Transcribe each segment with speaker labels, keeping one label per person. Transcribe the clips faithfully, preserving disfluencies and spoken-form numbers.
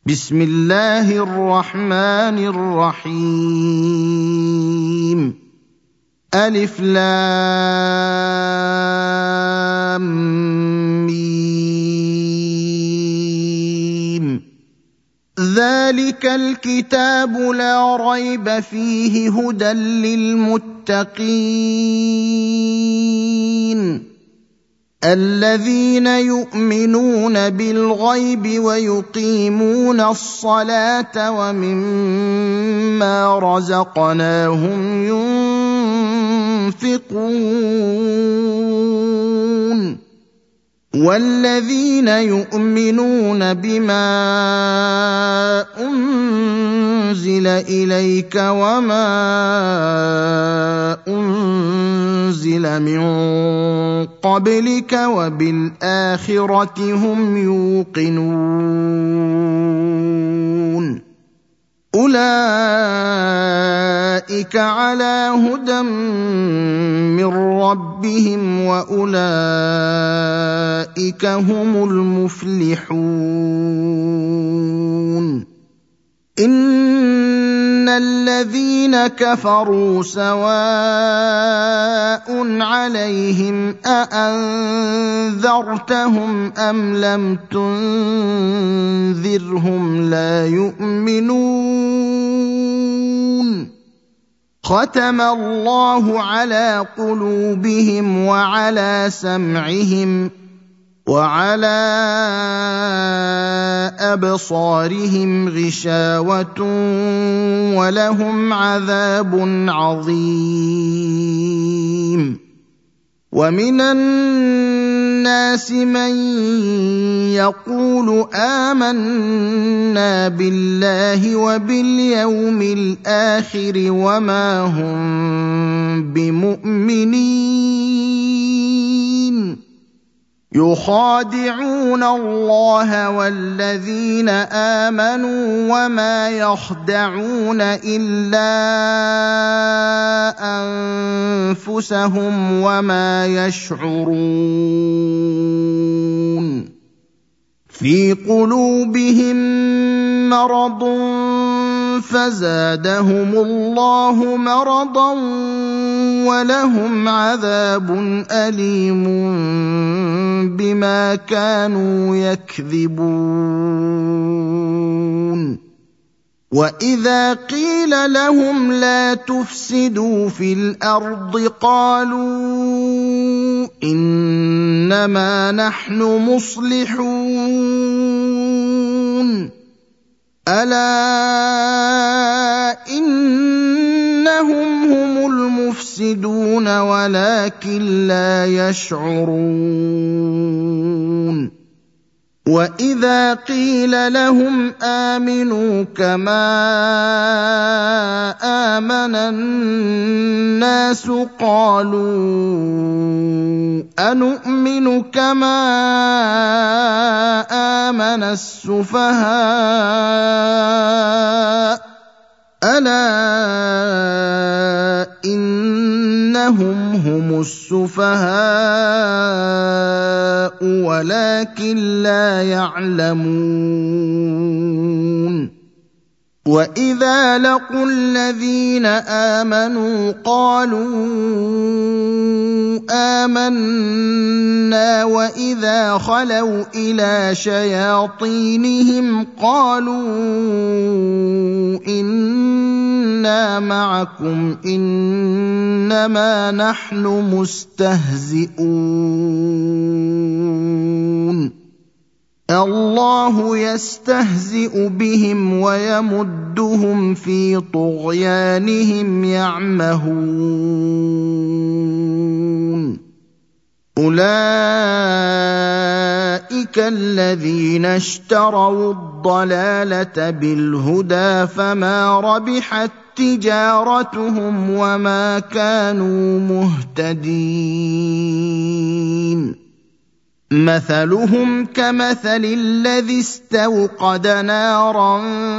Speaker 1: بسم الله الرحمن الرحيم ألف لام ميم ذلك الكتاب لا ريب فيه هدى للمتقين الذين يؤمنون بالغيب ويقيمون الصلاة ومما رزقناهم ينفقون والذين يؤمنون بما أنزل إليك وما أنزل من قبلك وبالآخرة هم يوقنون أولئك على هدى من ربهم وأولئك هم المفلحون إن الذين كفروا سواء عليهم أأنذرتهم أم لم تنذرهم لا يؤمنون ختم الله على قلوبهم وعلى سمعهم وعلى أبصارهم غشاوة ولهم عذاب عظيم ومن الناس من يقول آمنا بالله وباليوم الآخر وما هم بمؤمنين يخادعون الله والذين آمنوا وما يخدعون إلا أنفسهم وما يشعرون في قلوبهم مرض فزادهم الله مرضا ولهم عذاب أليم بما كانوا يكذبون وإذا قيل لهم لا تفسدوا في الأرض قالوا إنما نحن مصلحون ألا إنهم هم المفسدون ولكن لا يشعرون وإذا قيل لهم آمنوا كما آمن الناس قالوا أنؤمن كما آمن السفهاء ألا إنهم هم السفهاء ولكن لا يعلمون وإذا لقوا الذين آمنوا قالوا آمنا وإذا خلوا إلى شياطينهم قالوا إنا معكم إنما نحن مستهزئون الله يستهزئ بهم ويمدهم في طغيانهم يعمهون أولئك الذين اشتروا الضلالة بالهدى فما ربحت تجارتهم وما كانوا مهتدين مثلهم كمثل الذي استوقد نارا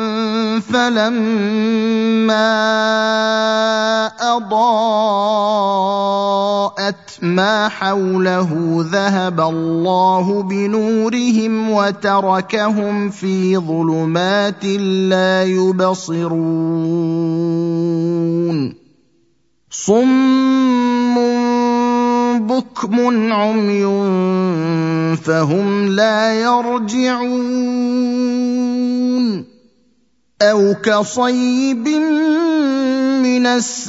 Speaker 1: فلما أضاءت ما حوله ذهب الله بنورهم وتركهم في ظلمات لا يبصرون صم بكم عمي فهم لا يرجعون أو كصيب من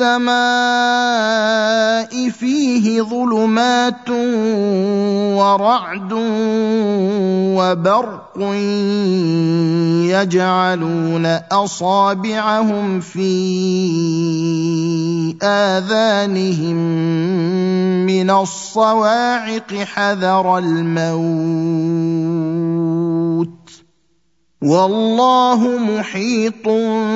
Speaker 1: السماء فيه ظلمات ورعد وبرق يجعلون أصابعهم في آذانهم من الصواعق حذر الموت والله محيط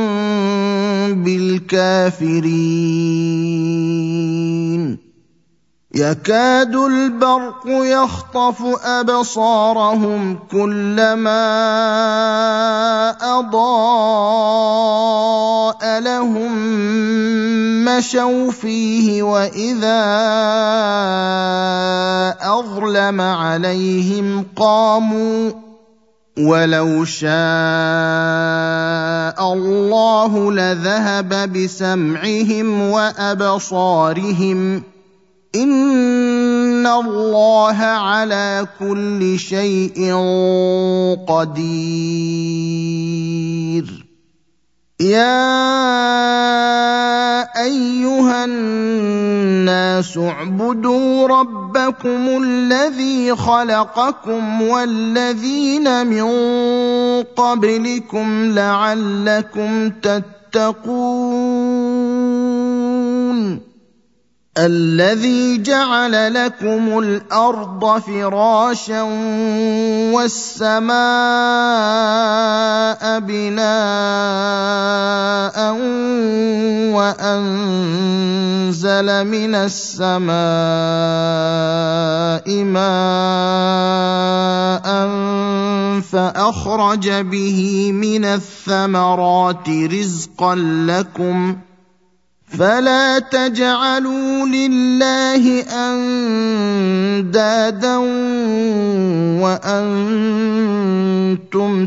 Speaker 1: بالكافرين يكاد البرق يخطف أبصارهم كلما أضاء لهم مشوا فيه وإذا أظلم عليهم قاموا ولو شاء الله لذهب بسمعهم وأبصارهم إن الله على كل شيء قدير يا أيها الناس اعبدوا ربكم الذي خلقكم والذين من قبلكم لعلكم تتقون الذي جعل لكم الأرض فراشا والسماء بناء وأنزل من السماء ماء فأخرج به من الثمرات رزقا لكم فلا تجعلوا لله أندادا وأنتم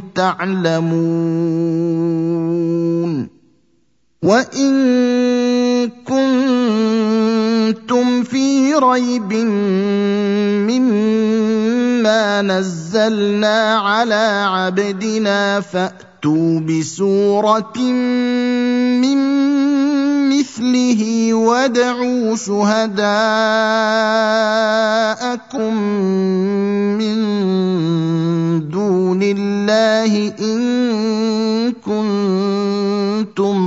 Speaker 1: تعلمون وإن كنتم في ريب مما نزلنا على عبدنا فأتوا بسورة من مثله وادعوا شهداءكم من دون الله إن كنتم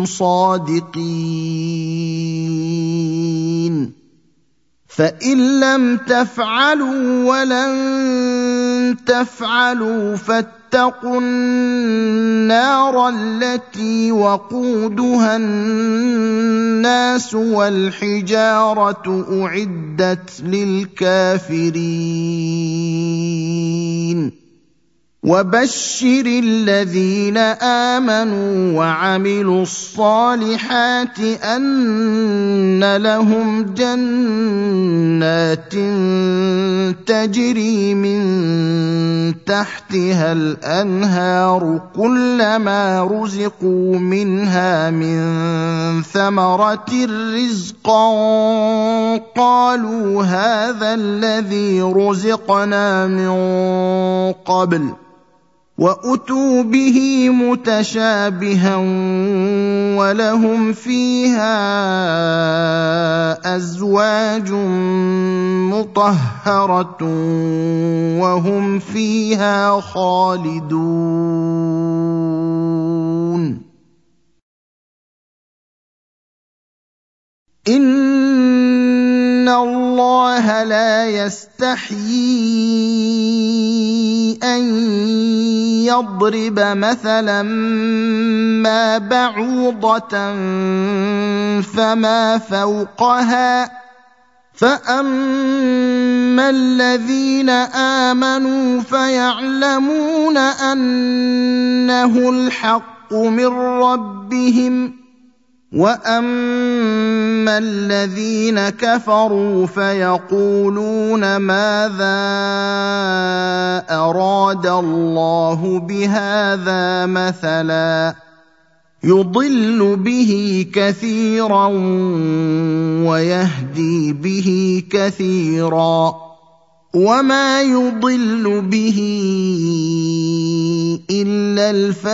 Speaker 1: صادقين فإن لم تفعلوا ولن تفعلوا فاتقوا النار التي وقودها الناس والحجارة أعدت للكافرين وبشر الذين آمنوا وعملوا الصالحات أن لهم جنات تجري من تحتها الأنهار كلما رزقوا منها من ثمرة رزقا قالوا هذا الذي رزقنا من قبل وأتوا به متشابها ولهم فيها أزواج مطهرة وهم فيها خالدون إن الله لا يستحيي أن يضرب مثلا ما بعوضة فما فوقها فأما الذين آمنوا فيعلمون أنه الحق من ربهم، وأما الذين كفروا فيقولون ماذا أراد الله بهذا مثلا يضل به كثيرا ويهدي به كثيرا وما يضل به إلا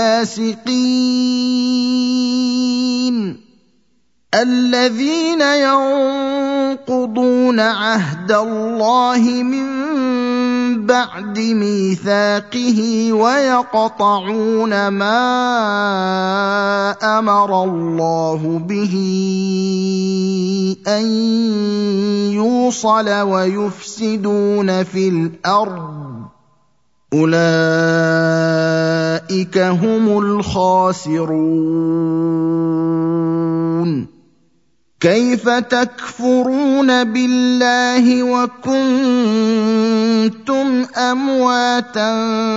Speaker 1: الفاسقين الذين ينقضون عهد الله من بعد ميثاقه ويقطعون ما أمر الله به أن يوصل ويفسدون في الأرض أولئك هم الخاسرون. كيف تكفرون بالله وكنتم أمواتا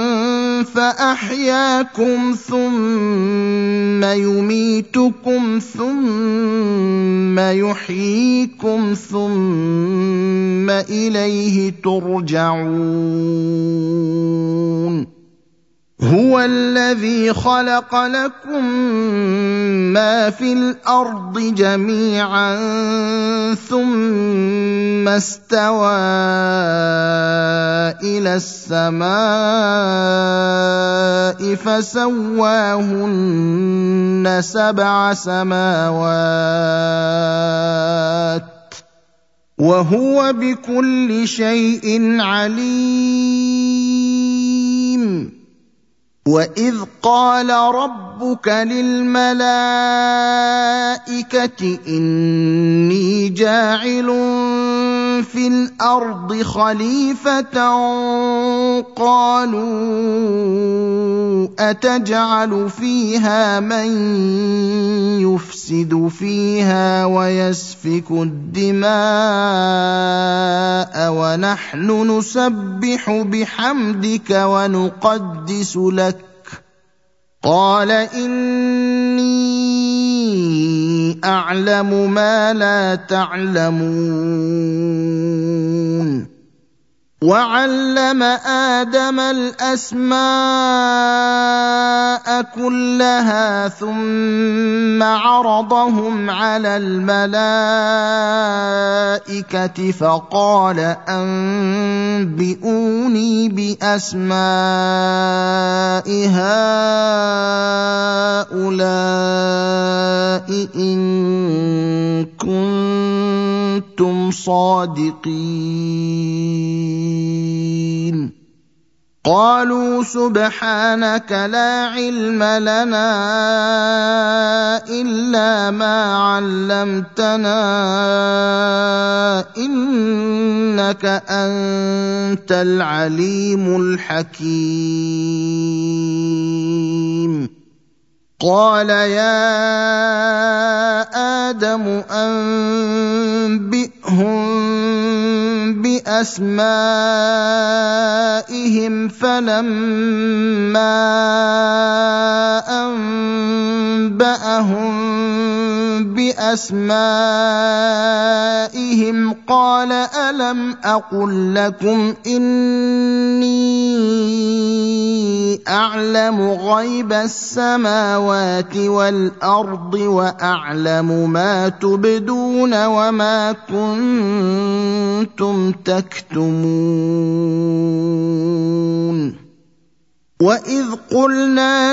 Speaker 1: فأحياكم ثم يميتكم ثم يحييكم ثم إليه ترجعون. هو الذي خلق لكم ما في الأرض جميعا ثم استوى إلى السماء فسواهن سبع سماوات وهو بكل شيء عليم. وإذ قال ربك للملائكة إني جاعل في الأرض خليفة قالوا أتجعل فيها من يفسد فيها ويسفك الدماء ونحن نسبح بحمدك ونقدس لك قال إني أعلم ما لا تعلمون. وعلم آدم الأسماء كلها ثم عرضهم على الملائكة فقال أنبئوني بأسماء هؤلاء إن كنتم صادقين. قالوا سبحانك لا علم لنا إلا ما علمتنا إنك أنت العليم الحكيم. قال يا آدم أنبئهم بأسمائهم فلما أنبأهم بأسمائهم قال ألم أقل لكم إني أعلم غيب السماوات والأرض وأعلم ما تبدون وما كنتم تكتمون. وإذ قلنا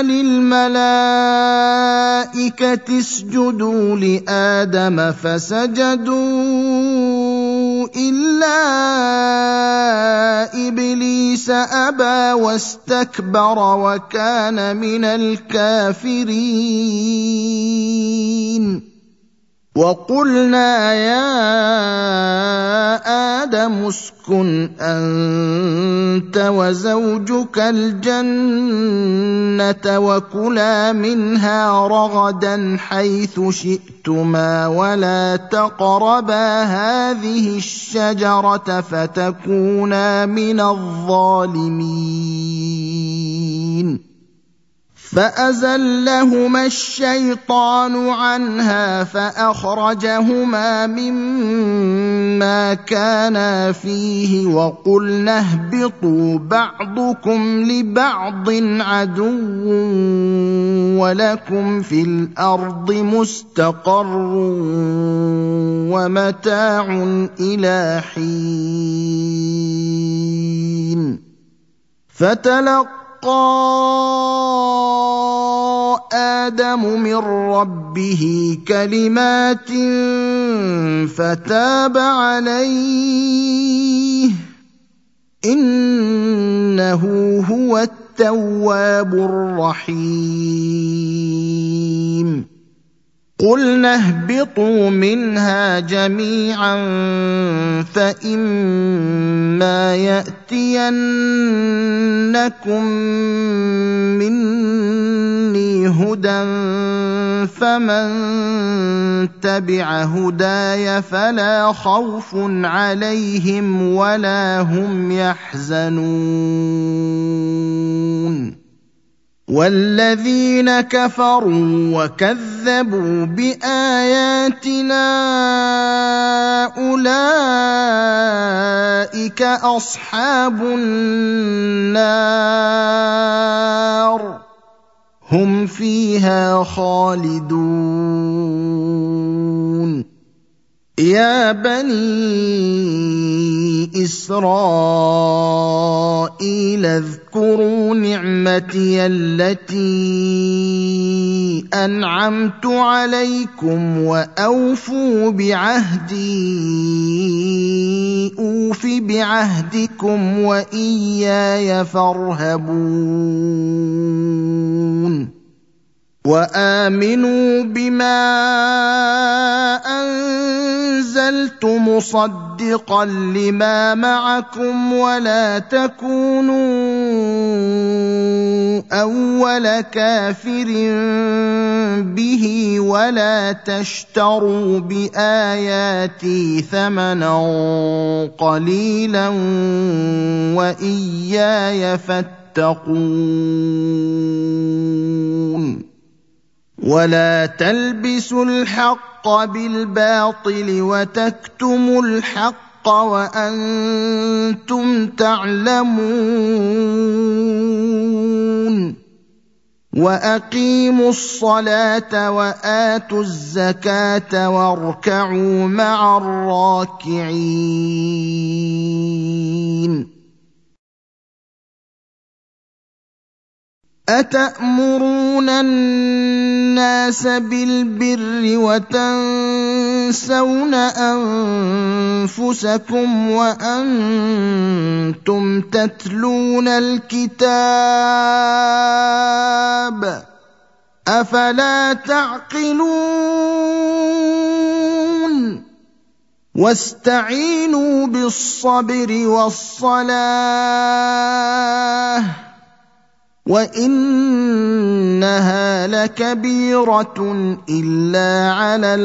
Speaker 1: للملائكة اسجدوا لآدم فسجدوا إلا إبليس أبى واستكبر وكان من الكافرين. وقلنا يا آدم اسكن أنت وزوجك الجنة وكلا منها رغدا حيث شئتما خفتما ولا تقربا هذه الشجرة فتكونا من الظالمين فأزلهما الشيطان عنها فأخرجهما مما كانا فيه وقلنا اهبطوا بعضكم لبعض عدو ولكم في الأرض مستقر ومتاع إلى حين فتلقى آدم من ربه كلمات فتاب عليه إنه هو التواب الرحيم قلنا اهبطوا منها جميعا فإما يأتينكم مني هدى فمن تبع هداي فلا خوف عليهم ولا هم يحزنون والذين كفروا وكذبوا بآياتنا أولئك أصحاب النار هم فيها خالدون يا بني إسرائيل اذكروا نعمتي التي أنعمت عليكم وأوفوا بعهدي أوف بعهدكم وإياي فارهبون وآمنوا بما أنزلت مصدقا لما معكم ولا تكونوا أول كافر به ولا تشتروا بآياتي ثمنا قليلا وإياي فاتقون ولا تلبسوا الحق بالباطل وتكتموا الحق وأنتم تعلمون وأقيموا الصلاة وآتوا الزكاة واركعوا مع الراكعين أتأمرون الناس بالبر وتنسون أنفسكم وأنتم تتلون الكتاب أفلا تعقلون واستعينوا بالصبر والصلاة وإنها لكبيرة إلا على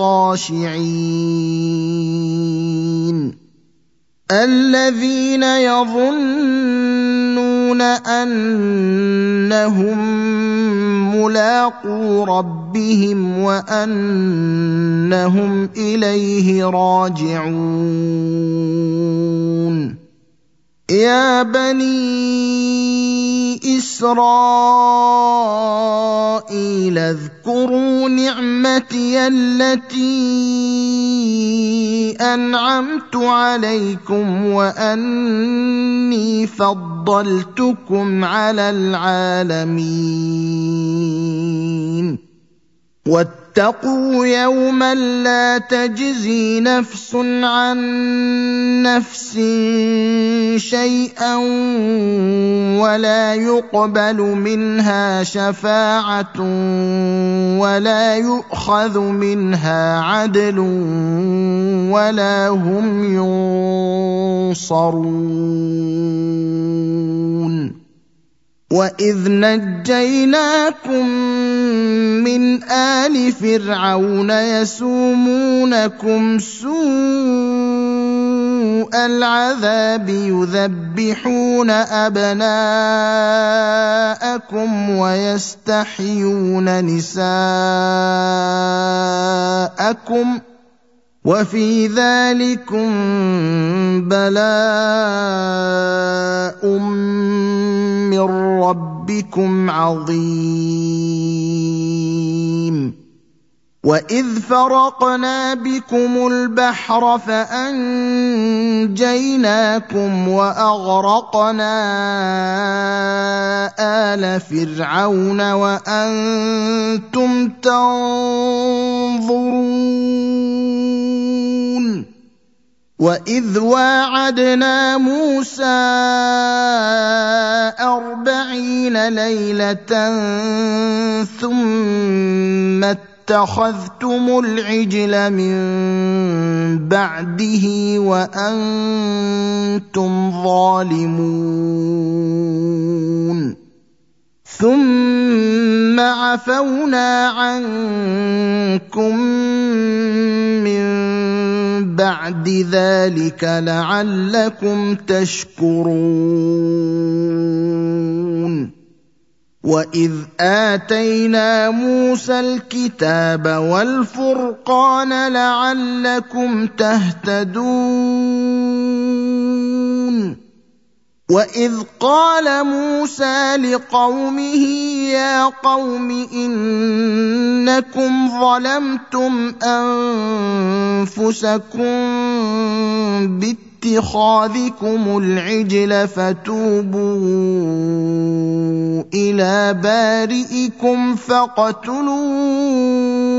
Speaker 1: الخاشعين الذين يظنون أنهم ملاقو ربهم وأنهم إليه راجعون يا بني إسرائيل اذكروا نعمتي التي أنعمت عليكم وأني فضلتكم على العالمين واتقوا يوما لا تجزي نفس عن نفس شيئا ولا يقبل منها شفاعة ولا يؤخذ منها عدل ولا هم ينصرون وَإِذْ نَجَّيْنَاكُم مِّنْ آلِ فِرْعَوْنَ يَسُومُونَكُمْ سُوءَ الْعَذَابِ يُذَبِّحُونَ أَبْنَاءَكُمْ وَيَسْتَحْيُونَ نِسَاءَكُمْ ۚ وَفِي ذَٰلِكُم بَلَاءٌ مِّن رَّبِّكُمْ عَظِيمٌ وَإِذْ فَرَقْنَا بِكُمُ الْبَحْرَ فَأَنجَيْنَاكُمْ وَأَغْرَقْنَا آلَ فِرْعَوْنَ وَأَنتُمْ تَنظُرُونَ وَإِذْ وَاعَدْنَا مُوسَىٰ أَرْبَعِينَ لَيْلَةً ثُمَّ اتَّخَذْتُمُ الْعِجْلَ مِن بَعْدِهِ وَأَنتُمْ ظَالِمُونَ ثُمَّ عَفَوْنَا عَنكُم مِّن بَعْدِ ذَٰلِكَ لَعَلَّكُمْ تَشْكُرُونَ وَإِذْ آتَيْنَا مُوسَى الْكِتَابَ وَالْفُرْقَانَ لَعَلَّكُمْ تَهْتَدُونَ وَإِذْ قَالَ مُوسَىٰ لِقَوْمِهِ يَا قَوْمِ إِنَّكُمْ ظَلَمْتُمْ أَنفُسَكُم بِاتِّخَاذِكُمُ الْعِجْلَ فَتُوبُوا إِلَىٰ بَارِئِكُمْ فَاقْتُلُوا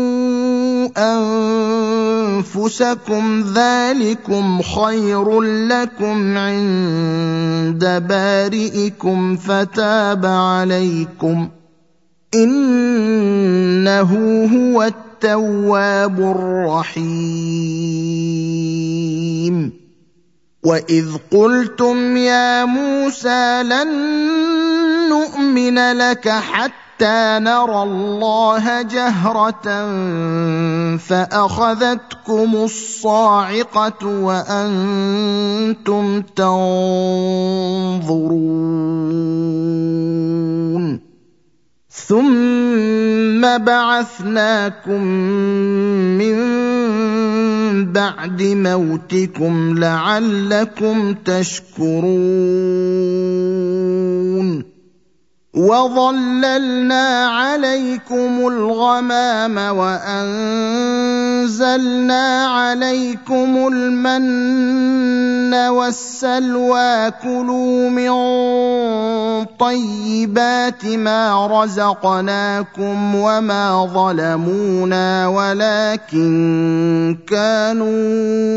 Speaker 1: أَنفُسَكُمْ ذَٰلِكُمْ خَيْرٌ لَّكُمْ عِندَ بَارِئِكُمْ فَتَابَ عَلَيْكُمْ ۖ إِنَّهُ هُوَ التَّوَّابُ الرَّحِيمُ وَإِذْ قُلْتُمْ يَا مُوسَىٰ لَن نُّؤْمِنَ لَكَ حَتَّىٰ نَرَى اللَّهَ جَهْرَةً فَأَخَذَتْكُمُ الصَّاعِقَةُ وَأَنتُمْ تَنظُرُونَ ثُمَّ بَعَثْنَاكُم مِّن بَعْدِ مَوْتِكُمْ لَعَلَّكُمْ تَشْكُرُونَ وَظَلَّلْنَا عَلَيْكُمُ الْغَمَامَ وَأَنزَلْنَا عَلَيْكُمُ الْمَنَّ وَالسَّلْوَىٰ ۖ كُلُوا مِن طَيِّبَاتِ مَا رَزَقْنَاكُمْ وَمَا ظَلَمُونَا وَلَٰكِن كَانُوا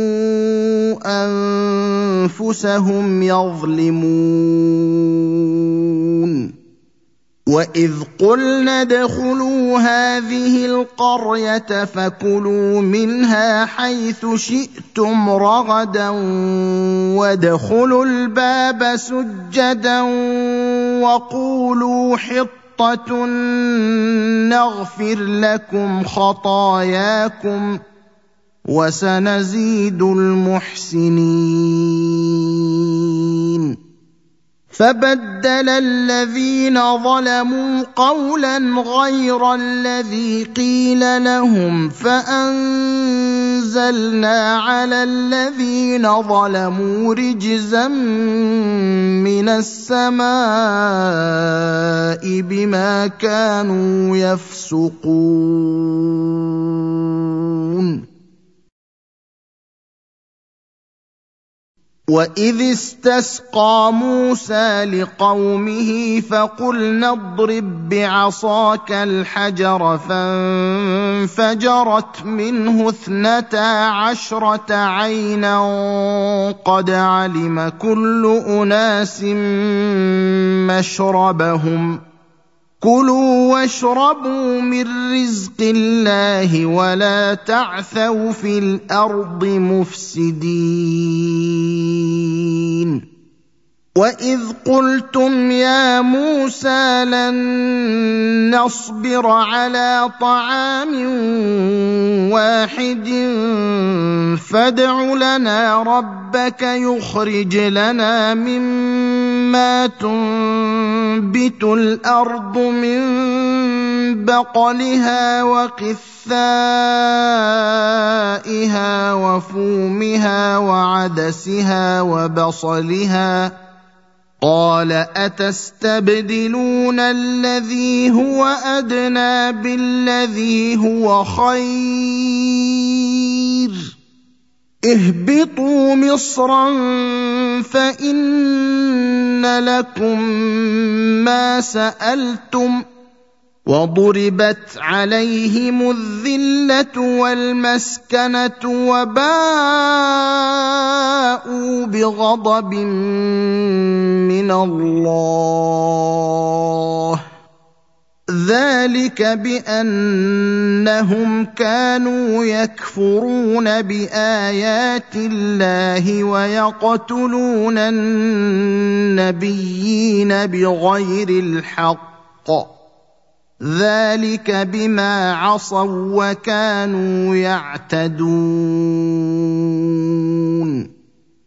Speaker 1: أَنفُسَهُمْ يَظْلِمُونَ وَإِذْ قُلْنَا ادْخُلُوا هَٰذِهِ الْقَرْيَةَ فَكُلُوا مِنْهَا حَيْثُ شِئْتُمْ رَغَدًا وَادْخُلُوا الْبَابَ سُجَّدًا وَقُولُوا حِطَّةٌ نَّغْفِرْ لَكُمْ خَطَايَاكُمْ وَسَنَزِيدُ الْمُحْسِنِينَ فَبَدَّلَ الَّذِينَ ظَلَمُوا قَوْلًا غَيْرَ الَّذِي قِيلَ لَهُمْ فَأَنزَلْنَا عَلَى الَّذِينَ ظَلَمُوا رِجْزًا مِّنَ السَّمَاءِ بِمَا كَانُوا يَفْسُقُونَ وَإِذِ اسْتَسْقَىٰ مُوسَىٰ لِقَوْمِهِ فَقُلْنَا اضْرِب بِّعَصَاكَ الْحَجَرَ فَانفَجَرَتْ مِنْهُ اثْنَتَا عَشْرَةَ عَيْنًا قَدْ عَلِمَ كُلُّ أُنَاسٍ مَّشْرَبَهُمْ ۖ كُلُوا وَاشْرَبُوا مِن رِّزْقِ اللَّهِ وَلَا تَعْثَوْا فِي الْأَرْضِ مُفْسِدِينَ وَإِذْ قُلْتُمْ يَا مُوسَىٰ لَن نَّصْبِرَ عَلَىٰ طَعَامٍ وَاحِدٍ فَادْعُ لَنَا رَبَّكَ يُخْرِجْ لَنَا مِمَّا تُنبِتُ الْأَرْضُ مِن بَقْلِهَا وَقِثَّائِهَا وَفُومِهَا وَعَدَسِهَا وَبَصَلِهَا ۖ قَالَ أَتَسْتَبْدِلُونَ الَّذِي هُوَ أَدْنَىٰ بِالَّذِي هُوَ خَيْرٌ ۚ اهْبِطُوا مِصْرًا فَإِنَّ لَكُم مَّا سَأَلْتُمْ ۗ وَضُرِبَتْ عَلَيْهِمُ الذِّلَّةُ وَالْمَسْكَنَةُ وَبَاءُوا بِغَضَبٍ مِّنَ اللَّهِ ۗ ذَٰلِكَ بِأَنَّهُمْ كَانُوا يَكْفُرُونَ بِآيَاتِ اللَّهِ وَيَقْتُلُونَ النَّبِيِّينَ بِغَيْرِ الْحَقِّ ۗ ذَٰلِكَ بِمَا عَصَوا وَّكَانُوا يَعْتَدُونَ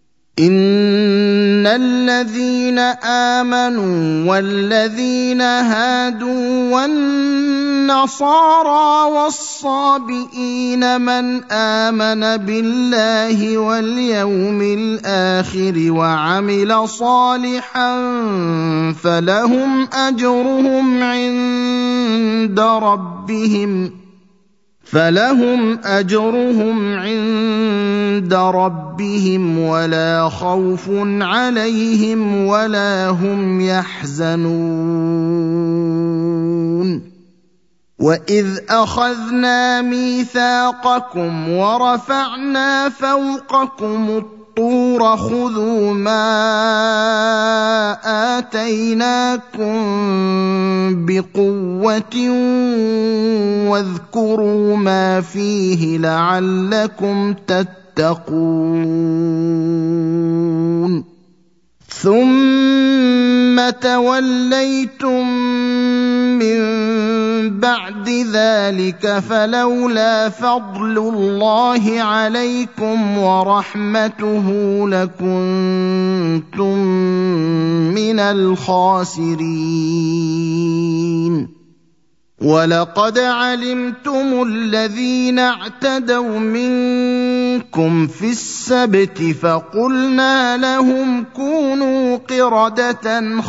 Speaker 1: إِنَّ الَّذِينَ آمَنُوا وَالَّذِينَ هَادُوا وَالنَّصَارَىٰ وَالصَّابِئِينَ مَنْ آمَنَ بِاللَّهِ وَالْيَوْمِ الْآخِرِ وَعَمِلَ صَالِحًا فَلَهُمْ أَجْرُهُمْ عِندَ رَبِّهِمْ فَلَهُمْ أَجْرُهُمْ عِندَ رَبِّهِمْ وَلَا خَوْفٌ عَلَيْهِمْ وَلَا هُمْ يَحْزَنُونَ وَإِذْ أَخَذْنَا مِيثَاقَكُمْ وَرَفَعْنَا فَوْقَكُمُ الطُّورَ خُذُوا مَا آتَيْنَاكُم بِقُوَّةٍ وَاذْكُرُوا مَا فِيهِ لَعَلَّكُمْ تَتَّقُونَ ثُمَّ تَوَلَّيْتُم مِّن بَعْدِ ذَٰلِكَ فَلَوْلَا فَضْلُ اللَّهِ عَلَيْكُمْ وَرَحْمَتُهُ لَكُنتُم مِّنَ الْخَاسِرِينَ وَلَقَدْ عَلِمْتُمُ الَّذِينَ اعْتَدَوْا مِنكُمْ فِي السَّبْتِ فَقُلْنَا لَهُمْ كُونُوا قِرَدَةً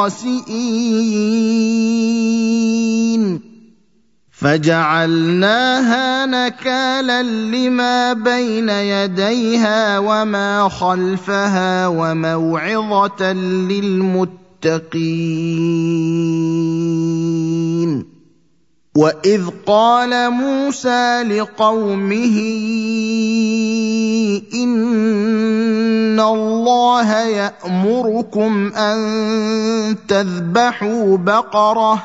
Speaker 1: خَاسِئِينَ فَجَعَلْنَاهَا نَكَالًا لِّمَا بَيْنَ يَدَيْهَا وَمَا خَلْفَهَا وَمَوْعِظَةً لِّلْمُتَّقِينَ وَإِذْ قَالَ مُوسَىٰ لِقَوْمِهِ إِنَّ اللَّهَ يَأْمُرُكُمْ أَن تَذْبَحُوا بَقَرَةً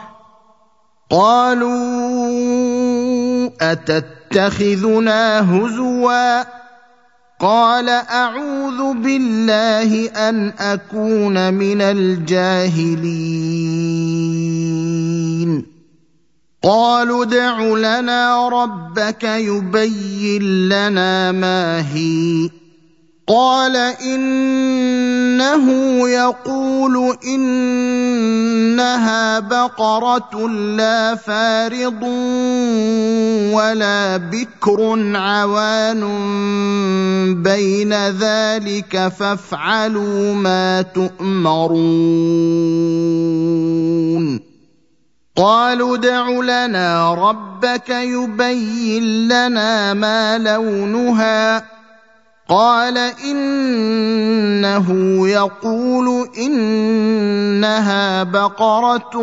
Speaker 1: قَالُوا أَتَتَّخِذُنَا هُزُوًا قَالَ أَعُوذُ بِاللَّهِ أَنْ أَكُونَ مِنَ الْجَاهِلِينَ قَالُوا ادْعُ لَنَا رَبَّكَ يُبَيِّن لَّنَا مَا هِيَ قَالَ إِنَّهُ يَقُولُ إِنَّهَا بَقَرَةٌ لَّا فَارِضٌ وَلَا بِكْرٌ عَوَانٌ بَيْنَ ذَٰلِكَ فَافْعَلُوا مَا تُؤْمَرُونَ قَالُوا ادْعُ لَنَا رَبَّكَ يُبَيِّن لَّنَا مَا لَوْنُهَا قَالَ إِنَّهُ يَقُولُ إِنَّهَا بَقَرَةٌ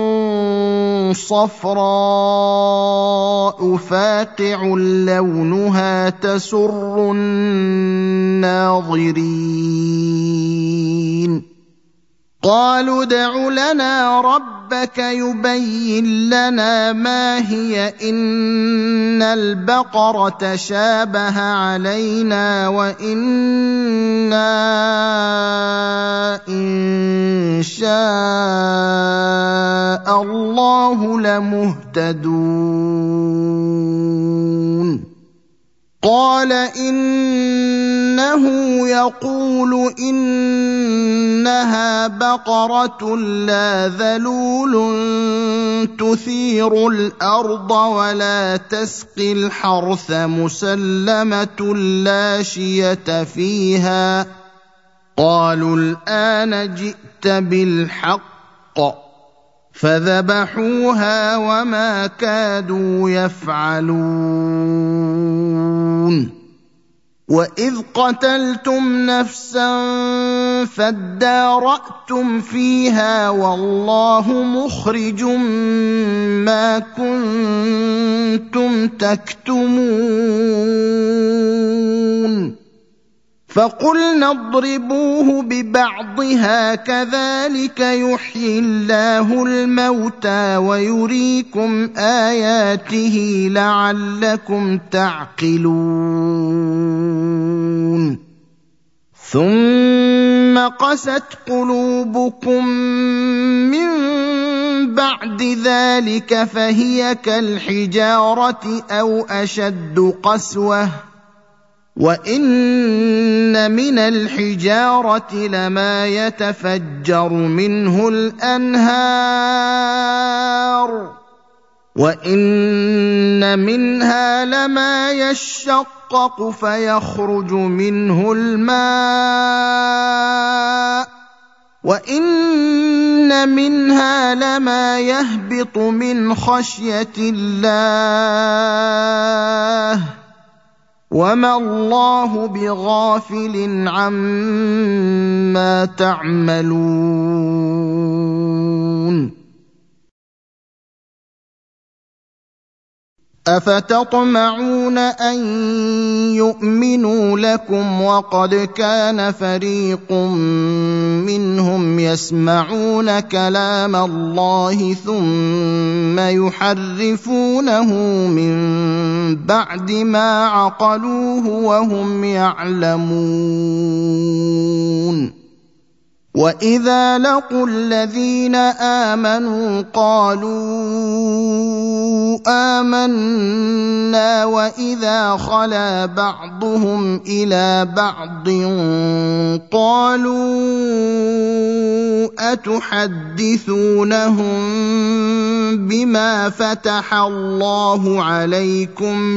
Speaker 1: صَفْرَاءُ فَاقِعٌ لَّوْنُهَا تَسُرُّ النَّاظِرِينَ قالوا ادْعُ لَنَا رَبَّكَ يُبَيِّن لَّنَا مَا هِيَ إِنَّ الْبَقَرَ تَشَابَهَ عَلَيْنَا وَإِنَّا إِن شَاءَ اللَّهُ لَمُهْتَدُونَ قَالَ إِنَّهُ يَقُولُ إِنَّهَا بَقَرَةٌ لَّا ذَلُولٌ تُثِيرُ الْأَرْضَ وَلَا تَسْقِي الْحَرْثَ مُسَلَّمَةٌ لَّا شِيَةَ فِيهَا قَالُوا الْآنَ جِئْتَ بِالْحَقِّ فَذَبَحُوهَا وَمَا كَادُوا يَفْعَلُونَ وَإِذْ قَتَلْتُمْ نَفْسًا فَادَّارَأْتُمْ فِيهَا وَاللَّهُ مُخْرِجٌ مَّا كُنتُمْ تَكْتُمُونَ فَقُلْنَا اضْرِبُوهُ بِبَعْضِهَا كَذَٰلِكَ يُحْيِي اللَّهُ الْمَوْتَىٰ وَيُرِيكُمْ آيَاتِهِ لَعَلَّكُمْ تَعْقِلُونَ ثُمَّ قَسَتْ قُلُوبُكُم مِّن بَعْدِ ذَٰلِكَ فَهِيَ كَالْحِجَارَةِ أَوْ أَشَدُّ قَسْوَةً وَإِنَّ مِنَ الْحِجَارَةِ لَمَا يَتَفَجَّرُ مِنْهُ الْأَنْهَارُ وَإِنَّ مِنْهَا لَمَا يَشَّقَّقُ فَيَخْرُجُ مِنْهُ الْمَاءُ وَإِنَّ مِنْهَا لَمَا يَهْبِطُ مِنْ خَشْيَةِ اللَّهِ وَمَا اللَّهُ بِغَافِلٍ عَمَّا تَعْمَلُونَ أَفَتَطْمَعُونَ أَن يُؤْمِنُوا لَكُمْ وَقَدْ كَانَ فَرِيقٌ مِّنْهُمْ يَسْمَعُونَ كَلَامَ اللَّهِ ثُمَّ يُحَرِّفُونَهُ مِن بَعْدِ مَا عَقَلُوهُ وَهُمْ يَعْلَمُونَ وَإِذَا لَقُوا الَّذِينَ آمَنُوا قَالُوا آمَنَّا وَإِذَا خَلَا بَعْضُهُمْ إِلَىٰ بَعْضٍ قَالُوا أَتُحَدِّثُونَهُم بِمَا فَتَحَ اللَّهُ عَلَيْكُمْ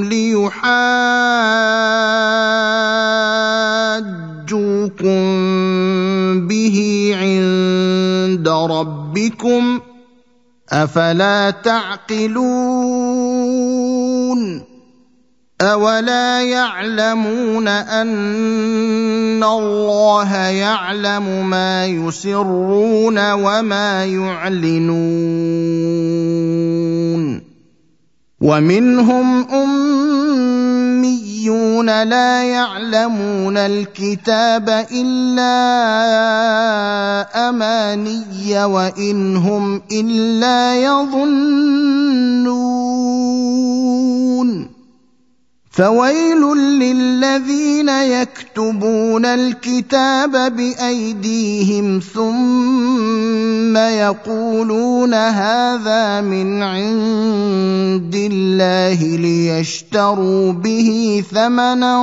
Speaker 1: لِيُحَاجُّوكُم بِهِ عِندَ رَبِّكُمْ ۚ أَفَلَا تَعْقِلُونَ أَوَلَا يَعْلَمُونَ أَنَّ اللَّهَ يَعْلَمُ مَا يُسِرُّونَ وَمَا يُعْلِنُونَ وَمِنْهُمْ أُمِّيُّونَ لَا يَعْلَمُونَ الْكِتَابَ إِلَّا أَمَانِيَّ وَإِنْ هُمْ إِلَّا يَظُنُّونَ فَوَيْلٌ لِّلَّذِينَ يَكْتُبُونَ الْكِتَابَ بِأَيْدِيهِمْ ثُمَّ يَقُولُونَ هَٰذَا مِنْ عِندِ اللَّهِ لِيَشْتَرُوا بِهِ ثَمَنًا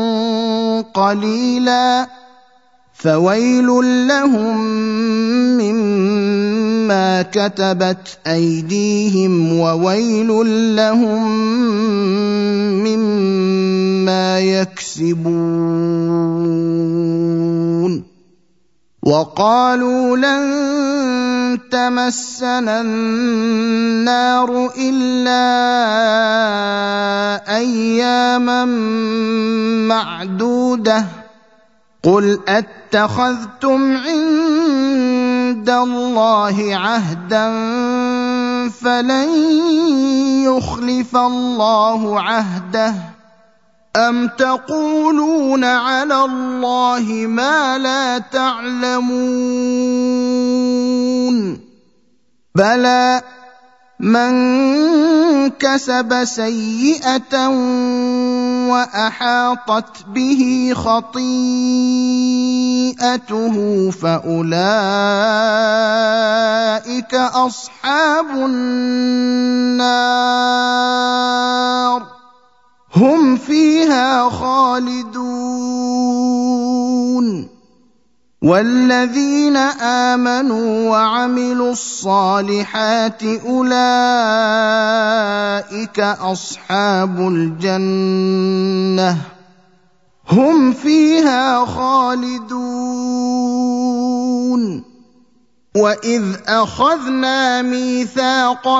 Speaker 1: قَلِيلًا فَوَيْلٌ لَّهُم مِّمَّا كَتَبَتْ أَيْدِيهِمْ وَوَيْلٌ لَّهُم مِّمَّا يَكْسِبُونَ وَقَالُوا لَن تَمَسَّنَا النَّارُ إِلَّا أَيَّامًا مَّعْدُودَةً قُلْ أَتَّخَذْتُمْ عِندَ اللَّهِ عَهْدًا فَلَن يُخْلِفَ اللَّهُ عَهْدَهُ أَمْ تَقُولُونَ عَلَى اللَّهِ مَا لَا تَعْلَمُونَ بَلَىٰ مَن كَسَبَ سَيِّئَةً وَأَحَاطَتْ بِهِ خَطِيئَتُهُ فَأُولَٰئِكَ أَصْحَابُ النَّارِ هُمْ فِيهَا خَالِدُونَ وَالَّذِينَ آمَنُوا وَعَمِلُوا الصَّالِحَاتِ أُولَٰئِكَ أَصْحَابُ الْجَنَّةِ هُمْ فِيهَا خَالِدُونَ وَإِذْ أَخَذْنَا مِيثَاقَ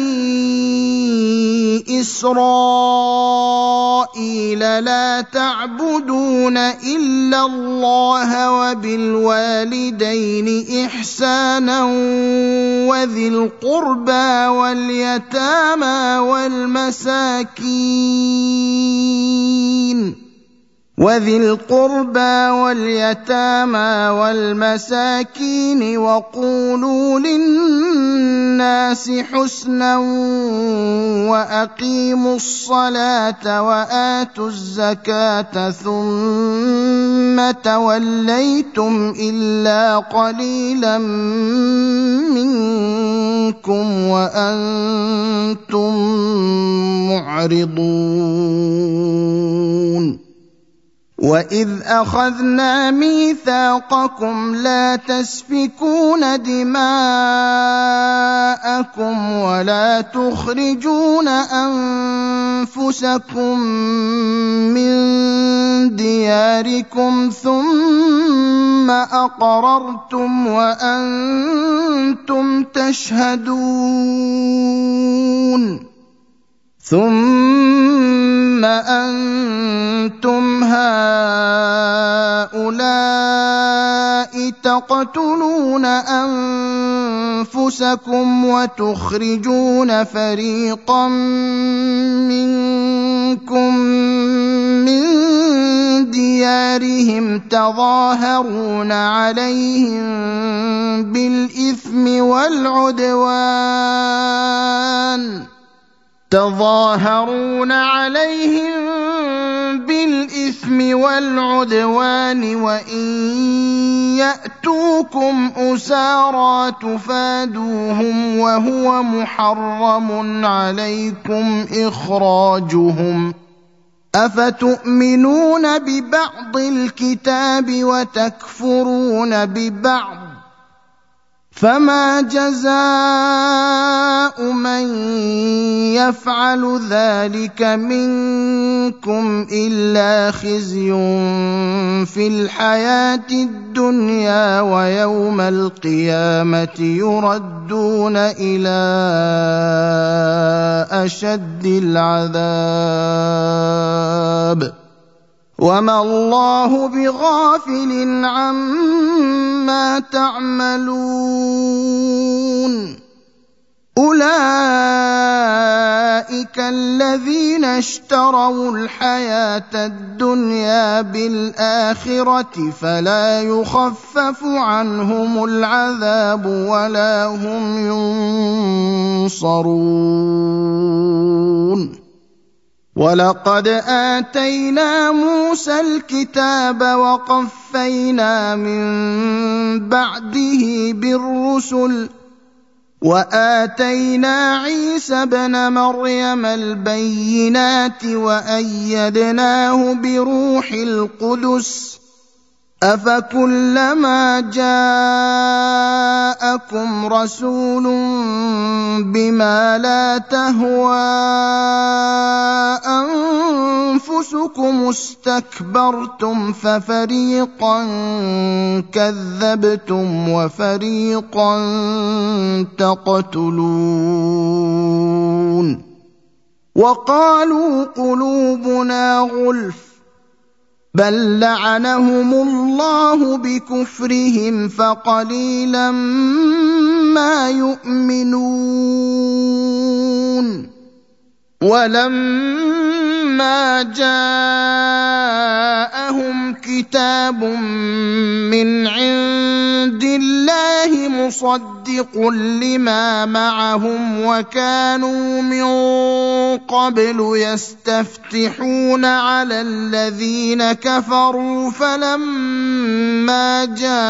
Speaker 1: بَنِي إِسْرَائِيلَ لَا تَعْبُدُونَ إِلَّا اللَّهَ وَبِالْوَالِدَيْنِ إِحْسَانًا وَذِي الْقُرْبَىٰ وَالْيَتَامَىٰ وَالْمَسَاكِينِ وذي القربى واليتامى والمساكين وقولوا للناس حسنا وأقيموا الصلاة وآتوا الزكاة ثم توليتم إلا قليلا منكم وأنتم معرضون وَإِذْ أَخَذْنَا مِيثَاقَكُمْ لَا تَسْفِكُونَ دِمَاءَكُمْ وَلَا تُخْرِجُونَ أَنفُسَكُم مِّن دِيَارِكُمْ ثُمَّ أَقْرَرْتُمْ وَأَنتُمْ تَشْهَدُونَ ثُمَّ أَنتُمْ هَٰؤُلَاءِ تَقْتُلُونَ أَنفُسَكُمْ وَتُخْرِجُونَ فَرِيقًا مِّنكُم مِّن دِيَارِهِمْ تَظَاهَرُونَ عَلَيْهِم بِالْإِثْمِ وَالْعُدْوَانِ تظاهرون عليهم بالإثم والعدوان وإن يأتوكم أسارى تفادوهم وهو محرم عليكم إخراجهم أفتؤمنون ببعض الكتاب وتكفرون ببعض فما جزاء من يفعل ذلك منكم إلا خزي في الحياة الدنيا ويوم القيامة يردون إلى أشد العذاب وما الله بغافل عما تعملون أولئك الذين اشتروا الحياة الدنيا بالآخرة فلا يخفف عنهم العذاب ولا هم ينصرون وَلَقَدْ آتَيْنَا مُوسَى الْكِتَابَ وَقَفَّيْنَا مِن بَعْدِهِ بِالرُّسُلِ وَآتَيْنَا عِيسَى ابْنَ مَرْيَمَ الْبَيِّنَاتِ وَأَيَّدْنَاهُ بِرُوحِ الْقُدُسِ أَفَكُلَّمَا جَاءَكُمْ رَسُولٌ بِمَا لَا تَهْوَىٰ أَنفُسُكُمُ اسْتَكْبَرْتُمْ فَفَرِيقًا كَذَّبْتُمْ وَفَرِيقًا تَقْتُلُونَ وَقَالُوا قُلُوبُنَا غُلْفٌ بل لعنهم الله بكفرهم فقليلا ما يؤمنون ولما فلما جاءهم كتاب من عند الله مصدق لما معهم وكانوا من قبل يستفتحون على الذين كفروا فلما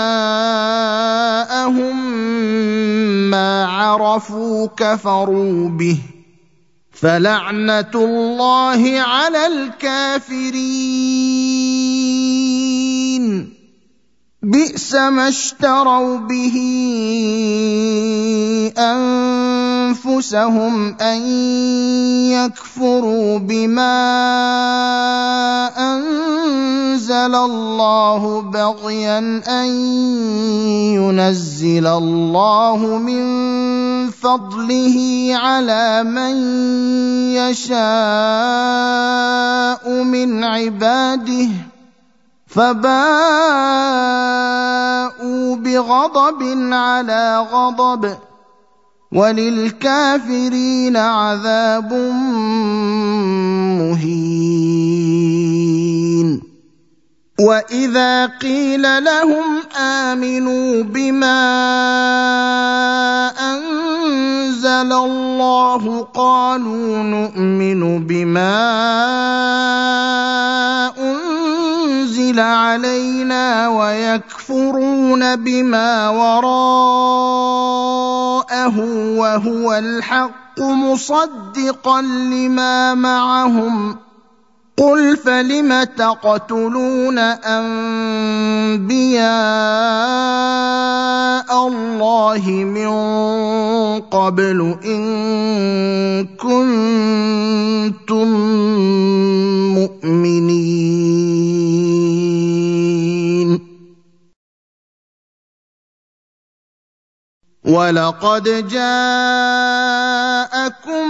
Speaker 1: جاءهم ما عرفوا كفروا به فلعنة الله على الكافرين بئس ما اشتروا به أنفسهم أن يكفروا بما أنزل الله بغيا أن ينزل الله من فضله على من يشاء من عباده فباءوا بغضب على غضب وللكافرين عذاب مهين وإذا قيل لهم آمنوا بما أنزل الله قالوا نؤمن بما أنزل علينا ويكفرون بما وراءه وهو الحق مصدقا لما معهم قل فلم تقتلون أنبياء الله من قبل إن كنتم مؤمنين ولقد جاءكم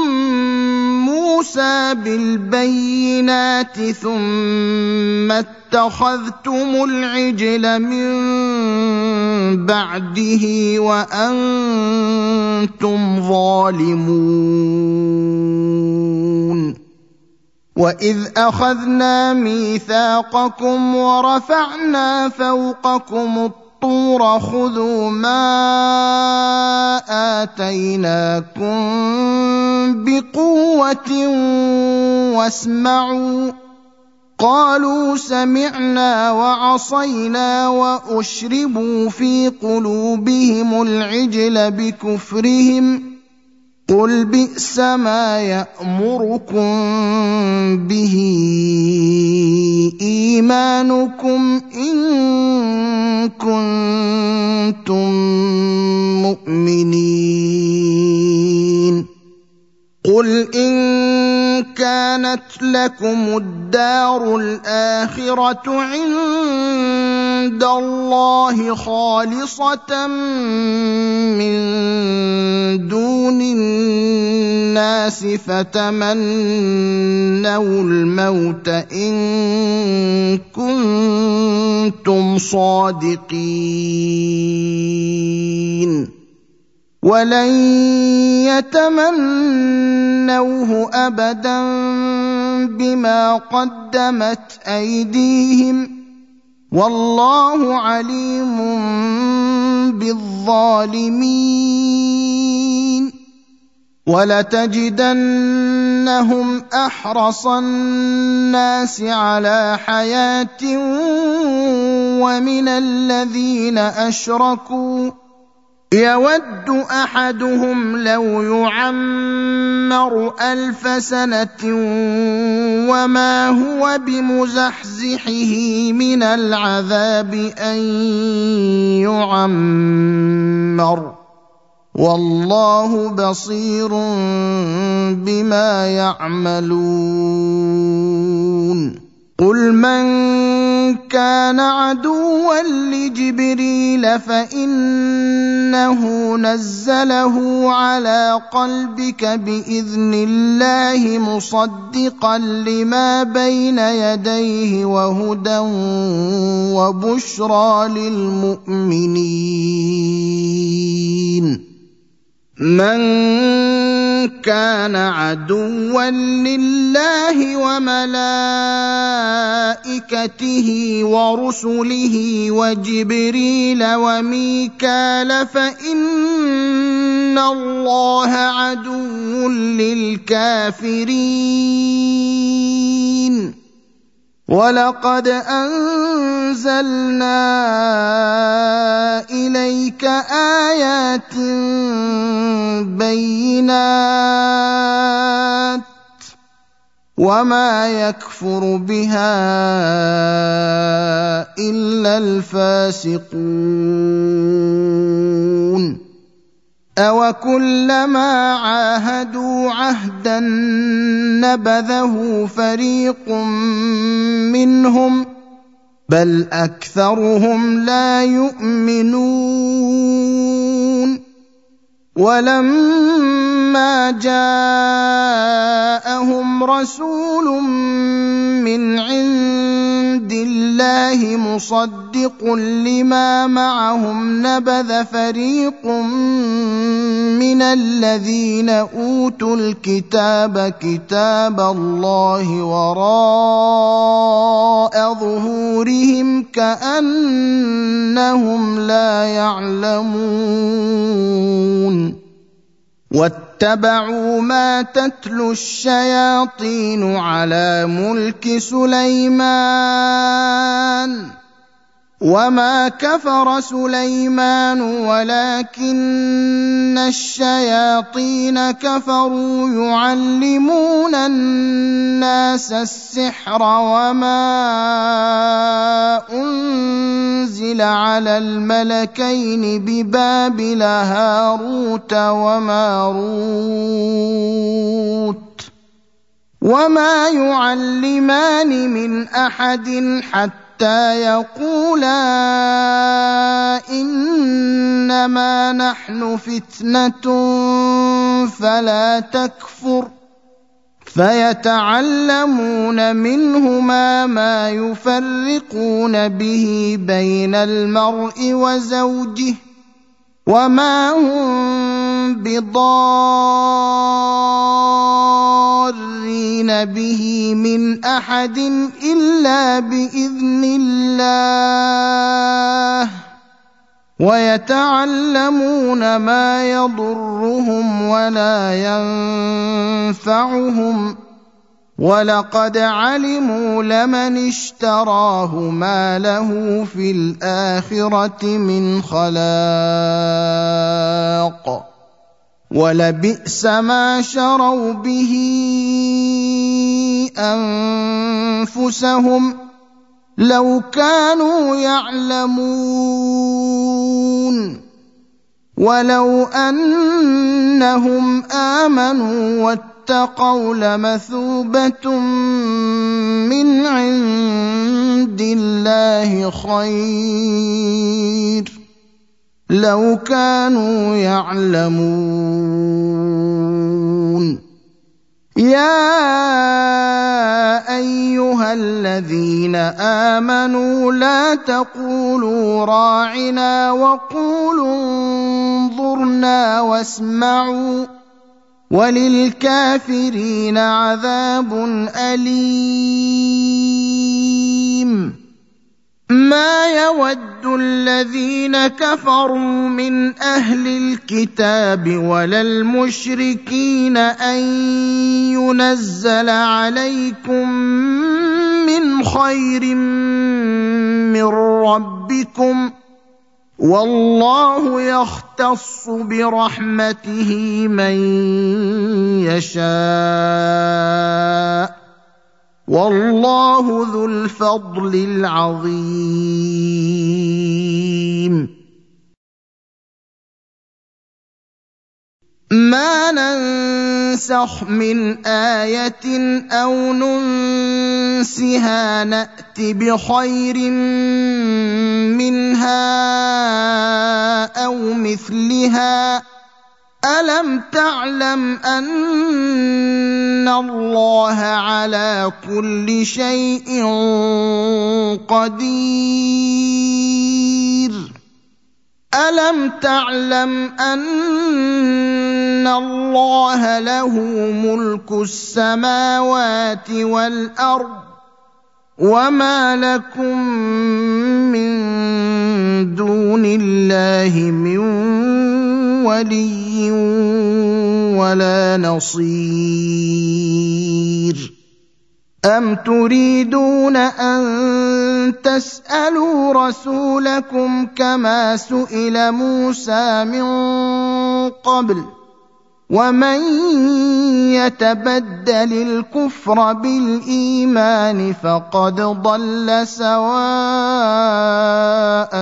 Speaker 1: موسى بالبينات ثم اتخذتم العجل من بعده وأنتم ظالمون وإذ أخذنا ميثاقكم ورفعنا فوقكم الطور خذوا ما آتيناكم بقوة واسمعوا قالوا سمعنا وعصينا وأشربوا في قلوبهم العجل بكفرهم قل بئس ما يأمركم به إيمانكم إن كنتم مؤمنين قل إن كانت لكم الدار الآخرة عند الله خالصة من دون الناس فتمنوا الموت إن كنتم صادقين ولن يتمنوه أبدا بما قدمت أيديهم والله عليم بالظالمين ولتجدنهم أحرص الناس على حياة ومن الذين أشركوا يود أحدهم لو يعمر ألف سنة وما هو بمزحزحه من العذاب أن يعمر والله بصير بما يعملون قل من كان عدوا لجبريل فإنه نزله على قلبك بإذن الله مصدقا لما بين يديه وهدى وبشرى للمؤمنين من كان عدوا لله وملائكته ورسله وجبريل وميكال فإن الله عدو للكافرين ولقد أنزلنا إليك آيات بينات وما يكفر بها إلا الفاسقون أوكلما عاهدوا عهدا نبذه فريق منهم بل أكثرهم لا يؤمنون ولما جاءهم رسول من عند الله مصدق لما معهم نبذ فريق من الذين أوتوا الكتاب كتاب الله وراء ظهورهم كأنهم لا يعلمون واتبعوا ما تتلو الشياطين على ملك سليمان وما كفر سليمان ولكن الشياطين كفروا يعلمون الناس السحر وما أنزل على الملكين ببابل هاروت وماروت وما يعلمان من أحد حتى حتى يقولا إنما نحن فتنة فلا تكفر فيتعلمون منهما ما يفرقون به بين المرء وزوجه وما هم بضارين به من أحد إلا بإذن الله ويتعلمون ما يضرهم ولا ينفعهم ولقد علموا لمن اشتراه ما له في الآخرة من خلاق ولبئس ما شروا به أنفسهم لو كانوا يعلمون ولو أنهم آمنوا واتقوا لمثوبة من عند الله خير لو كانوا يعلمون يا أيها الذين آمنوا لا تقولوا راعنا وقولوا انظرنا واسمعوا وللكافرين عذاب أليم ما يود الذين كفروا من أهل الكتاب ولا المشركين أن ينزل عليكم من خير من ربكم والله يختص برحمته من يشاء والله ذو الفضل العظيم ما ننسخ من آية أو ننسها نأت بخير منها أو مثلها ألم تعلم أن الله على كل شيء قدير ألم تعلم أن الله له ملك السماوات والأرض وما لكم من دون الله من ولي ولا نصير أم تريدون أن تسألوا رسولكم كما سئل موسى من قبل ومن يتبدل الكفر بالإيمان فقد ضل سواء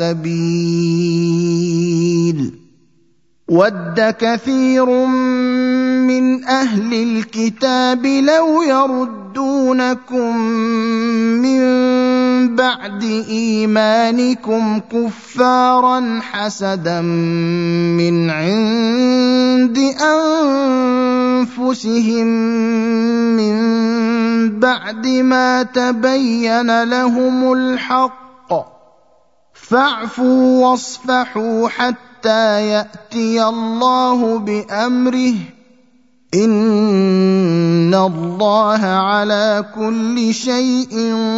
Speaker 1: السبيل ود كثير من أهل الكتاب لو يردونكم من بعد إيمانكم كفارا حسدا من عند أنفسهم من بعد ما تبين لهم الحق فاعفوا واصفحوا حتى يأتي الله بأمره إن الله على كل شيء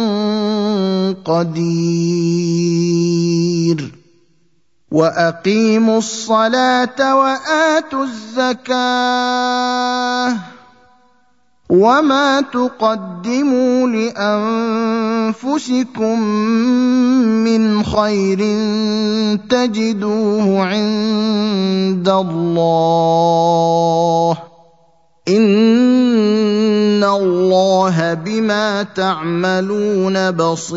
Speaker 1: قدير وأقيموا الصلاة وآتوا الزكاة وما تقدموا لأنفسكم من خير تجدوه عند الله إن الله بما تعملون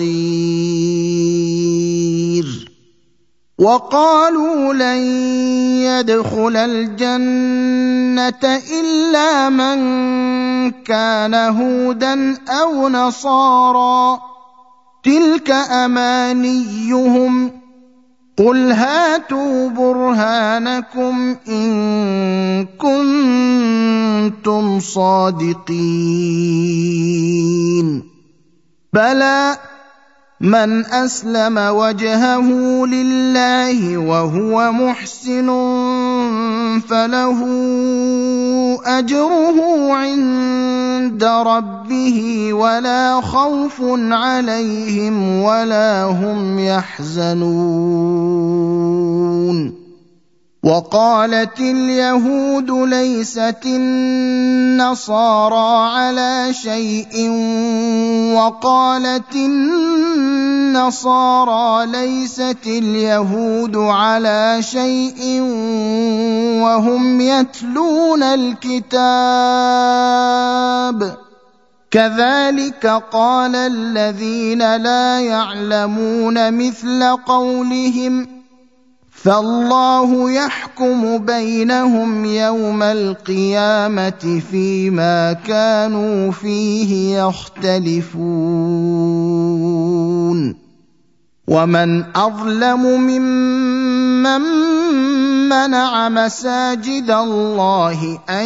Speaker 1: بصير وقالوا لن يدخل الجنة إلا من كان هودا أو نصارى تلك أمانيهم قل هاتوا برهانكم إن كنتم صادقين بلى من أسلم وجهه لله وهو محسن فله أجره عند ربه ولا خوف عليهم ولا هم يحزنون وقالت اليهود ليست النصارى على شيء وقالت النصارى ليست اليهود على شيء وهم يتلون الكتاب كذلك قال الذين لا يعلمون مثل قولهم فالله يحكم بينهم يوم القيامة فيما كانوا فيه يختلفون ومن أظلم ممن منع مساجد الله أن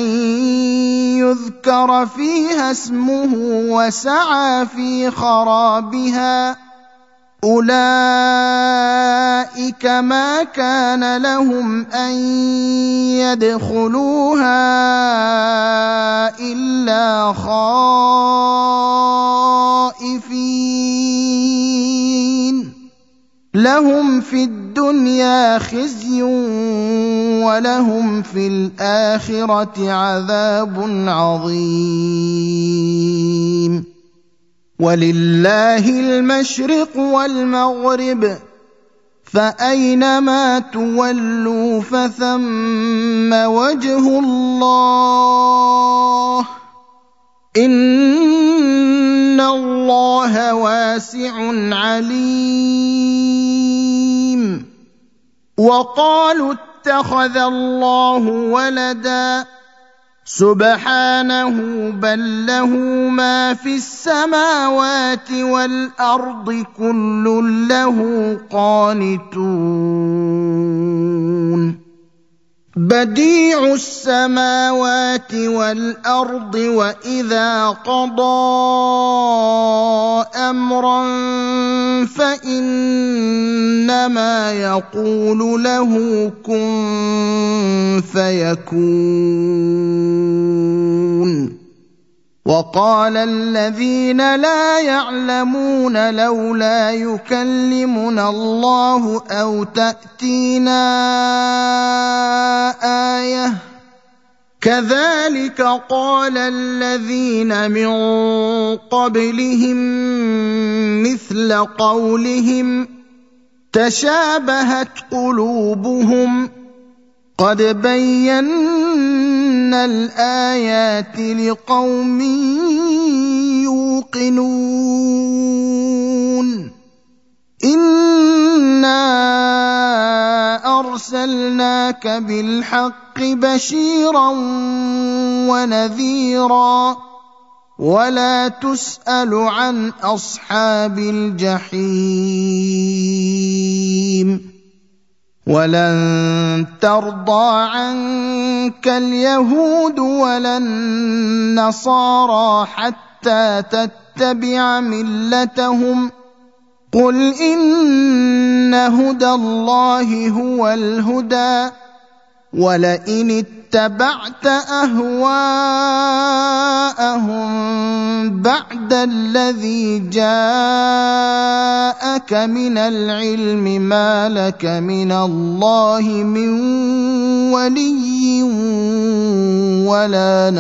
Speaker 1: يذكر فيها اسمه وسعى في خرابها أولئك ما كان لهم أن يدخلوها إلا خائفين لهم في الدنيا خزي ولهم في الآخرة عذاب عظيم ولله المشرق والمغرب فأينما تولوا فثم وجه الله إن الله واسع عليم وقالوا اتخذ الله ولدا سبحانه بل له ما في السماوات والأرض كل له قانتون بديع السماوات والأرض وإذا قضى أمرا فإنما يقول له كن فيكون. وقال الذين لا يعلمون لولا يكلمنا الله أو تأتينا آية كذلك قال الذين من قبلهم مثل قولهم تشابهت قلوبهم قد بينا الآيات لقوم يوقنون. إنا أرسلناك بالحق بشيرا ونذيرا ولا تسأل عن أصحاب الجحيم. ولن ترضى عنك اليهود ولا النصارى حتى تتبع ملتهم قل إن هدى الله هو الهدى ولئن اتبعت أهواءهم بعد الذي جاءك من العلم ما لك من الله من ولي ولا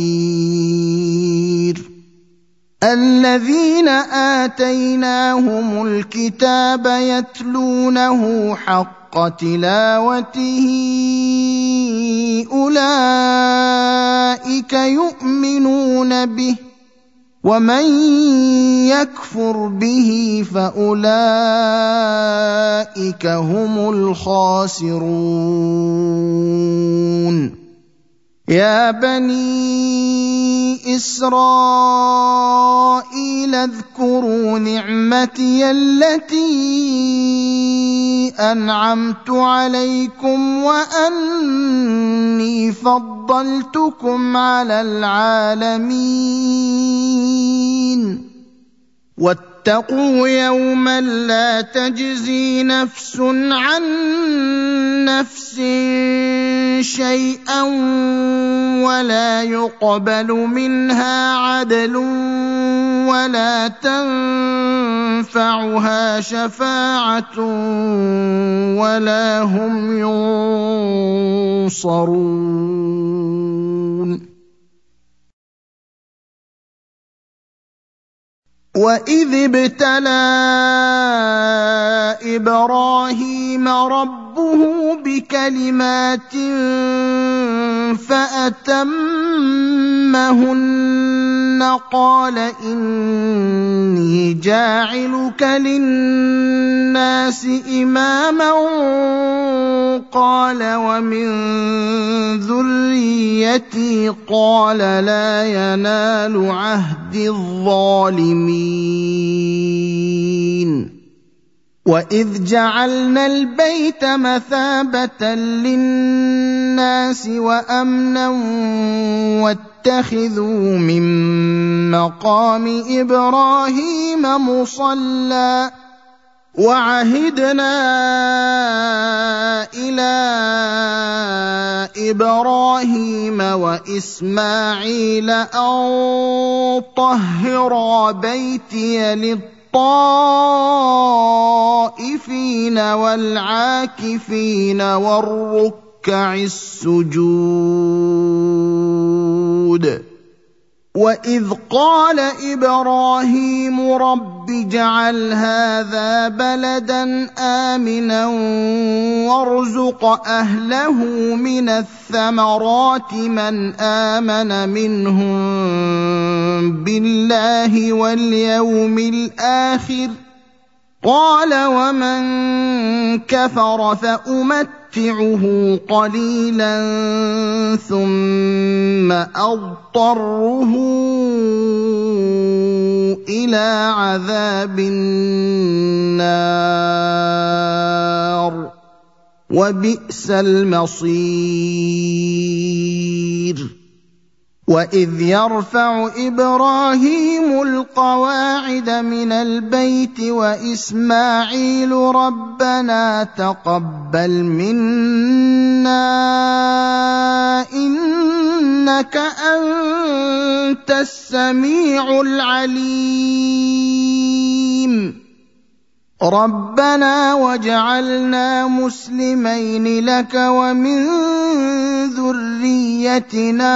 Speaker 1: نصير. الذين آتيناهم الكتاب يتلونه حق تلاوته أولئك يؤمنون به ومن يكفر به فأولئك هم الخاسرون. يا بني إسرائيل اذكروا نعمتي التي أنعمت عليكم وأني فضلتكم على العالمين. واتقوا يوما لا تجزي نفس عن نفس شيئا ولا يقبل منها عدل ولا تنفعها شفاعة ولا هم ينصرون. وَإِذِ ابْتَلَىٰ إِبْرَاهِيمَ رَبُّهُ بِكَلِمَاتٍ فَأَتَمَّهُنَّ قَالَ إِنِّي جَاعِلُكَ لِلنَّاسِ إِمَامًا قَالَ وَمِن ذُرِّيَّتِي قَالَ لَا يَنَالُ عَهْدِي الظَّالِمِينَ. وَإِذْ جَعَلْنَا الْبَيْتَ مَثَابَةً لِّلنَّاسِ وَأَمْنًا وَاتَّخِذُوا مِن مَّقَامِ إِبْرَاهِيمَ مُصَلًّى وَعَهِدْنَا إِلَىٰ إِبْرَاهِيمَ وَإِسْمَاعِيلَ أَن طَهِّرَا بَيْتِيَ لِلطَّائِفِينَ وَالْعَاكِفِينَ وَالرُّكَّعِ السُّجُودِ. وَإِذْ قَالَ إِبْرَاهِيمُ رَبِّ اجْعَلْ هَٰذَا بَلَدًا آمِنًا وَارْزُقْ أَهْلَهُ مِنَ الثَّمَرَاتِ مَنْ آمَنَ مِنْهُم بِاللَّهِ وَالْيَوْمِ الْآخِرِ قَالَ وَمَن كَفَرَ فَأُمَتِّعُهُ قَلِيلًا ثُمَّ أَضْطَرُّهُ إِلَىٰ عَذَابِ النَّارِ وبئس المصير. وإذ يرفع إبراهيم القواعد من البيت وإسماعيل ربنا تقبل منا إنك أنت السميع العليم. ربنا واجعلنا مسلمين لك ومن ذريتنا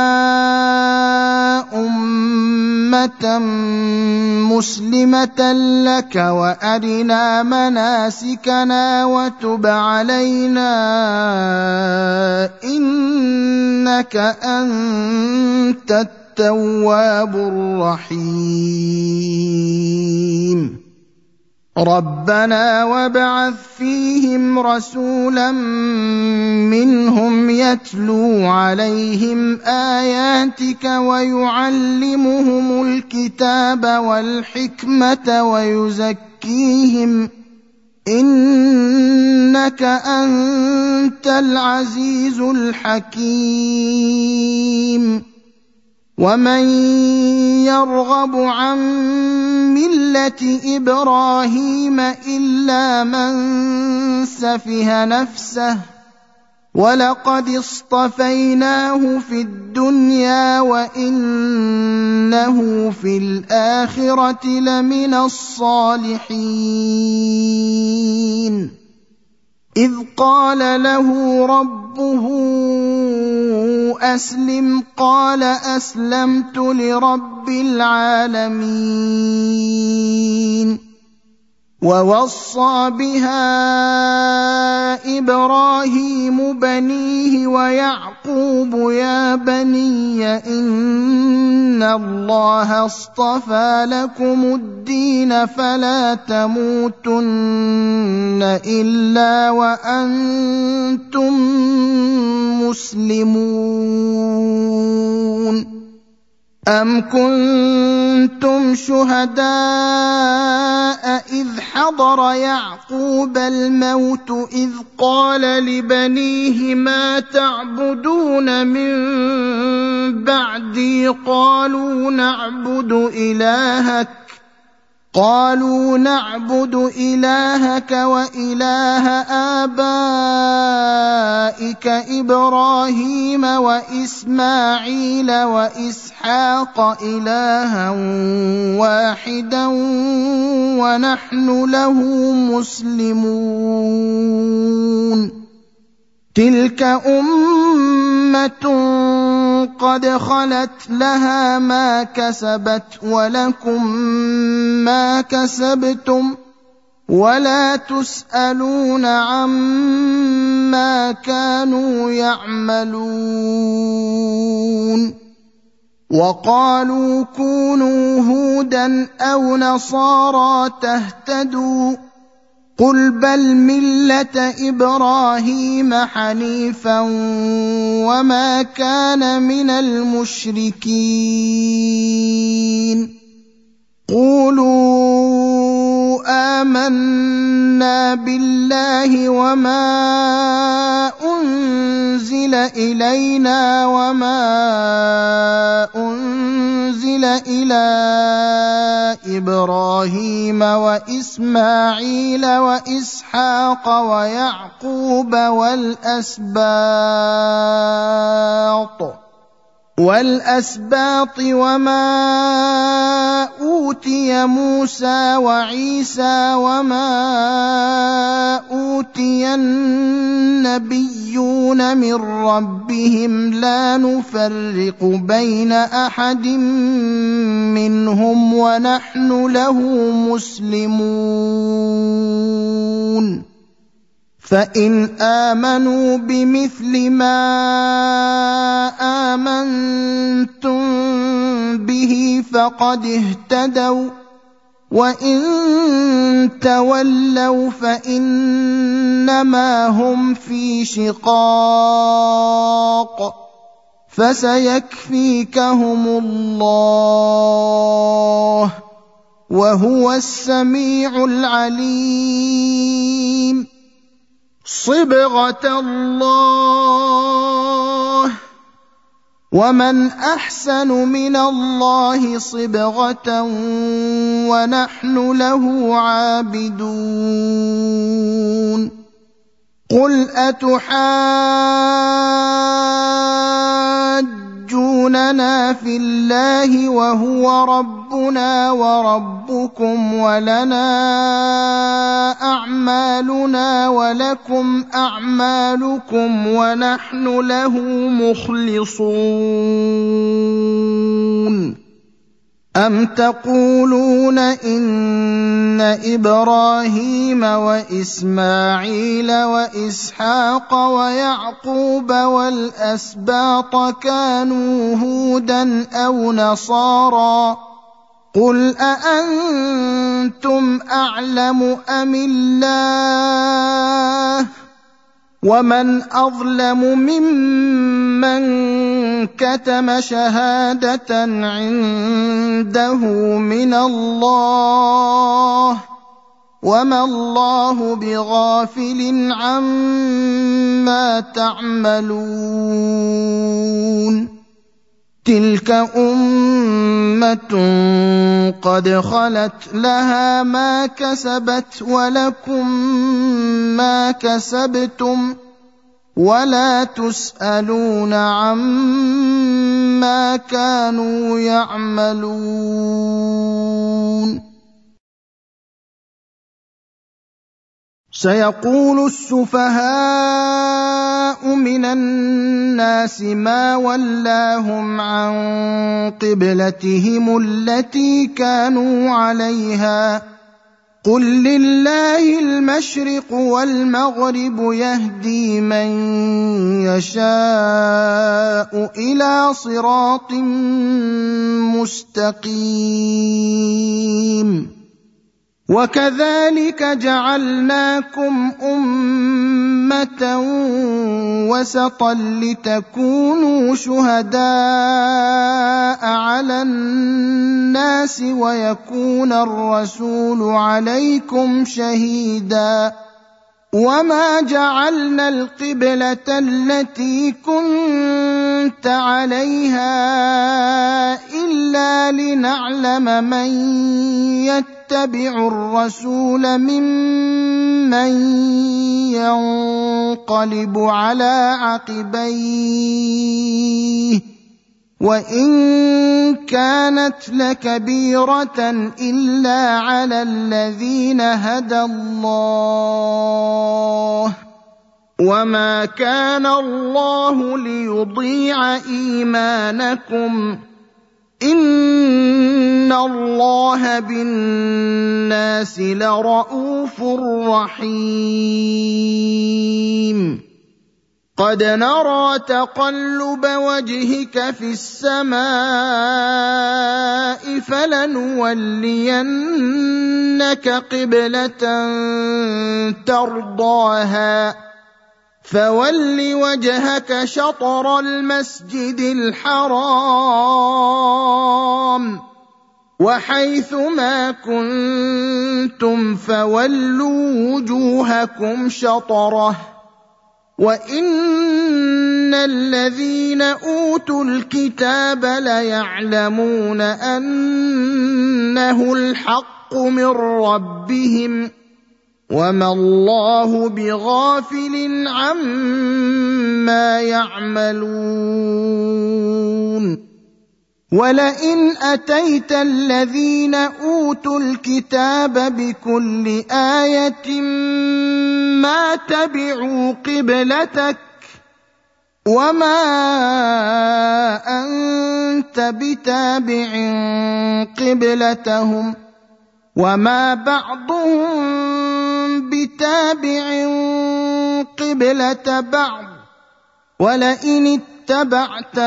Speaker 1: أمة مسلمة لك وأرنا مناسكنا وتب علينا إنك أنت التواب الرحيم. ربنا وابعث فيهم رسولا منهم يتلو عليهم آياتك ويعلمهم الكتاب والحكمة ويزكيهم إنك أنت العزيز الحكيم. ومن يرغب عن ملة إبراهيم إلا من سفه نفسه ولقد اصطفيناه في الدنيا وإنه في الآخرة لمن الصالحين. إذ قال له ربه أسلم قال أسلمت لرب العالمين. ووصى بها إبراهيم بنيه ويعقوب يا بني إن الله اصطفى لكم الدين فلا تموتن إلا وأنتم مسلمون. أم كنتم شهداء إذ حضر يعقوب الموت إذ قال لبنيه ما تعبدون من بعدي قالوا نعبد إلهك قالوا نعبد إلهك وإله آبائك إبراهيم وإسماعيل وإسحاق إلها واحدا ونحن له مسلمون. تلك أمة قد خلت لها ما كسبت ولكم ما كسبتم ولا تسألون عما كانوا يعملون. وقالوا كونوا هودا أو نصارى تهتدوا قل بل ملة إبراهيم حنيفا وما كان من المشركين. قولوا آمنا بالله وما أنزل إلينا وما أنزل إلى إبراهيم وإسماعيل وإسحاق ويعقوب والأسباط والأسباط وما أوتي موسى وعيسى وما أوتي النبيون من ربهم لا نفرق بين أحد منهم ونحن له مسلمون. فإن آمنوا بمثل ما آمنتم به فقد اهتدوا وإن تولوا فإنما هم في شقاق فسيكفيكهم الله وهو السميع العليم. صبغة الله ومن أحسن من الله صبغة ونحن له عابدون قل أتحاجوننا في الله وهو ربنا وربكم ولنا أعمالنا ولكم أعمالكم ونحن له مخلصون أم تقولون إن إبراهيم وإسماعيل وإسحاق ويعقوب والأسباط كانوا هودا أو نصارى قل أأنتم أعلم أم الله ومن أظلم ممن كتم شهادة عنده من الله وما الله بغافل عما تعملون تلك أمة قد خلت لها ما كسبت ولكم ما كسبتم ولا تسألون عما كانوا يعملون سيقول السفهاء من الناس ما ولاهم عن قبلتهم التي كانوا عليها قل لله المشرق والمغرب يهدي من يشاء إلى صراط مستقيم وكذلك جعلناكم أمة وسطا لتكونوا شهداء على الناس ويكون الرسول عليكم شهيدا وما جعلنا القبلة التي كنت عليها إلا لنعلم من يتبع الرسول ممن ينقلب على عقبيه وإن كانت لكبيرة إلا على الذين هدى الله وما كان الله ليضيع إيمانكم إن الله بالناس لرءوف رحيم قد نرى تقلب وجهك في السماء فلنولينك قبلة ترضاها فول وجهك شطر المسجد الحرام وحيث ما كنتم فولوا وجوهكم شطره وإن الذين أوتوا الكتاب ليعلمون أنه الحق من ربهم وما الله بغافل عما يعملون ولئن أتيت الذين أوتوا الكتاب بكل آية ما تبعوا قبلتك وما أنت بتابع قبلتهم وما بعضهم بتابع قبلة بعض ولئن اتبعت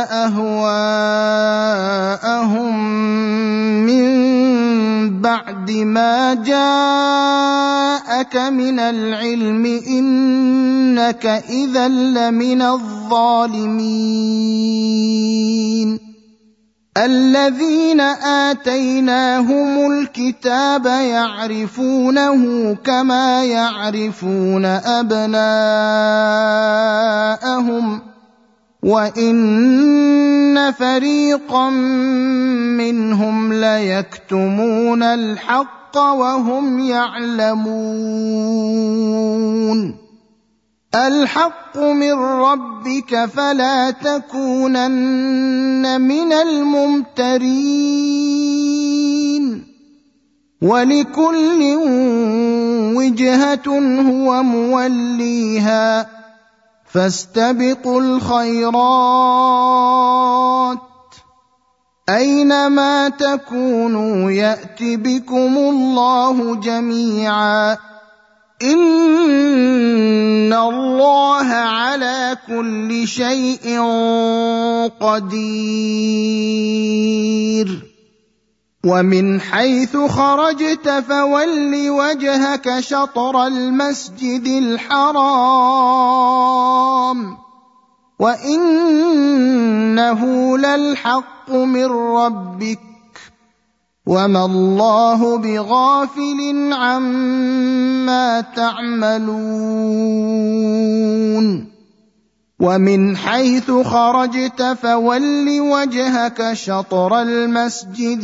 Speaker 1: أهواءهم من بعد ما جاءك من العلم إنك إذا لمن الظالمين الذين آتيناهم الكتاب يعرفونه كما يعرفون أبناءهم وإن فريقا منهم ليكتمون الحق وهم يعلمون الحق من ربك فلا تكونن من الممترين ولكل وجهة هو موليها فاستبقوا الخيرات أينما تكونوا يأت بكم الله جميعا إن الله على كل شيء قدير ومن حيث خرجت فول وجهك شطر المسجد الحرام وإنه للحق من ربك وما الله بغافل عما تعملون ومن حيث خرجت فول وجهك شطر المسجد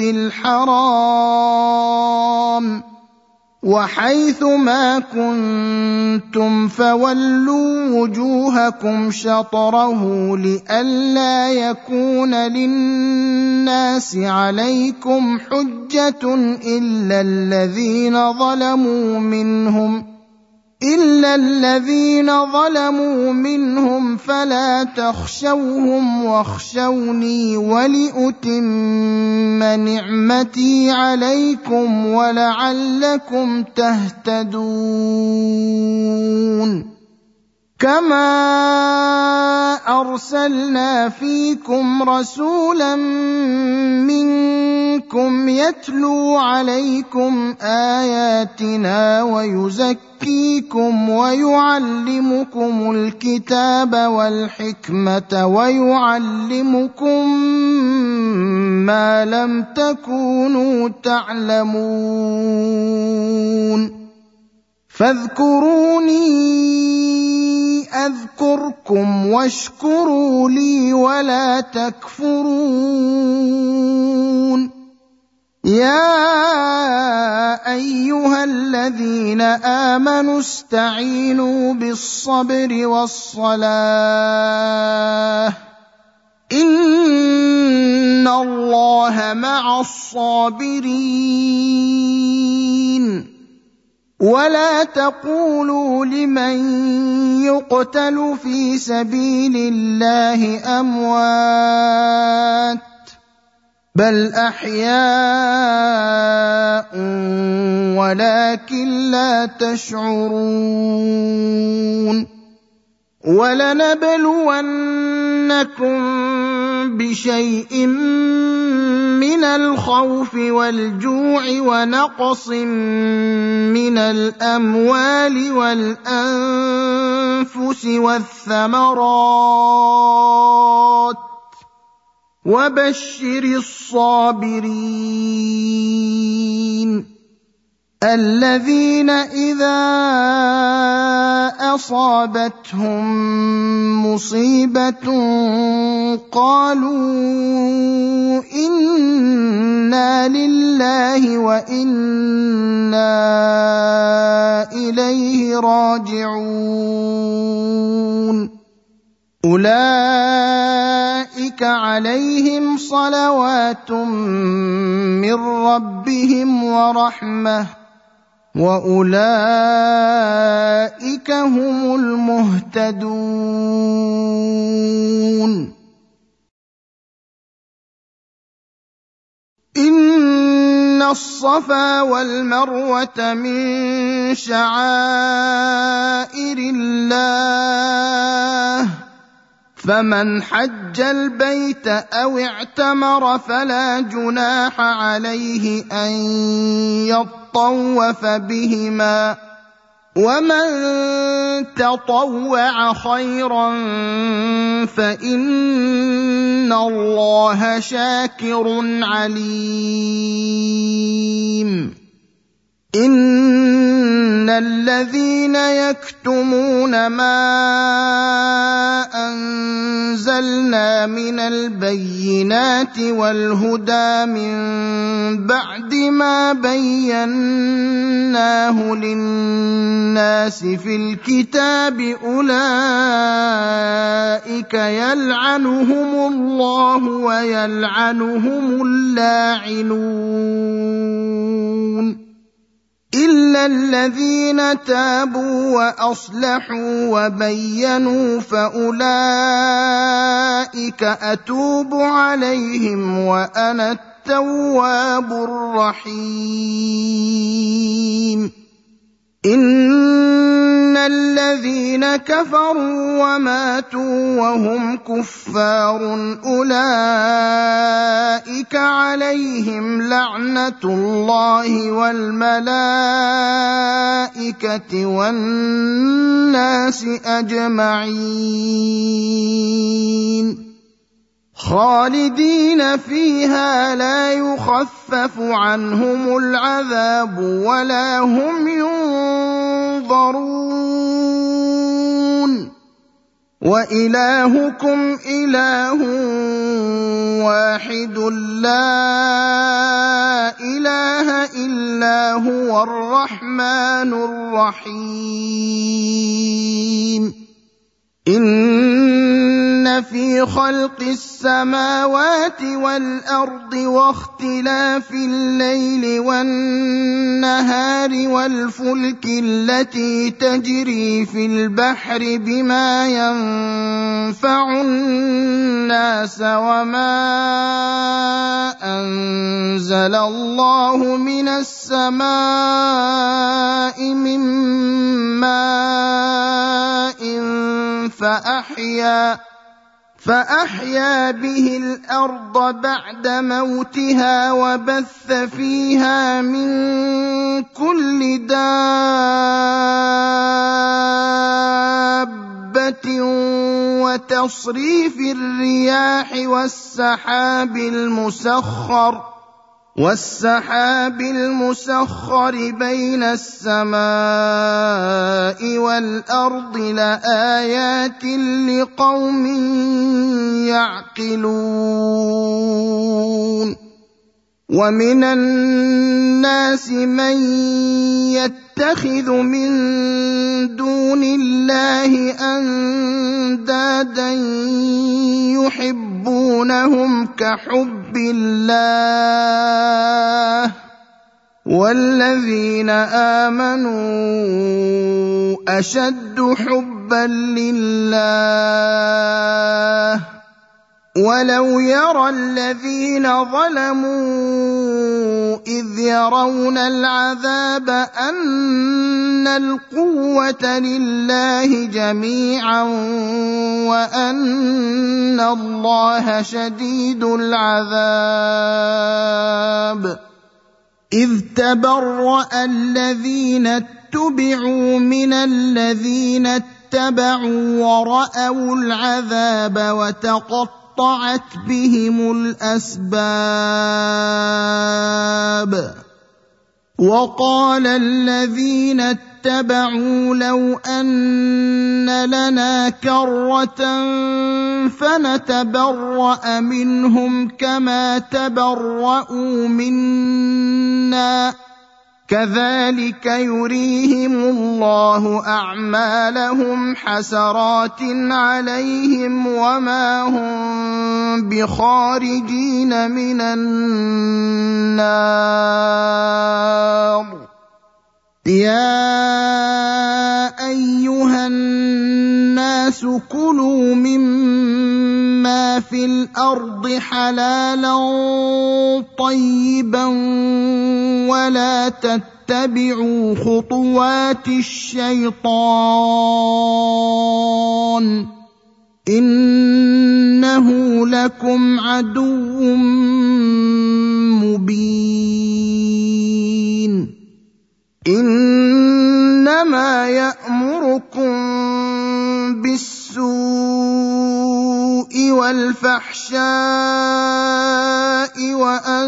Speaker 1: الحرام وحيث ما كنتم فولوا وجوهكم شطره لئلا يكون للناس عليكم حجة إلا الذين ظلموا منهم إلا الذين ظلموا منهم فلا تخشوهم واخشوني ولأتم نعمتي عليكم ولعلكم تهتدون كما أرسلنا فيكم رسولا منكم يتلو عليكم آياتنا ويزكيكم ويعلمكم الكتاب والحكمة ويعلمكم ما لم تكونوا تعلمون فاذكروني أذكركم واشكروا لي ولا تكفرون يا أيها الذين آمنوا استعينوا بالصبر والصلاة إن الله مع الصابرين ولا تقولوا لمن يقتل في سبيل الله أموات بل أحياء ولكن لا تشعرون ولنبلونكم بشيء من الخوف والجوع ونقص من الأموال والأنفس والثمرات وبشر الصابرين الذين إذا أصابتهم مصيبة قالوا إنا لله وإنا إليه راجعون أولئك عليهم صلوات من ربهم ورحمة وأولئك هم المهتدون إن الصفا والمروة من شعائر الله فمن حج البيت أو اعتمر فلا جناح عليه أن يطوف بهما ومن تطوع خيرا فإن الله شاكر عليم إن الذين يكتمون ما أنزلنا من البينات والهدى من بعد ما بيناه للناس في الكتاب أولئك يلعنهم الله ويلعنهم اللاعنون إلا الذين تابوا وأصلحوا وبينوا فأولئك أتوب عليهم وأنا التواب الرحيم إن الذين كفروا وماتوا وهم كفار أولئك عليهم لعنة الله والملائكة والناس أجمعين خالدين فيها لا يخفف عنهم العذاب ولا هم ينظرون وإلهكم إله واحد لا إله إلا هو الرحمن الرحيم إن في خلق السماوات والأرض واختلاف الليل والنهار والفلك التي تجري في البحر بما ينفع الناس وما أنزل الله من السماء من ماء فأحيا فأحيا به الأرض بعد موتها وبث فيها من كل دابة وتصريف الرياح والسحاب المسخر والسحاب المسخر بين السماء والأرض لآيات لقوم يعقلون ومن الناس من يتخذ من دون الله أندادا يحبونهم كحب الله والذين آمنوا أشد حبا لله ولو يرى الذين ظلموا إذ يرون العذاب أن القوة لله جميعا وأن الله شديد العذاب إذ تبرأ الذين اتبعوا من الذين اتبعوا ورأوا العذاب وتقطعت بهم الأسباب وقال الذين اتبعوا لو أن لنا كرة فنتبرأ منهم كما تبرأوا منا كذلك يريهم الله أعمالهم حسرات عليهم وما هم بخارجين من النار يا أيها الناس كلوا مما في الأرض حلالا طيبا ولا تتبعوا خطوات الشيطان إنه لكم عدو مبين إنما والفحشاء وأن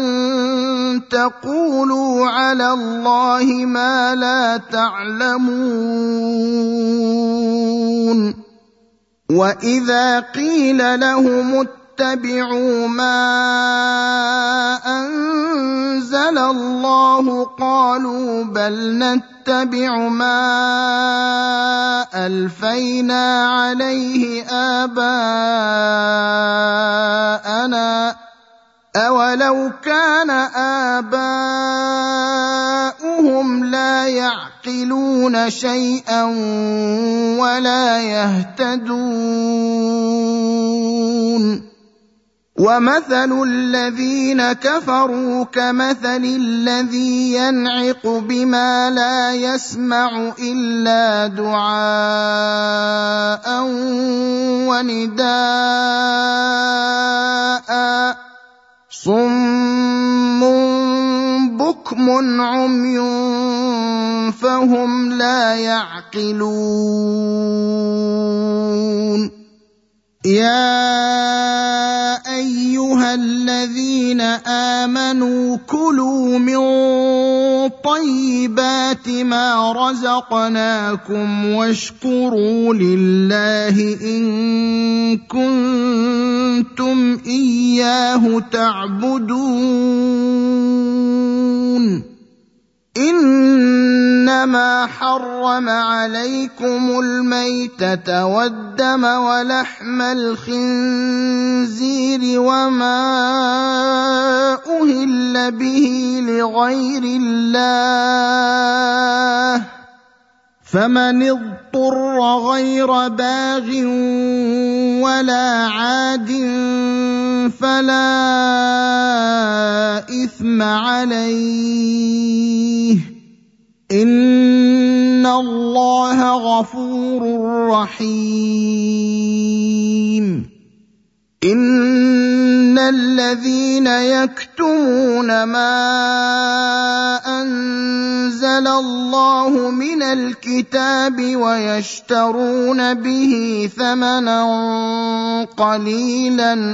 Speaker 1: تقولوا على الله ما لا تعلمون وإذا قيل لهم اتبعوا ما أنزل الله قالوا بل نتبع ما ألفينا عليه آباءنا أولو كان آباؤهم لا يعقلون شيئا ولا يهتدون ومثل الذين كفروا كمثل الذي ينعق بما لا يسمع إلا دعاء ونداء صم بكم عمي فهم لا يعقلون يا أيها الذين آمنوا كلوا من طيبات ما رزقناكم واشكروا لله إن كنتم إياه تعبدون إنما حرم عليكم الميتة والدم ولحم الخنزير وما أهل به لغير الله فمن اضطر غير باغ ولا عاد فلا إثم عليه إن الله غفور رحيم إن الذين يكتمون ما أنزل الله من الكتاب ويشترون به ثمنا قليلا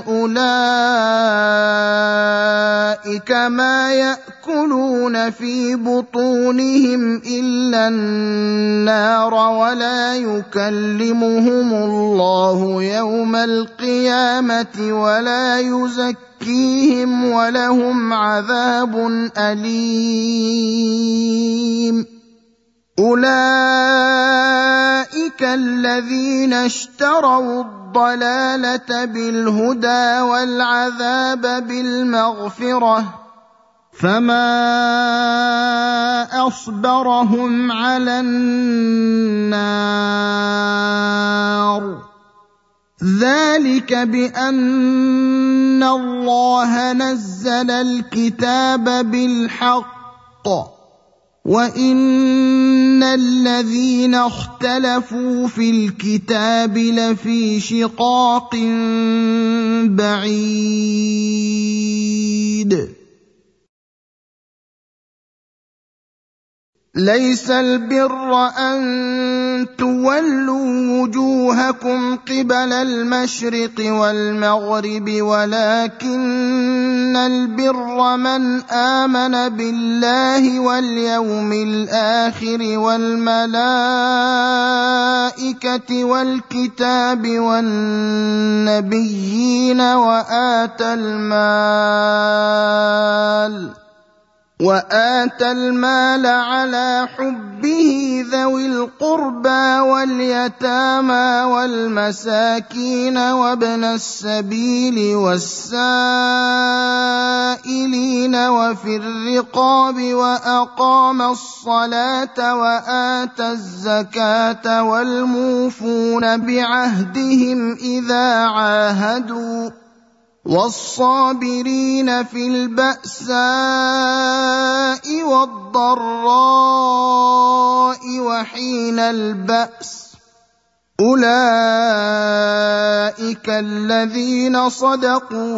Speaker 1: أولئك ما يأكلون في بطونهم إلا النار ولا يكلمهم الله يوم القيامة ولا يزكيهم ولهم عذاب أليم أولئك الذين اشتروا الضلالة بالهدى والعذاب بالمغفرة فما أصبرهم على النار ذلك بأن الله نزل الكتاب بالحق وإن الذين اختلفوا في الكتاب لفي شقاق بعيد ليس البر أن تولوا وجوهكم قبل المشرق والمغرب ولكن البر من آمن بالله واليوم الآخر والملائكة والكتاب والنبيين وآتى المال وآتى المال على حبه ذوي القربى واليتامى والمساكين وابن السبيل والسائلين وفي الرقاب وأقام الصلاة وآتى الزكاة والموفون بعهدهم إذا عاهدوا والصابرين في البأساء والضراء وحين البأس أولئك الذين صدقوا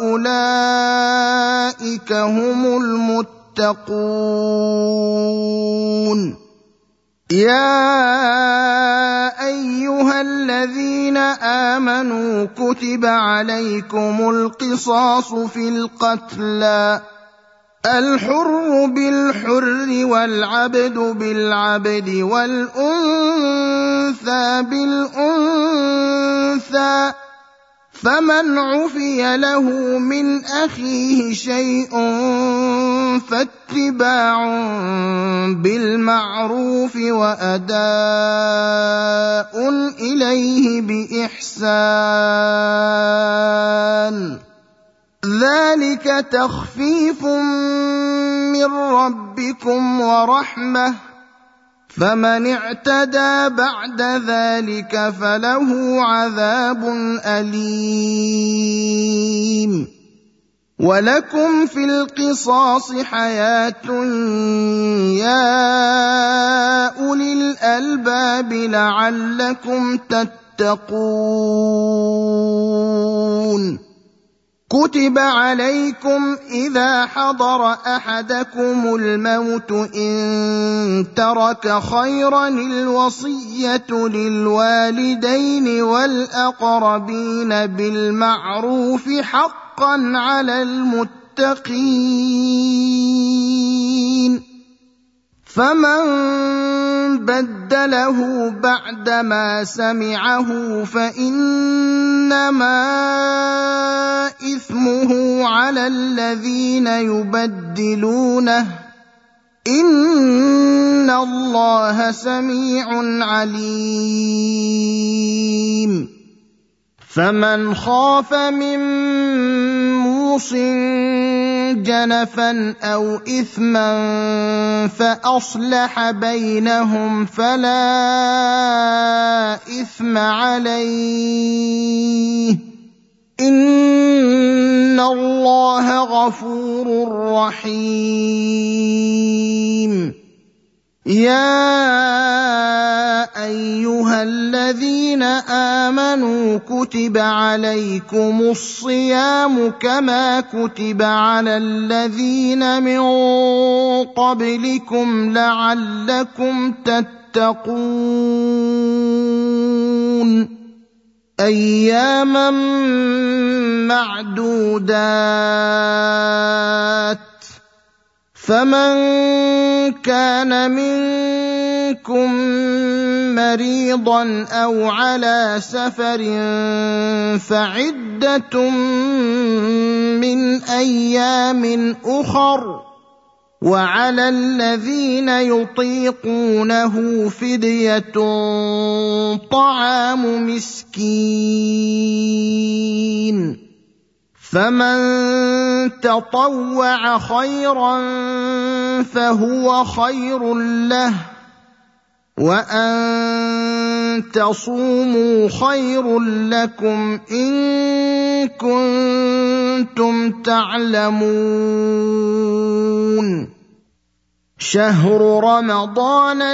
Speaker 1: وأولئك هم المتقون يا أيها الذين آمنوا كتب عليكم القصاص في القتلى الحر بالحر والعبد بالعبد والأنثى بالأنثى فمن عفي له من أخيه شيء فاتباع بالمعروف وأداء إليه بإحسان ذلك تخفيف من ربكم ورحمة فمن اعتدى بعد ذلك فله عذاب أليم ولكم في القصاص حياة يا أولي الألباب لعلكم تتقون كتب عليكم إذا حضر أحدكم الموت إن ترك خيرا الوصية للوالدين والأقربين بالمعروف حقا على المتقين فمن بدله بعدما سمعه فإنما إثمه على الذين يبدلونه إن الله سميع عليم فمن خاف من موص جنفا أو إثما فأصلح بينهم فلا إثم عليه إن الله غفور رحيم يا أيها الذين آمنوا كتب عليكم الصيام كما كتب على الذين من قبلكم لعلكم تتقون أياما معدودات فمن كان منكم مريضا أو على سفر فعدة من أيام أخر وعلى الذين يطيقونه فدية طعام مسكين فمن تطوع خيرا فهو خير له وأن تصوموا خير لكم إن كنتم تعلمون شهر رمضان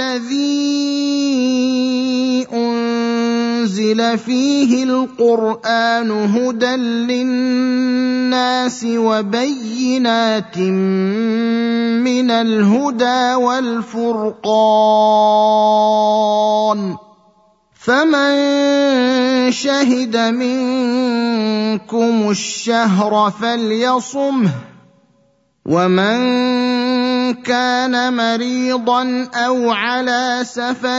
Speaker 1: الذي أنزل فيه القرآن هدى للناس وبينات من الهدى والفرقان فمن شهد منكم الشهر فليصمه ومن كان مريضا أو على سفر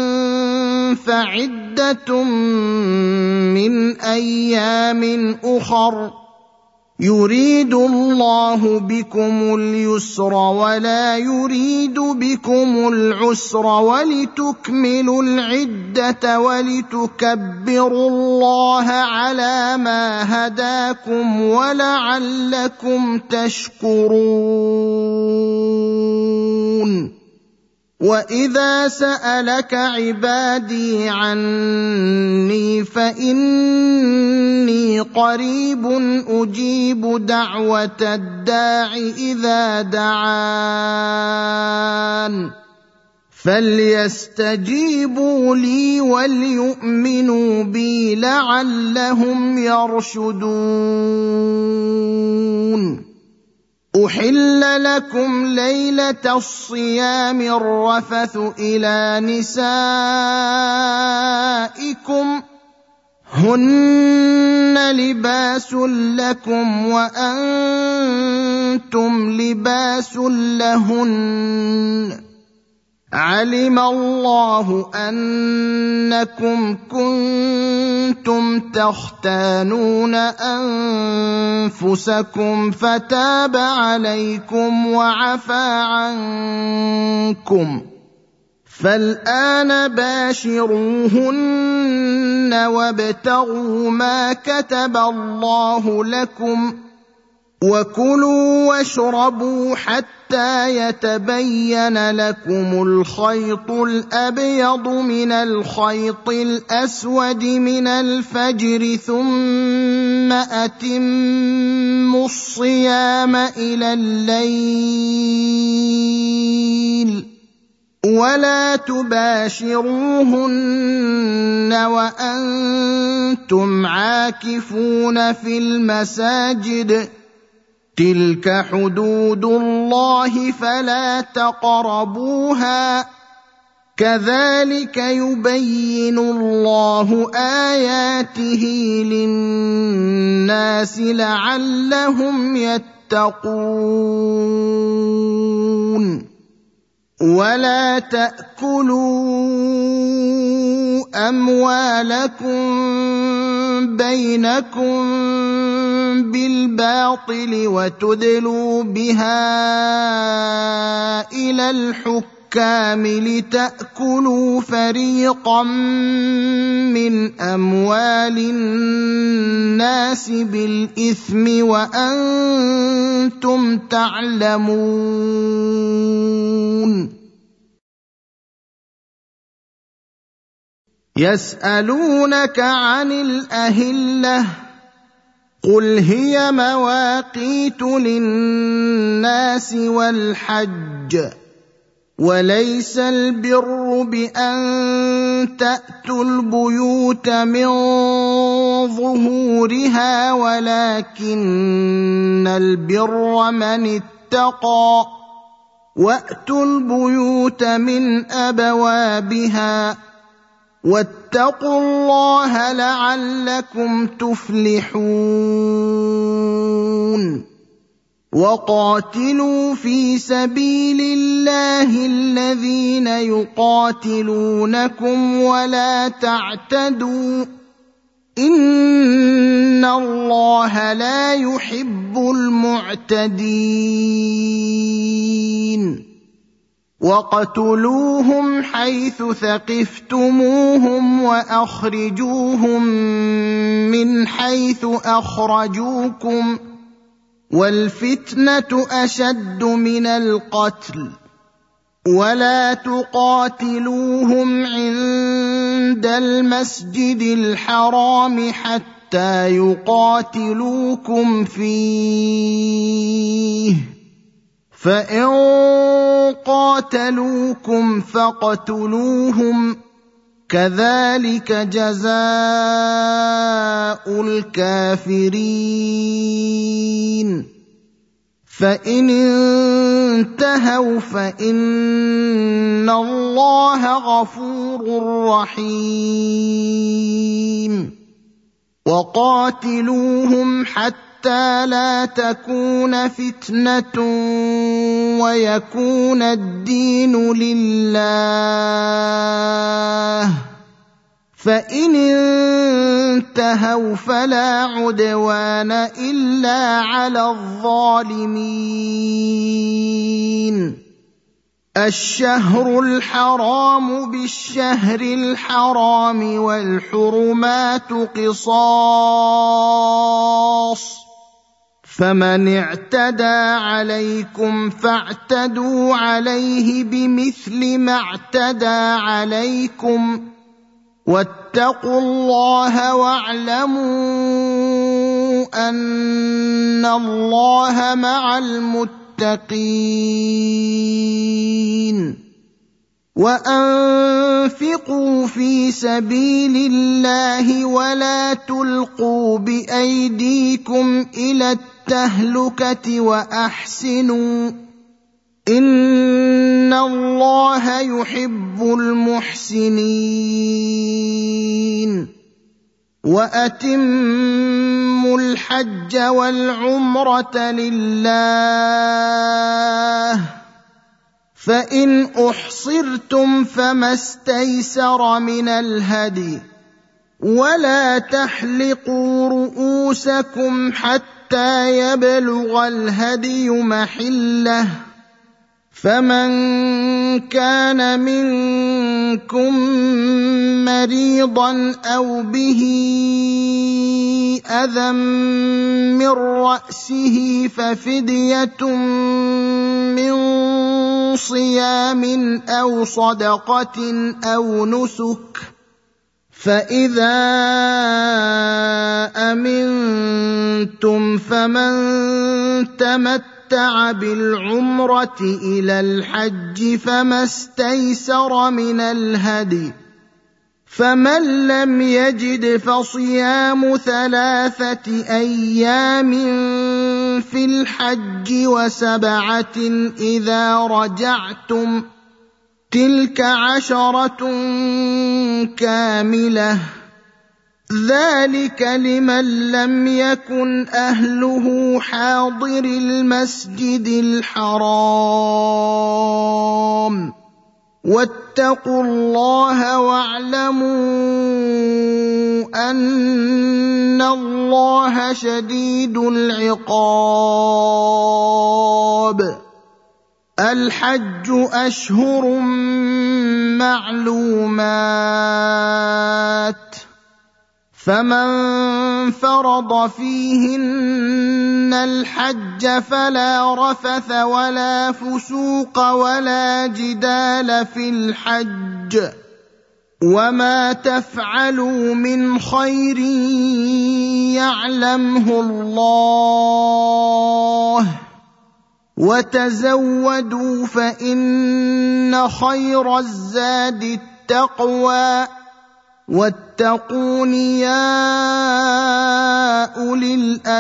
Speaker 1: فعدة من أيام أخر يريد الله بكم اليسر ولا يريد بكم العسر ولتكملوا العدة ولتكبروا الله على ما هداكم ولعلكم تشكرون وإذا سألك عبادي عني فإني قريب أجيب دعوة الداع إذا دعان فليستجيبوا لي وليؤمنوا بي لعلهم يرشدون أحل لكم ليلة الصيام الرفث إلى نسائكم هن لباس لكم وأنتم لباس لهن علم الله أنكم كنتم تختانون أنفسكم فتاب عليكم وعفى عنكم فالآن باشروهن وابتغوا ما كتب الله لكم وكلوا واشربوا حتى يتبين لكم الخيط الأبيض من الخيط الأسود من الفجر ثم أتموا الصيام إلى الليل ولا تباشروهن وأنتم عاكفون في المساجد تلك حدود الله فلا تقربوها كذلك يبين الله آياته للناس لعلهم يتقون ولا تأكلوا أموالكم بينكم بالباطل وتدلوا بها إلى الحكام لتأكلوا فريقا من أموال الناس بالإثم وأنتم تعلمون يسألونك عن الأهلة قل هي مواقيت للناس والحج وليس البر بأن تأتوا البيوت من ظهورها ولكن البر من اتقى وأتوا البيوت من أبوابها واتقوا الله لعلكم تفلحون وقاتلوا في سبيل الله الذين يقاتلونكم ولا تعتدوا إن الله لا يحب المعتدين وَاقْتُلُوهُمْ حَيْثُ ثَقِفْتُمُوهُمْ وَأَخْرِجُوهُمْ مِنْ حَيْثُ أَخْرَجُوكُمْ ۚ وَالْفِتْنَةُ أَشَدُّ مِنَ الْقَتْلِ ۚ وَلَا تُقَاتِلُوهُمْ عِندَ الْمَسْجِدِ الْحَرَامِ حَتَّىٰ يُقَاتِلُوكُمْ فِيهِ ۖ فَإِن قَاتَلُوكُمْ فَاقْتُلُوهُمْ ۗ كَذَٰلِكَ جَزَاءُ الْكَافِرِينَ فَإِنِ انتَهَوْا فَإِنَّ اللَّهَ غَفُورٌ رَّحِيمٌ وَقَاتِلُوهُمْ حَتَّىٰ لَا تَكُونَ فِتْنَةٌ وَيَكُونَ الدِّينُ لِلَّهِ ۖ فَإِنِ انتَهَوْا فَلَا عُدْوَانَ إِلَّا عَلَى الظَّالِمِينَ الشهر الحرام بالشهر الحرام والحرمات قصاص فمن اعتدى عليكم فاعتدوا عليه بمثل ما اعتدى عليكم واتقوا الله واعلموا أن الله مع المتقين وأنفقوا في سبيل الله ولا تلقوا بأيديكم إلى التهلكة وأحسنوا إن الله يحب المحسنين وأتموا الحج والعمرة لله فإن أحصرتم فما استيسر من الهدي ولا تحلقوا رؤوسكم حتى يبلغ الهدي محله فمن كان منكم مريضا أو به أذى من رأسه ففدية من صيام أو صدقة أو نسك فإذا أمنتم فمن تمتع بالعمرة إلى الحج فما استيسر من الهدي فمن لم يجد فصيام ثلاثة أيام في الحج وسبعة إذا رجعتم تلك عشرة كاملة ذلك لمن لم يكن أهله حاضر المسجد الحرام واتقوا الله واعلموا أن الله شديد العقاب الحج أشهر معلومات فمن فرض فيهن الحج فلا رفث ولا فسوق ولا جدال في الحج وما تفعلوا من خير يعلمه الله وتزودوا فإن خير الزاد التقوى واتقون يا أولي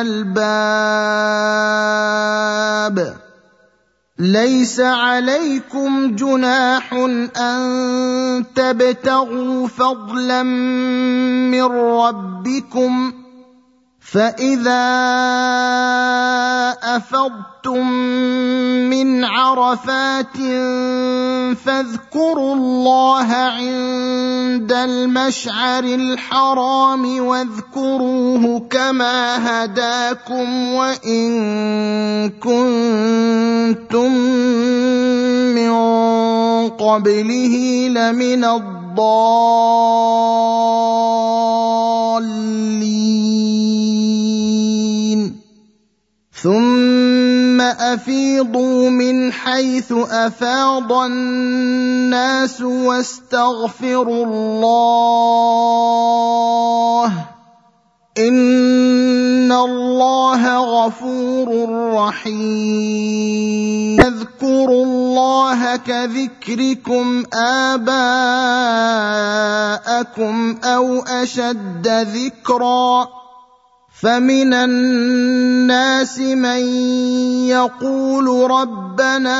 Speaker 1: الألباب ليس عليكم جناح أن تبتغوا فضلا من ربكم فإذا أفضتم من عرفات فاذكروا الله عند المشعر الحرام واذكروه كما هداكم وإن كنتم من قبله لمن الضالين ثم أفيضوا من حيث أفاض الناس واستغفروا الله إن الله غفور رحيم اذكروا الله كذكركم آباءكم أو أشد ذكرا فمن الناس من يقول ربنا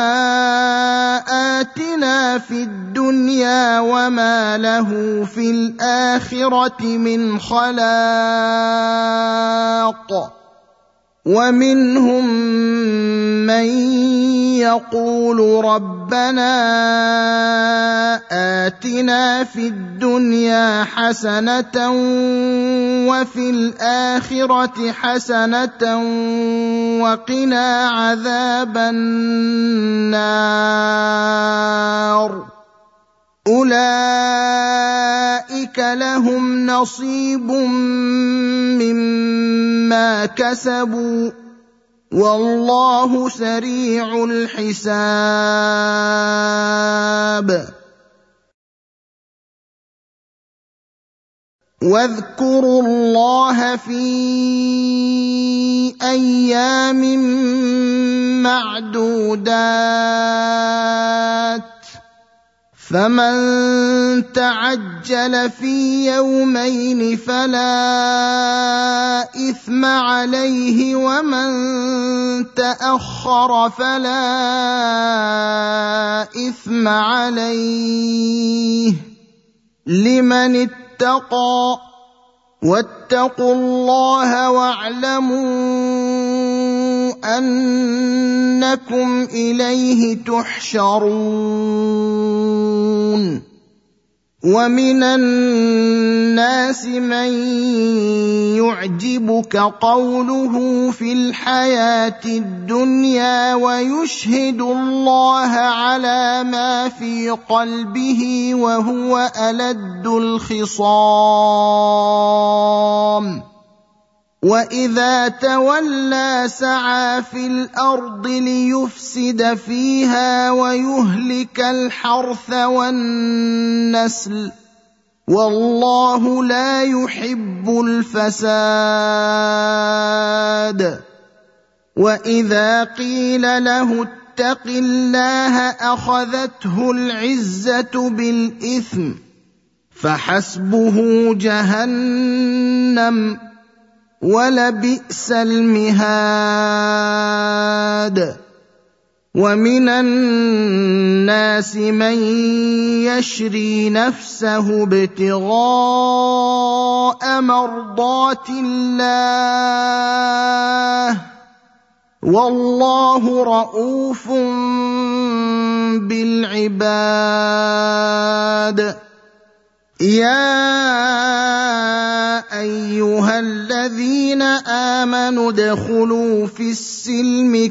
Speaker 1: آتنا في الدنيا وما له في الآخرة من خلاق ومنهم من يقول ربنا آتنا في الدنيا حسنة وفي الآخرة حسنة وقنا عذاب النار أولئك لهم نصيب مما كسبوا والله سريع الحساب واذكروا الله في أيام معدودات فمن تعجل في يومين فلا إثم عليه ومن تأخر فلا إثم عليه لمن اتقى واتقوا الله واعلموا أنكم إليه تحشرون ومن الناس من يعجبك قوله في الحياة الدنيا ويشهد الله على ما في قلبه وهو ألد الخصام وإذا تولى سعى في الأرض ليفسد فيها ويهلك الحرث والنسل والله لا يحب الفساد وإذا قيل له اتق الله أخذته العزة بالإثم فحسبه جهنم ولبئس المهاد ومن الناس من يشري نفسه ابتغاء مرضات الله والله رءوف بالعباد يا أيها الذين آمنوا ادخلوا في السلم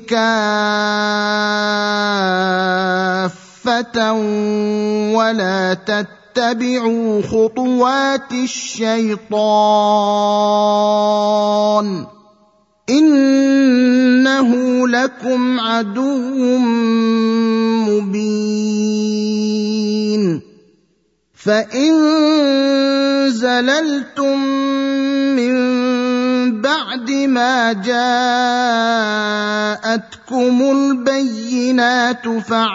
Speaker 1: كافة ولا تتبعوا خطوات الشيطان إنه لكم عدو مبين فإن زللتم من بعد ما جاءتكم البينات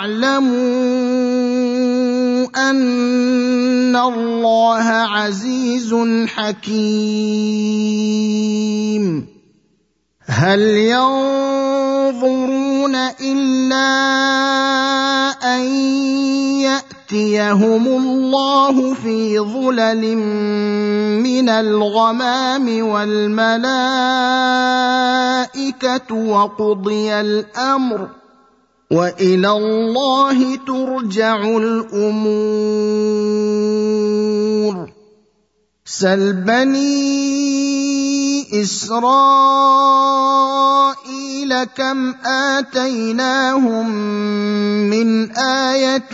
Speaker 1: فاعلموا أن الله عزيز حكيم هل ينظرون إلا أن يأتيهم الله في ظلل من الغمام والملائكة وقضي الأمر وإلى الله ترجع الأمور سل بني إسرائيل كم آتيناهم من آية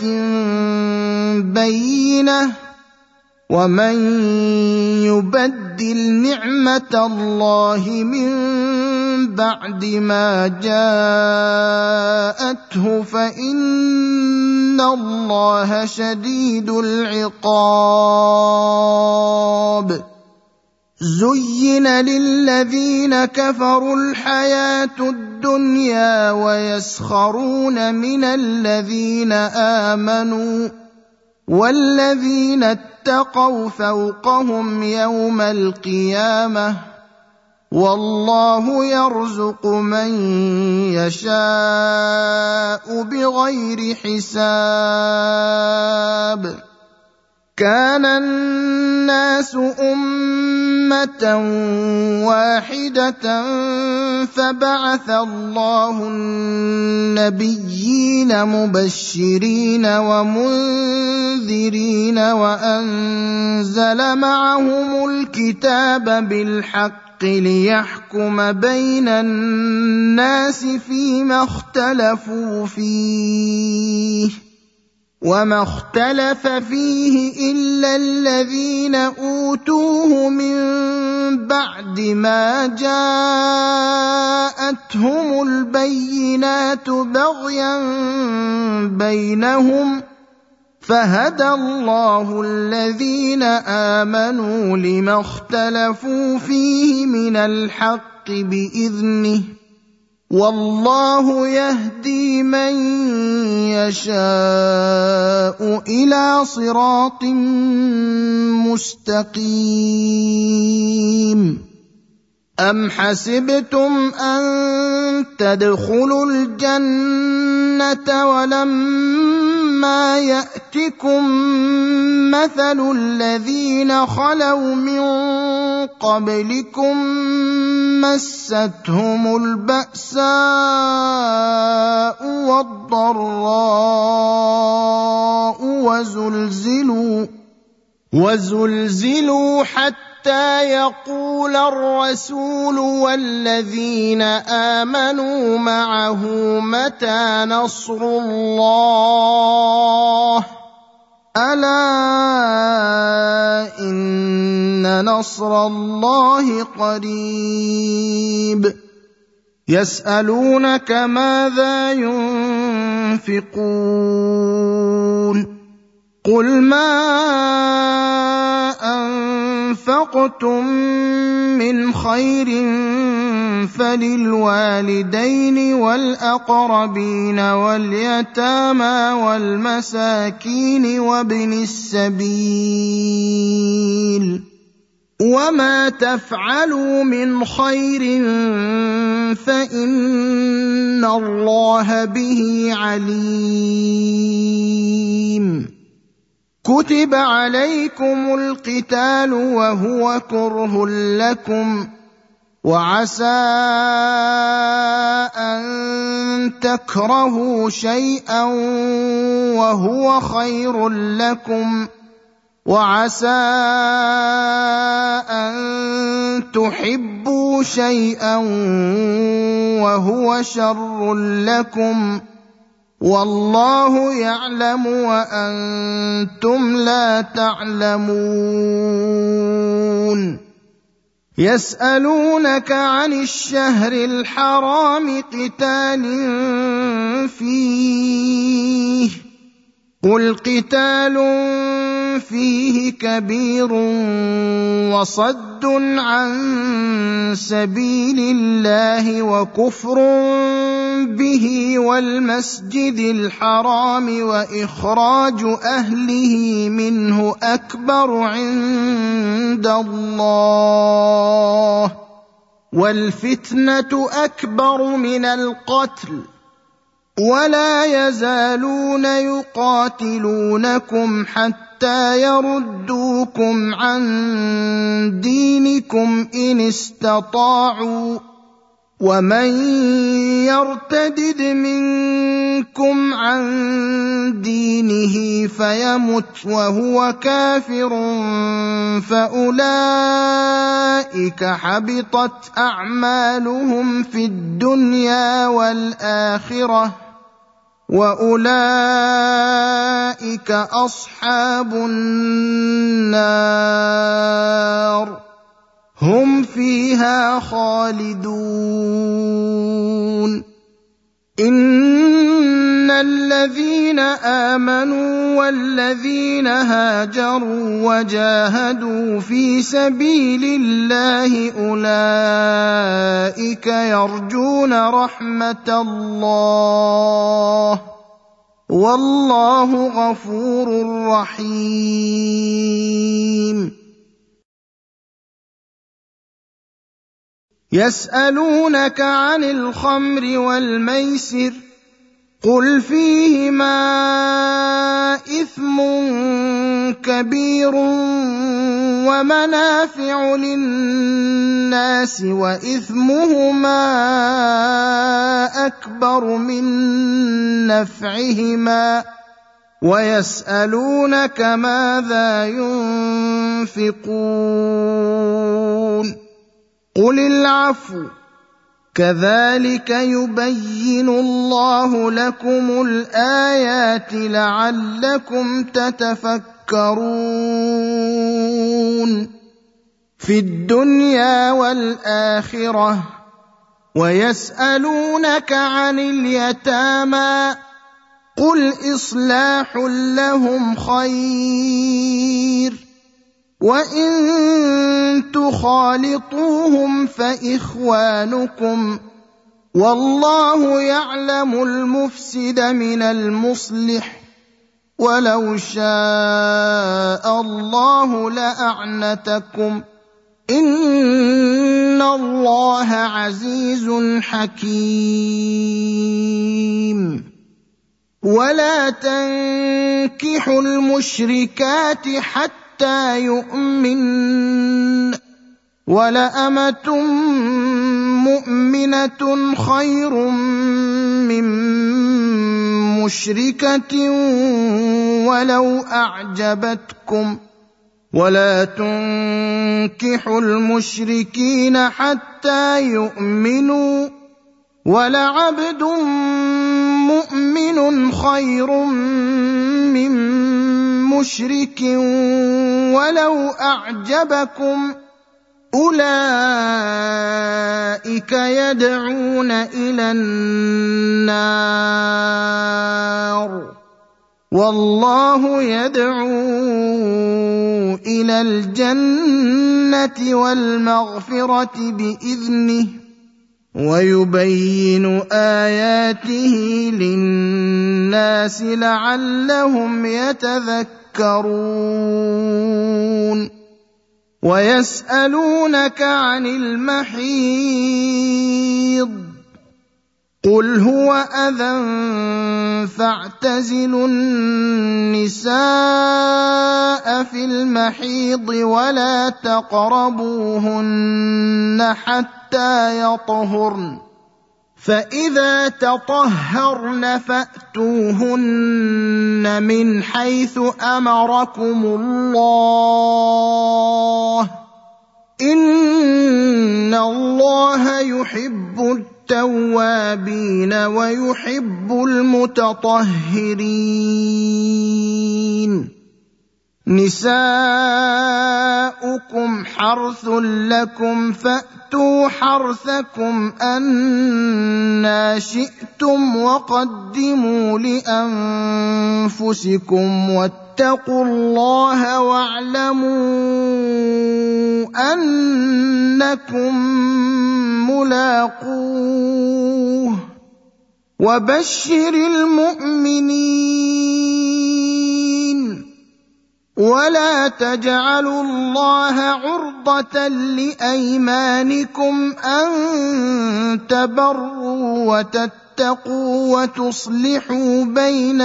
Speaker 1: بينة ومن يبدل نعمة الله من بعد ما جاءته فإن الله شديد العقاب زين للذين كفروا الحياة الدنيا ويسخرون من الذين آمنوا والذين اتقوا فوقهم يوم القيامة والله يرزق من يشاء بغير حساب كان الناس أمة واحدة فبعث الله النبيين مبشرين ومنذرين وأنزل معهم الكتاب بالحق ليحكم بين الناس فيما اختلفوا فيه وما اختلف فيه إلا الذين أوتوه من بعد ما جاءتهم البينات بغيا بينهم فهدى الله الذين آمنوا لما اختلفوا فيه من الحق بإذنه والله يهدي من يشاء إلى صراط مستقيم. أم حسبتم أن تدخلوا الجنة ولما يأتكم مثل الذين خلوا من قبلكم مستهم البأساء والضراء وزلزلوا وزلزلوا حتى يقول الرسول والذين آمنوا معه متى نصر الله ألا إن نصر الله قريب. يسألونك ماذا ينفقون قل ما أنفقتم من خير فللوالدين والأقربين واليتامى والمساكين وابن السبيل وما تفعلوا من خير فإن الله به عليم. كتب عليكم القتال وهو كره لكم وعسى أن تكرهوا شيئا وهو خير لكم وعسى أن تحبوا شيئا وهو شر لكم والله يعلم وأنتم لا تعلمون. يسألونك عن الشهر الحرام قتال فيه قل قتال فيه كبير وصد عن سبيل الله وكفر به والمسجد الحرام وإخراج أهله منه أكبر عند الله والفتنة أكبر من القتل ولا يزالون يقاتلونكم حتى يردوكم عن دينكم إن استطاعوا ومن يرتدد منكم عن دينه فيمت وهو كافر فأولئك حبطت أعمالهم في الدنيا والآخرة وأولئك أصحاب النار هم فيها خالدون. إن الذين آمنوا والذين هاجروا وجاهدوا في سبيل الله أولئك يرجون رحمة الله والله غفور رحيم. يسألونك عن الخمر والميسر قل فيهما إثم كبير ومنافع للناس وإثمهما أكبر من نفعهما ويسألونك ماذا ينفقون قل العفو كذلك يبين الله لكم الآيات لعلكم تتفكرون في الدنيا والآخرة. ويسألونك عن اليتامى قل إصلاح لهم خير وإن تخالطوهم فإخوانكم والله يعلم المفسد من المصلح ولو شاء الله لأعنتكم إن الله عزيز حكيم ولا تنكحوا المشركات حتى يؤمنن ولأمة مؤمنة خير من مشركة ولو أعجبتكم ولا تنكحوا المشركين حتى يؤمنوا ولعبد مؤمن خير من مشرك ولو أعجبكم أولئك يدعون إلى النار والله يدعو إلى الجنة والمغفرة بإذنه ويبين آياته للناس لعلهم يتذكرون ويسألونك عن المحيض قل هو أذى فاعتزلوا النساء في المحيض ولا تقربوهن حتى يطهرن فإذا تطهرن فأتوهن من حيث أمركم الله إن الله يحب التوابين ويحب المتطهرين نساؤكم حرث لكم فأتوا حرثكم أنى شئتم وقدموا لأنفسكم واتقوا الله واعلموا أنكم ملاقوه وبشر المؤمنين ولا تجعلوا الله عرضة لأيمانكم أن تبروا وتتقوا وتصلحوا بين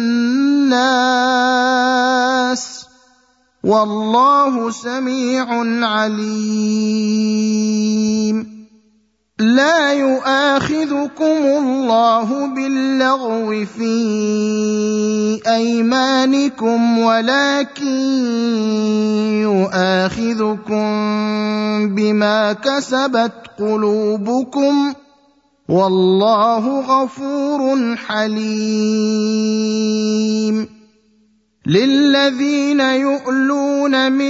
Speaker 1: الناس والله سميع عليم لا يؤاخذكم الله باللغو في أيمانكم ولكن يؤاخذكم بما كسبت قلوبكم والله غفور حليم للذين يؤلون من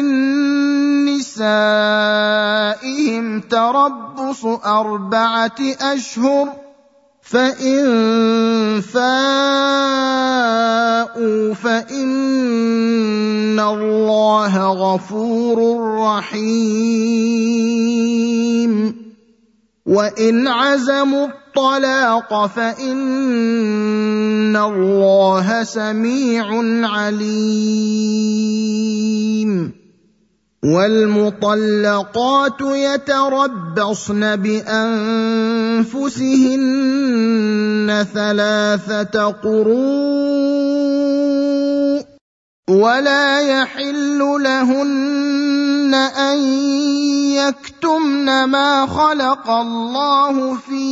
Speaker 1: نسائهم تربص أربعة أشهر فإن فاءوا فإن الله غفور رحيم وإن عزموا الطلاق فإن الله سميع عليم والمطلقات يتربصن بأنفسهن ثلاثة قروء ولا يحل لهن أن يكتمن ما خلق الله في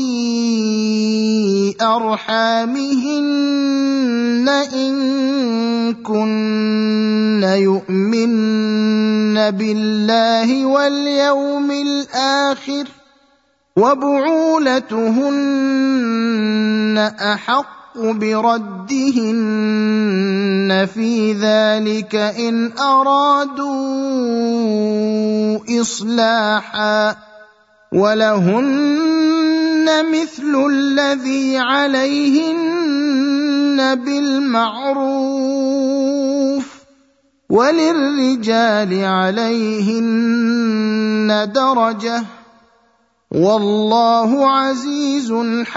Speaker 1: أرحامهن إن كن يؤمن بالله واليوم الآخر وبعولتهن أحق بردهن في ذلك إن أرادوا إصلاحا ولهن مثل الذي عليهن بالمعروف وللرجال عليهن درجة والله عزيز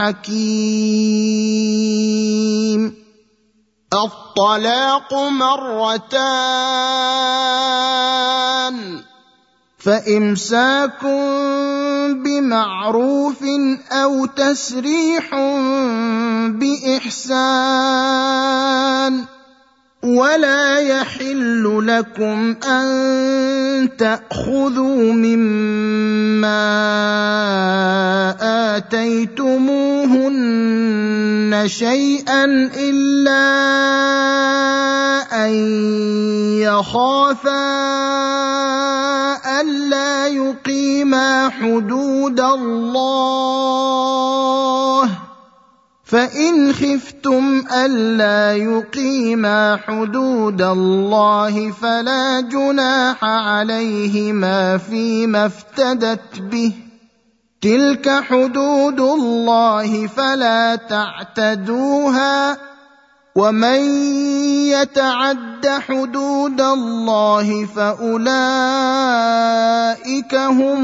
Speaker 1: حكيم. الطلاق مرتان، فإمساك بمعروف أو تسريح بإحسان. ولا يحل لكم أن تأخذوا مما آتيتموهن شيئا إلا أن يخافا ألا يقيما حدود الله، فإن خفتم ألا يقيما حدود الله فلا جناح عليهما فيما افتدت به، تلك حدود الله فلا تعتدوها، ومن يتعد حدود الله فأولئك هم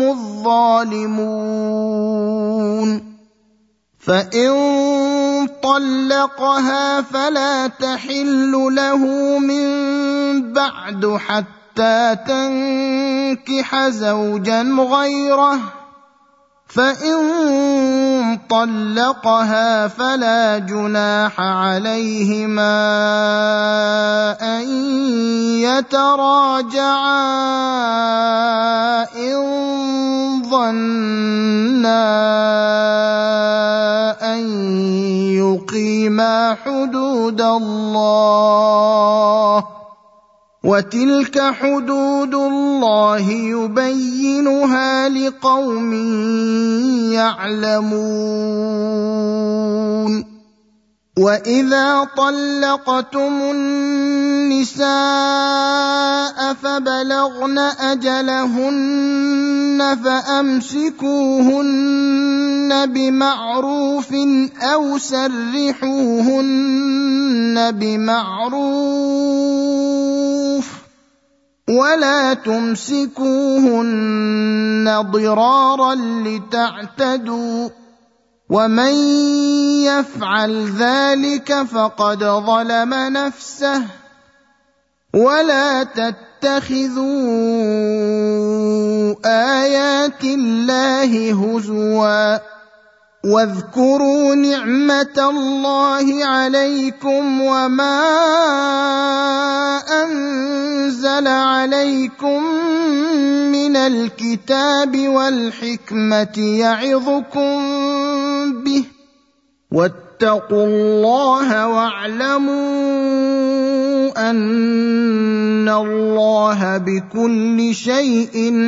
Speaker 1: الظالمون. فإن طلقها فلا تحل له من بعد حتى تنكح زوجا غيره، فإن طلقها فلا جناح عليهما أن يتراجعا إن ظنا أن يقيما حدود الله، وتلك حدود الله يبينها لقوم يعلمون. وإذا طلقتم النساء فبلغن أجلهن فأمسكوهن بمعروف أو سرحوهن بمعروف، ولا تمسكوهن ضرارا لتعتدوا، ومن يفعل ذلك فقد ظلم نفسه. ولا تتخذوا آيات الله هزوا، واذكروا نعمة الله عليكم وما أنزل عليكم من الكتاب والحكمة يعظكم به، واتقوا الله واعلموا أن الله بكل شيء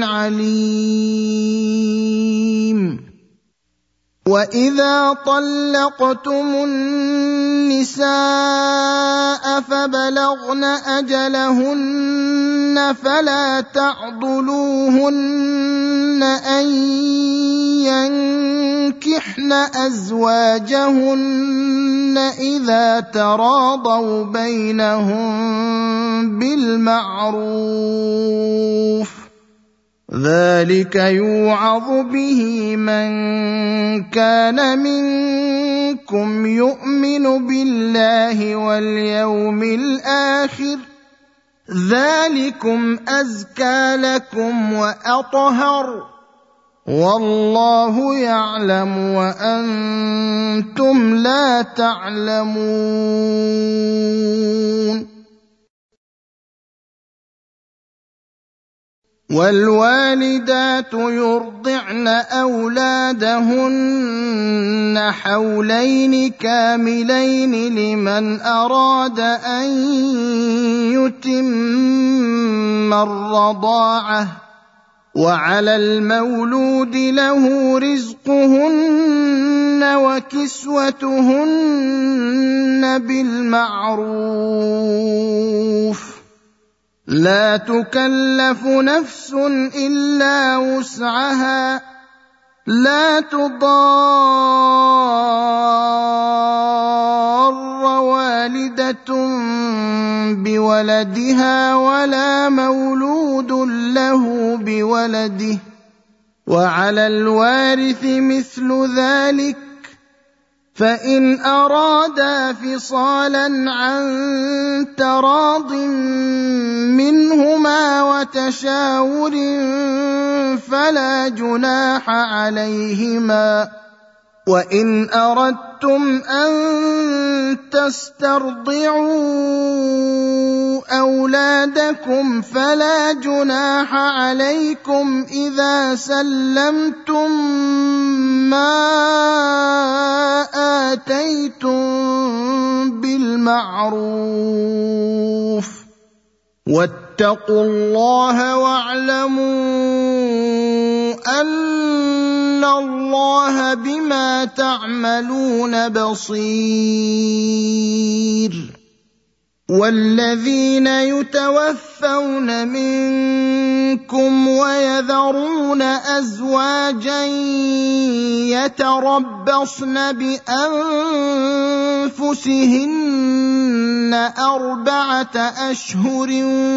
Speaker 1: عليم. وإذا طلقتم النساء فبلغن أجلهن فلا تعضلوهن أن ينكحن أزواجهن إذا تراضوا بينهم بالمعروف، ذلك يوعظ به من كان منكم يؤمن بالله واليوم الآخر، ذلكم أزكى لكم وأطهر، والله يعلم وأنتم لا تعلمون. والوالدات يرضعن أولادهن حولين كاملين لمن أراد أن يتم الرضاعة، وعلى المولود له رزقهن وكسوتهن بالمعروف، لا تكلف نفس إلا وسعها، لا تضار والدة بولدها ولا مولود له بولده، وعلى الوارث مثل ذلك فإن أرادا فصالا عن تراض منهما وتشاور فلا جناح عليهما وإن أردتم أن تسترضعوا أولادكم فلا جناح عليكم إذا سلمتم ما آتيتم بالمعروف واتقوا الله واعلموا أن الله بما تعملون بصير والذين يتوفون منكم ويذرون أزواجا يتربصن بأنفسهن أربعة أشهر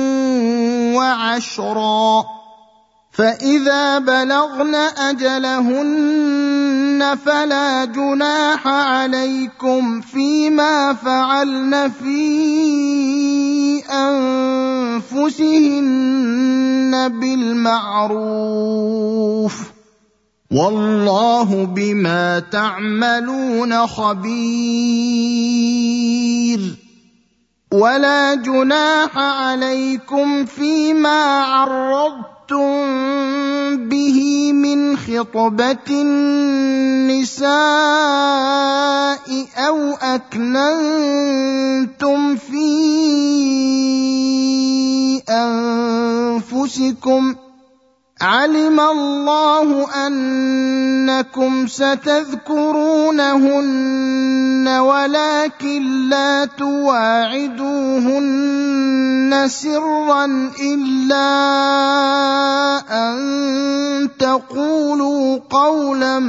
Speaker 1: وعشرا فإذا بلغن أجلهن فلا جناح عليكم فيما فعلن في أنفسهن بالمعروف والله بما تعملون خبير ولا جناح عليكم فيما عرضتم به من خطبة النساء أو أكننتم في أنفسكم علم الله أنكم ستذكرونهن ولكن لا تواعدوهن سرا إلا أن تقولوا قولا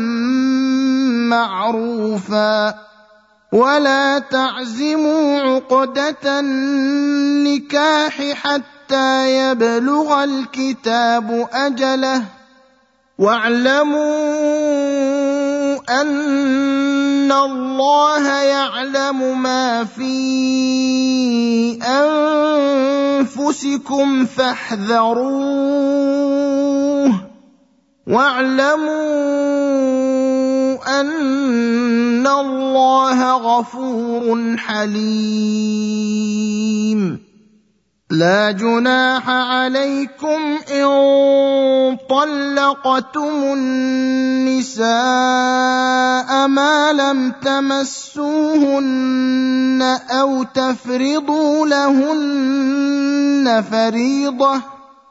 Speaker 1: معروفا ولا تعزموا عقدة النكاح حتى يبلغ الكتاب أجله واعلموا أن الله يعلم ما في أنفسكم فاحذروه واعلموا أن الله غفور حليم لا جناح عليكم إن طلقتم النساء ما لم تمسوهن أو تفرضوا لهن فريضة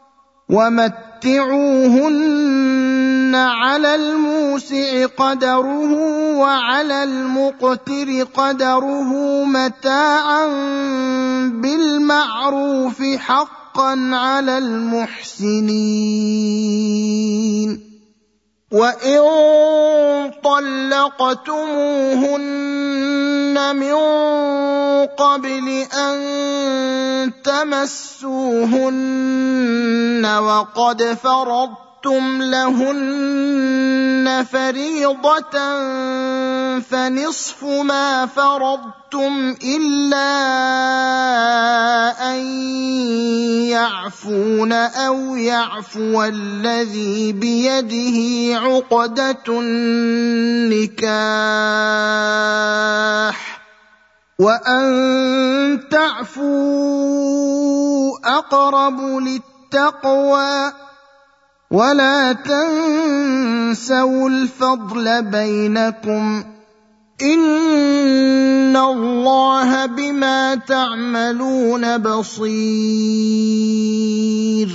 Speaker 1: ومتعوهن على الموسع قدره وعلى المقتر قدره متاعا بالمعروف حقا على المحسنين وإن طلقتموهن من قبل أن تمسوهن وقد فرضتم لهن فريضة فنصف ما فرضتم إلا أن يعفون أو يعفو الذي بيده عقدة النكاح وأن تعفوا أقرب للتقوى ولا تنسوا الفضل بينكم إن الله بما تعملون بصير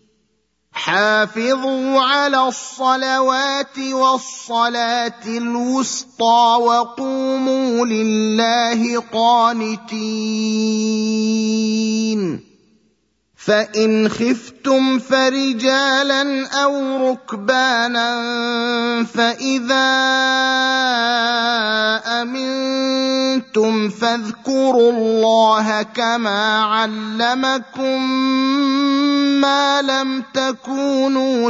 Speaker 1: حافظوا على الصلوات والصلاة الوسطى وقوموا لله قانتين فإن خفتم فرجالا أو ركبانا فإذا أمنتم فاذكروا الله كما علمكم ما لم تكونوا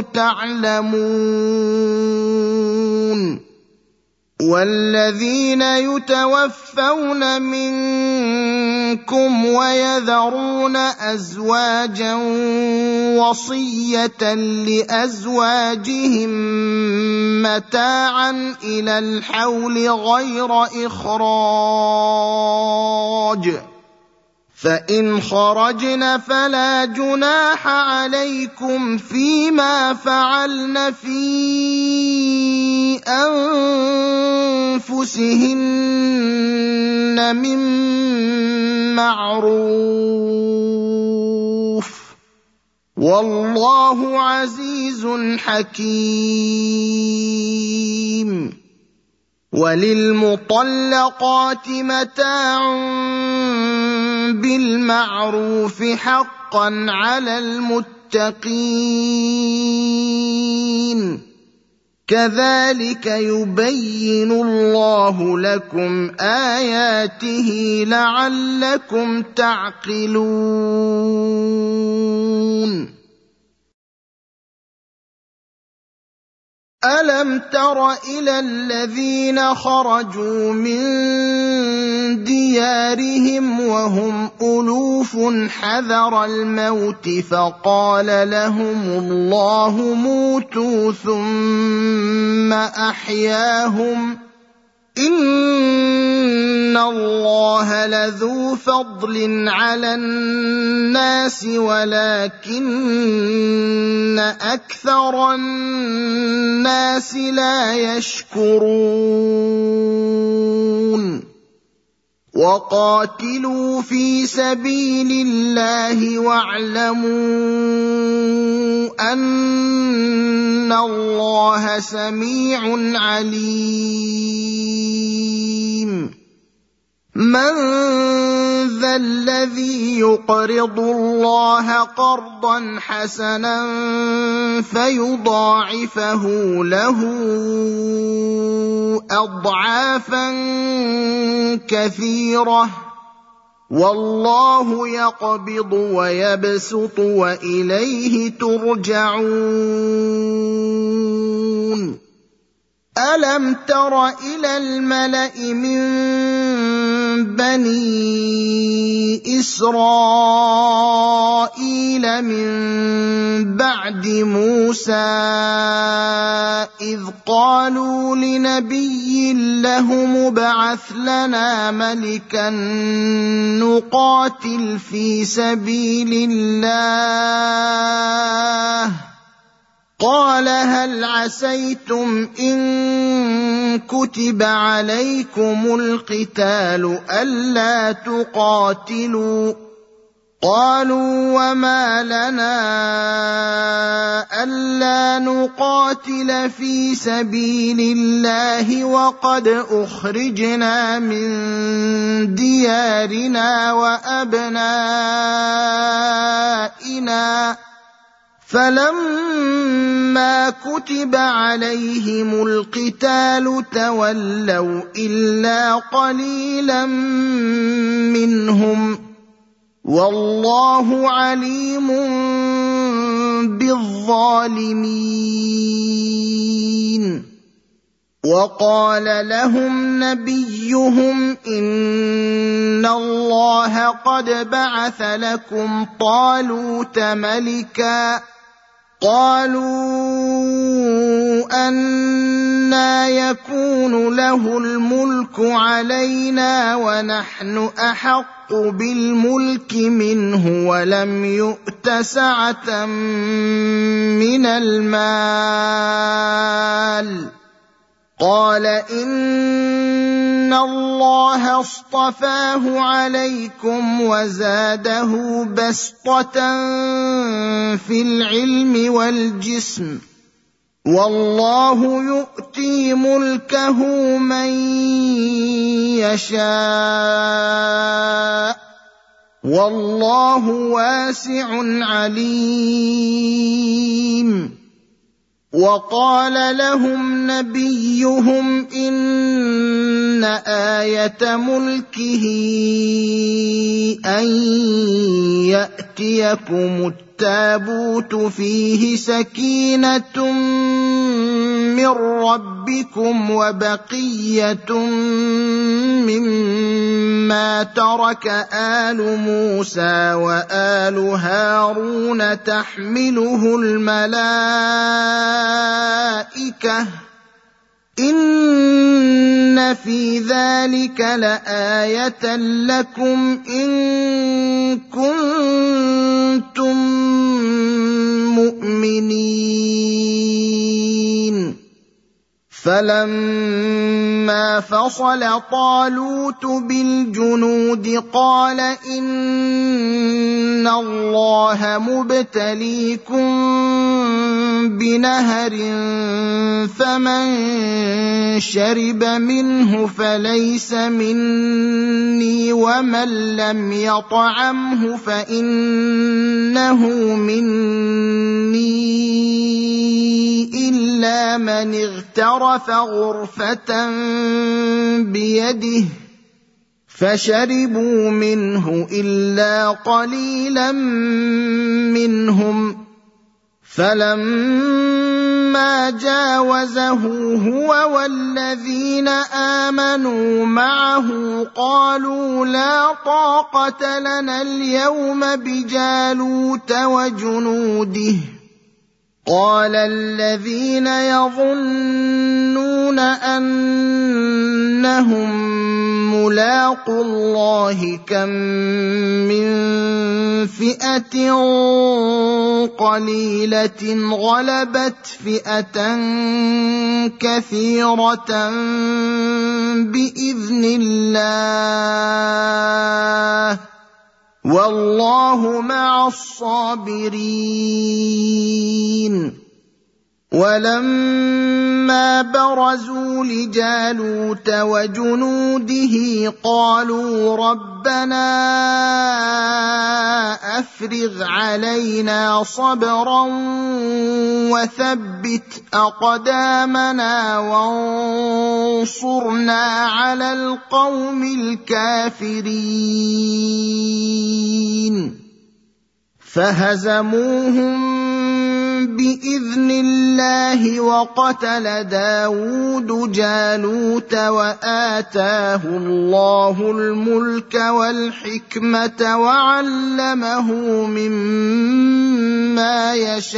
Speaker 1: تعلمون والذين يتوفون منكم ويذرون أزواجا وصية لأزواجهم متاعا إلى الحول غير إخراج فإن خرجن فلا جناح عليكم فيما فعلن في أنفسهن من معروف والله عزيز حكيم وللمطلقات متاع بالمعروف حقا على المتقين كذلك يبين الله لكم آياته لعلكم تعقلون ألم تر إلى الذين خرجوا من ديارهم وهم ألوف حذر الموت فقال لهم الله موتوا ثم أحياهم إن الله لذو فضل على الناس ولكن أكثر الناس لا يشكرون وقاتلوا في سبيل الله واعلموا أن الله سميع عليم من ذا الذي يقرض الله قرضا حسنا فيضاعفه له أضعافا كثيرة والله يقبض ويبسط وإليه ترجعون ألم تر إلى الملأ من بني إسرائيل من بعد موسى إذ قالوا لنبي له ابعث لنا ملكا نقاتل في سبيل الله قال هل عسيتم إن كتب عليكم القتال ألا تقاتلوا قالوا وما لنا ألا نقاتل في سبيل الله وقد أخرجنا من ديارنا وأبنائنا فلما كتب عليهم القتال تولوا إلا قليلا منهم والله عليم بالظالمين وقال لهم نبيهم إن الله قد بعث لكم طالوت ملكا قالوا أنى يكون له الملك علينا ونحن أحق بالملك منه ولم يؤت سعة من المال قال إن الله اصطفاه عليكم وزاده بسطة في العلم والجسم والله يؤتي ملكه من يشاء والله واسع عليم. وقال لهم نبيهم إن آية ملكه أن يأتيكم التابوت فيه سكينة من ربكم وبقية مما ترك آل موسى وآل هارون تحمله الملائكة إن في ذلك لآية لكم إن كنتم مؤمنين. فلما فصل طالوت بالجنود قال إن الله مبتليكم بنهر فمن شرب منه فليس مني ومن لم يطعمه فإنه مني إلا من اغترف غرفة بيده فشربوا منه إلا قليلا منهم. فلما جاوزه هو والذين آمنوا معه قالوا لا طاقة لنا اليوم بجالوت وجنوده. قال الذين يظنون أنهم ملاقو الله كم من فئة قليلة غلبت فئة كثيرة بإذن الله والله مع الصابرين. ولما برزوا لجالوت وجنوده قالوا ربنا أفرغ علينا صبرا وثبت أقدامنا وانصرنا على القوم الكافرين. فهزموهم بإذن الله وقتل داود جالوت وآتاه الله الملك والحكمة وعلمه مما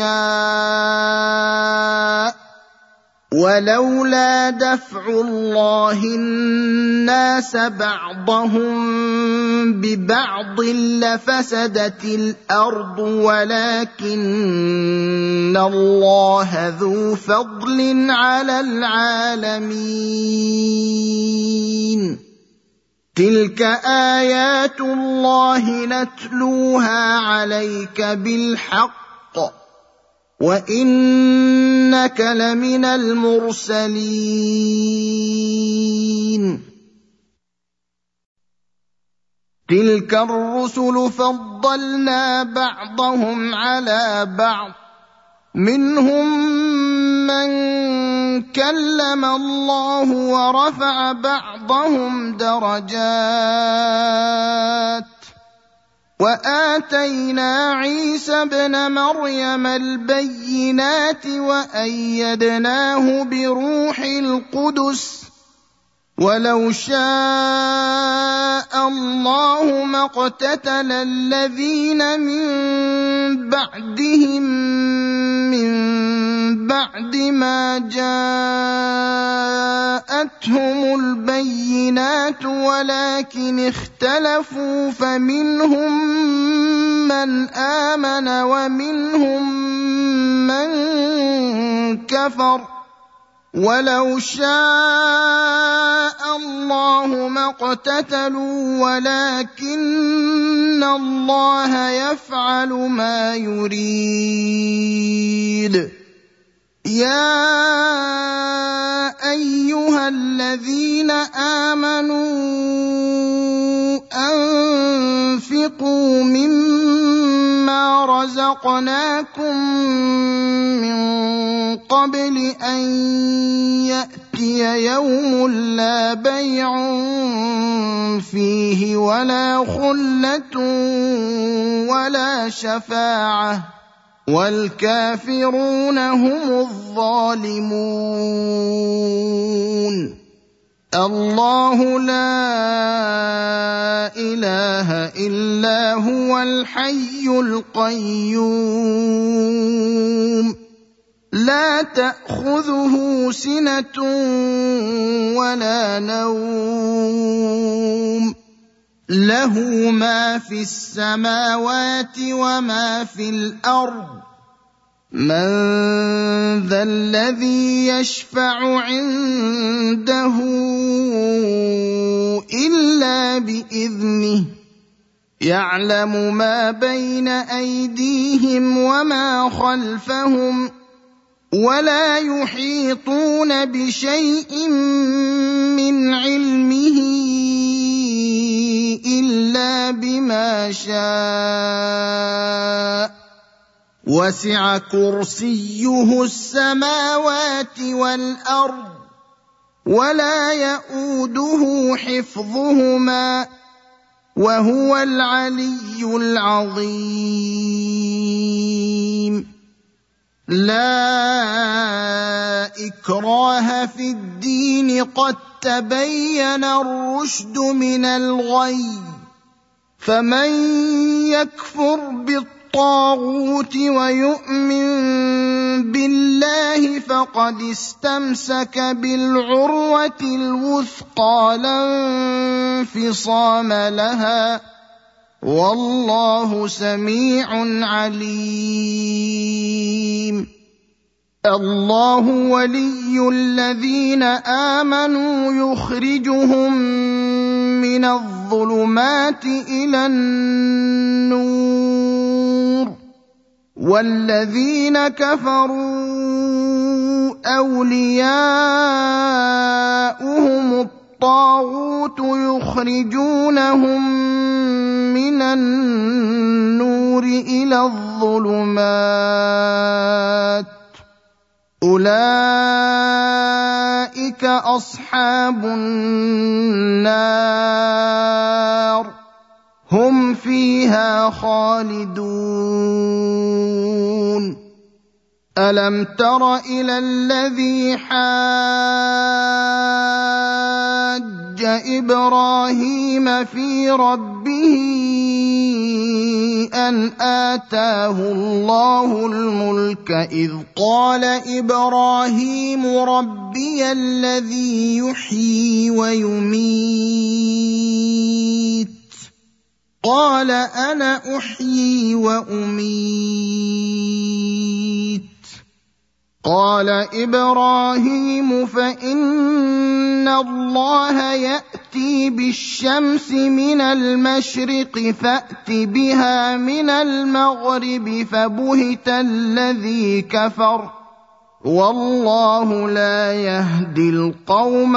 Speaker 1: يشاء ولولا دفع الله الناس بعضهم ببعض لفسدت الأرض ولكن الله ذو فضل على العالمين. تلك آيات الله نتلوها عليك بالحق وإنك لمن المرسلين. تلك الرسل فضلنا بعضهم على بعض منهم من كلم الله ورفع بعضهم درجات وآتينا عيسى ابن مريم البينات وأيدناه بروح القدس ولو شاء الله ما اقتتل الذين من بعدهم من بعد ما جاءتهم البينات ولكن اختلفوا فمنهم من آمن ومنهم من كفر ولو شاء الله ما اقتتلوا ولكن الله يفعل ما يريد. يا أيها الذين آمنوا وأنفقوا مما رزقناكم من قبل أن يأتي يوم لا بيع فيه ولا خلة ولا شفاعة والكافرون هم الظالمون. الله لا إله إلا هو الحي القيوم لا تأخذه سنة ولا نوم له ما في السماوات وما في الأرض من ذا الذي يشفع عنده إلا بإذنه يعلم ما بين أيديهم وما خلفهم ولا يحيطون بشيء من علمه إلا بما شاء وسع كرسيه السماوات والأرض ولا يئوده حفظهما وهو العلي العظيم. لا إكراه في الدين قد تبين الرشد من الغي فمن يكفر بالطاغوت ويؤمن بالله فقد استمسك بالعروة الوثقى لا انفصام لها والله سميع عليم. الله ولي الذين آمنوا يخرجهم من الظلمات إلى النور والذين كفروا أولياؤهم الطاغوت يخرجونهم من النور إلى الظلمات أولئك أصحاب النار هم فيها خالدون. ألم تر إلى الذي حاج إبراهيم في ربه أن آتاه الله الملك إذ قال إبراهيم ربي الذي يحيي ويميت قال أنا أحيي وأميت قال إبراهيم فإن الله يأتي بالشمس من المشرق فأت بها من المغرب فبهت الذي كفر والله لا يهدي القوم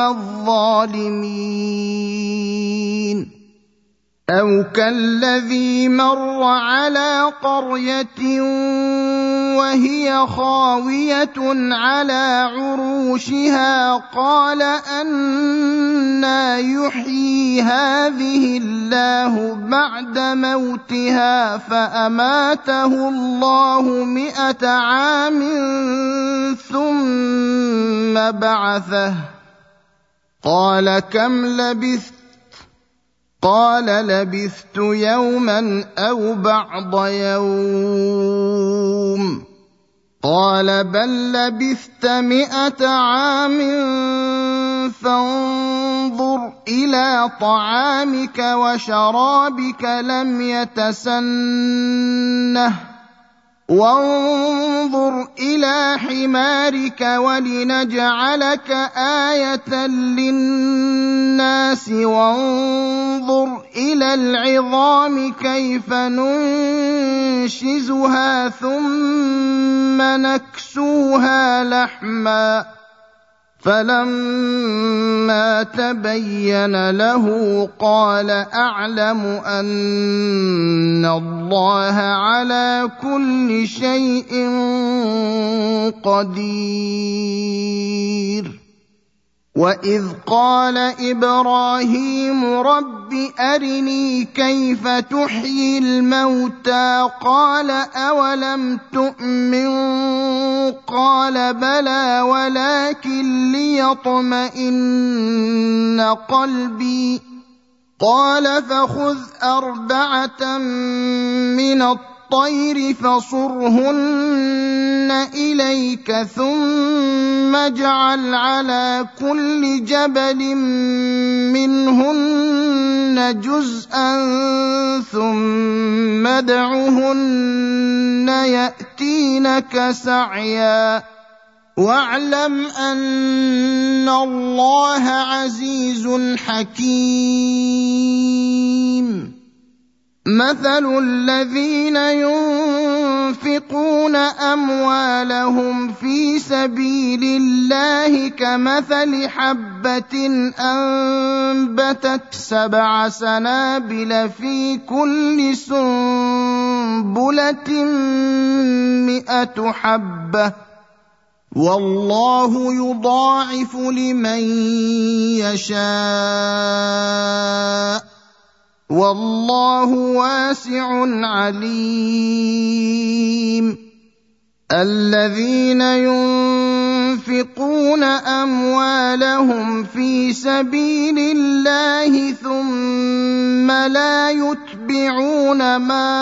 Speaker 1: الظالمين. أو كالذي مر على قرية وهي خاوية على عروشها قال أنى يحيي هذه الله بعد موتها فأماته الله مئة عام ثم بعثه قال كم لبثت قال لبثت يوما أو بعض يوم قال بل لبثت مئة عام فانظر إلى طعامك وشرابك لم يتسنه وانظر إلى حمارك ولنجعلك آية للناس وانظر إلى العظام كيف ننشزها ثم نكسوها لحما فلما تبين له قال أعلم أن الله على كل شيء قدير. وإذ قال إبراهيم رب أرني كيف تحيي الموتى قال أولم تؤمن قال بلى ولكن ليطمئن قلبي قال فخذ أربعة من الطير فصرهن إليك ثم اجعل على كل جبل منهن جزءا ثم ادعهن يأتينك سعيا واعلم أن الله عزيز حكيم. مثل الذين ينفقون أموالهم في سبيل الله كمثل حبة أنبتت سبع سنابل في كل سنبلة مئة حبة والله يضاعف لمن يشاء والله واسع عليم. الذين ينفقون أموالهم في سبيل الله ثم لا يتبعون ما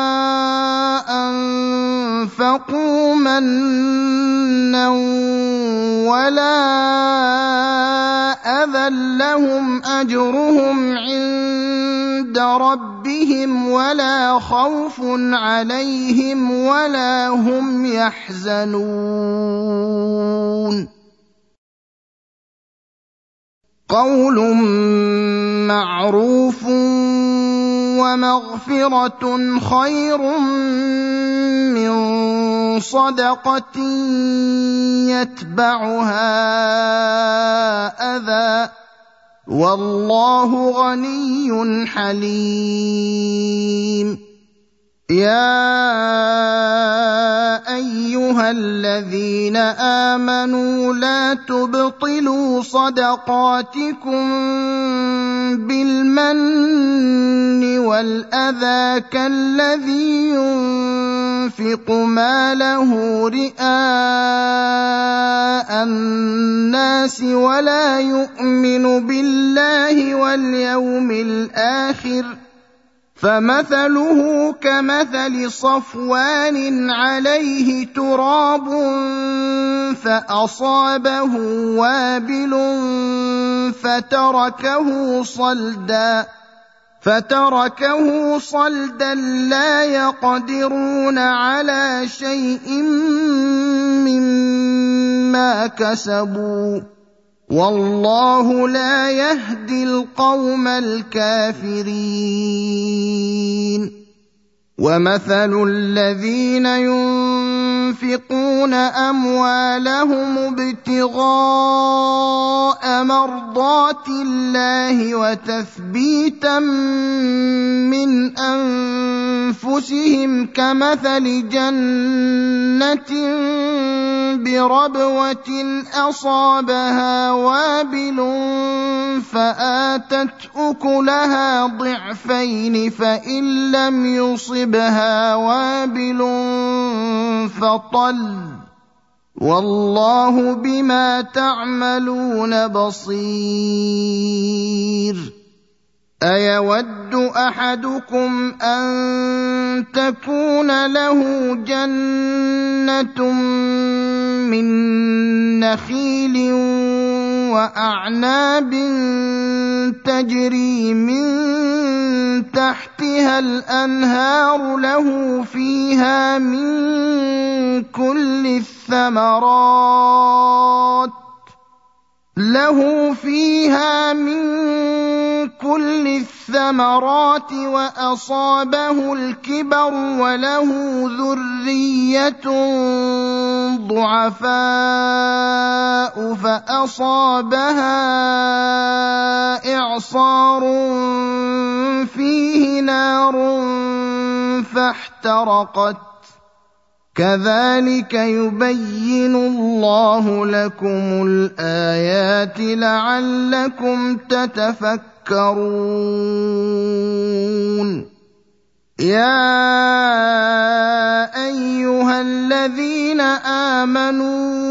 Speaker 1: أنفقوا منا ولا أذى لهم أجرهم عند ربهم ولا خوف عليهم ولا هم يحزنون. قول معروف ومغفرة خير من صدقة يتبعها أذى والله غني حليم. يا أيها الذين آمنوا لا تبطلوا صدقاتكم بالمن والأذى كالذي ينفق ماله رئاء الناس ولا يؤمن بالله واليوم الآخر فمثله كمثل صفوان عليه تراب فأصابه وابل فتركه صلدا فتركه صلدا لا يقدرون على شيء مما كسبوا والله لا يهدي القوم الكافرين. ومثل الذين ينفقون أموالهم ابتغاء مرضات الله وتثبيتا من أنفسهم كمثل جنة بربوة أصابها وابل فآتت أكلها ضعفين فإن لم يصبها وابل فطل والله بما تعملون بصير. أيود أحدكم أن تكون له جنة من نخيل وأعناب تجري من تحتها الأنهار له فيها من كل الثمرات له فيها من كل الثمرات وأصابه الكبر وله ذرية ضعفاء فأصابها إعصار فيه نار فاحترقت كذلك يبين الله لكم الآيات لعلكم تتفكرون يا أيها الذين آمنوا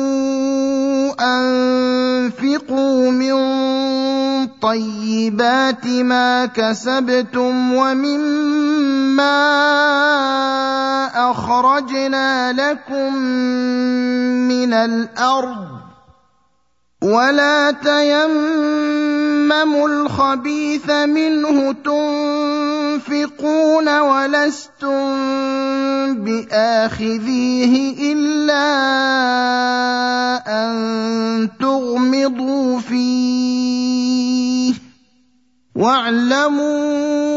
Speaker 1: أنفقوا من طيبات ما كسبتم ومما أخرجنا لكم من الأرض ولا تيمموا الخبيث منه تنفقون ولستم بآخذيه إلا أن تغمضوا فيه واعلموا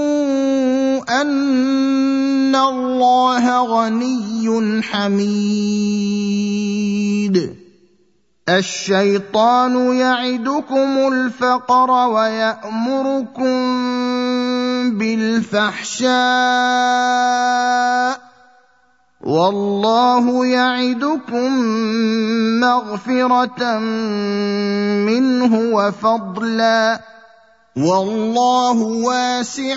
Speaker 1: أن الله غني حميد الشيطان يعدكم الفقر ويأمركم بالفحشاء والله يعدكم مغفرة منه وفضلا والله واسع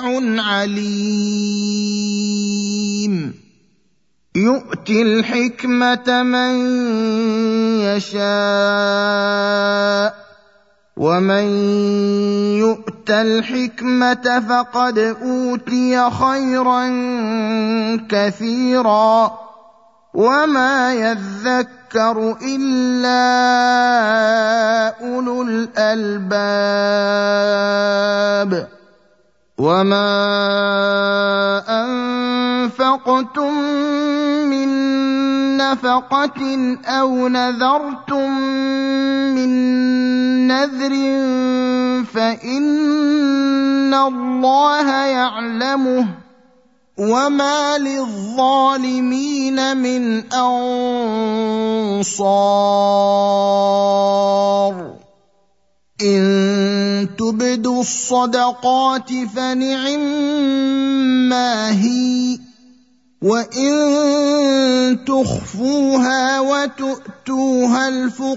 Speaker 1: عليم يؤتي الحكمة من يشاء ومن يؤت الحكمة فقد أوتي خيرا كثيرا وما يذكر إلا أولو الألباب وما أنفقتم من نفقة أو نذرتم من نذر فإن الله يعلمه وما للظالمين من أنصار إن تبدوا الصدقات فنعما هي وإن تخفوها وتؤتوها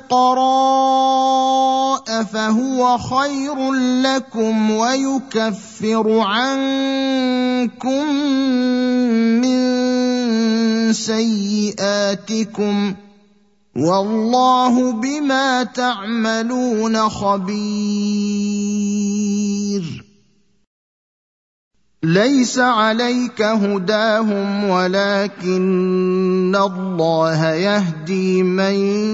Speaker 1: الفقراء فهو خير لكم ويكفر عنكم من سيئاتكم والله بما تعملون خبير ليس عليك هداهم ولكن الله يهدي من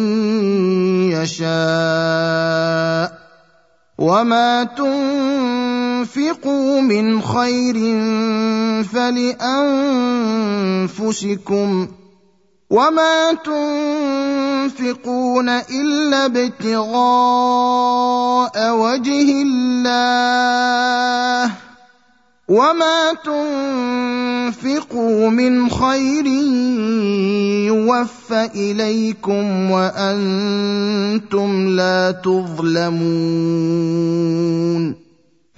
Speaker 1: يشاء وما تنفقوا من خير فلأنفسكم وما تنفقون إلا ابتغاء وجه الله وما تنفقوا من خير يوفى إليكم وأنتم لا تظلمون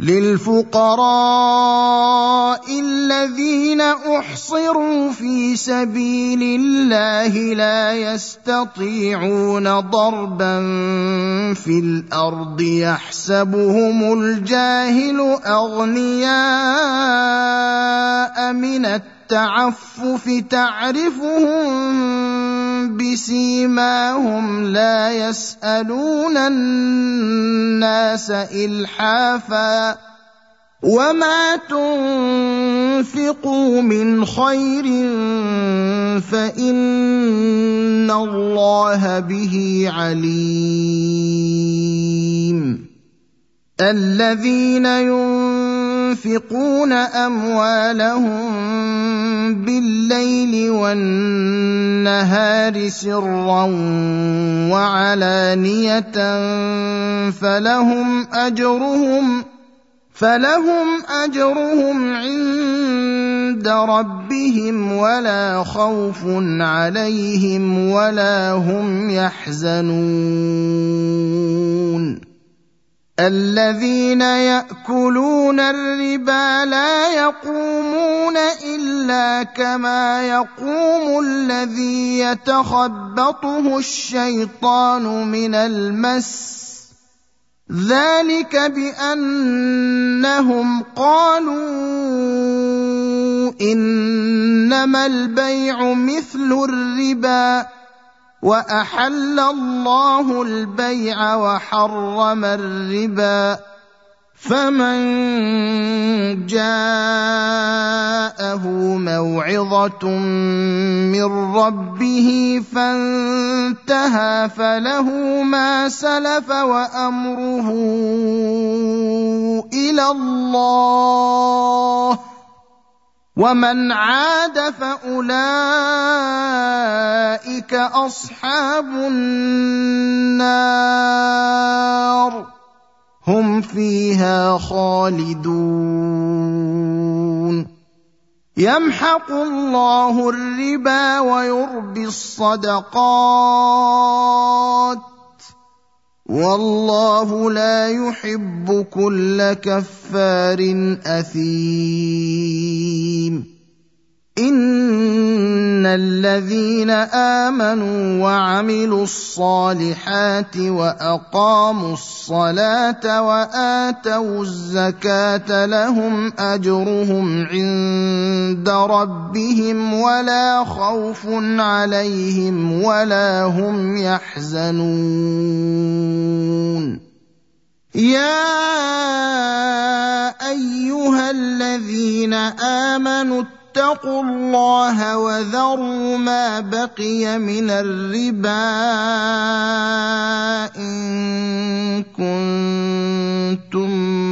Speaker 1: للفقراء الذين أحصروا في سبيل الله لا يستطيعون ضربا في الأرض يحسبهم الجاهل أغنياء من التعفف تعرفهم بسيماهم لا يسألون الناس إلحافا وما تنفقوا من خير فإن الله به عليم الذين ينفقون أموالهم بالليل والنهار سرا وعلانية فلهم أجرهم فلهم أجرهم عند عند ربهم ولا خوف عليهم ولا هم يحزنون الذين يأكلون الربا لا يقومون إلا كما يقوم الذي يتخبطه الشيطان من المس ذلك بأنهم قالوا إنما البيع مثل الربا وأحل الله البيع وحرم الربا فمن جاءه موعظة من ربه فانتهى فله ما سلف وأمره إلى الله ومن عاد فأولئك أصحاب النار هم فيها خالدون يمحق الله الربا ويربي الصدقات والله لا يحب كل كفار أثيم إن الذين آمنوا وعملوا الصالحات وأقاموا الصلاة وآتوا الزكاة لهم أجرهم عند ربهم ولا خوف عليهم ولا هم يحزنون يا أيها الذين آمنوا اتقوا الله وذروا ما بقي من الربا إن كنتم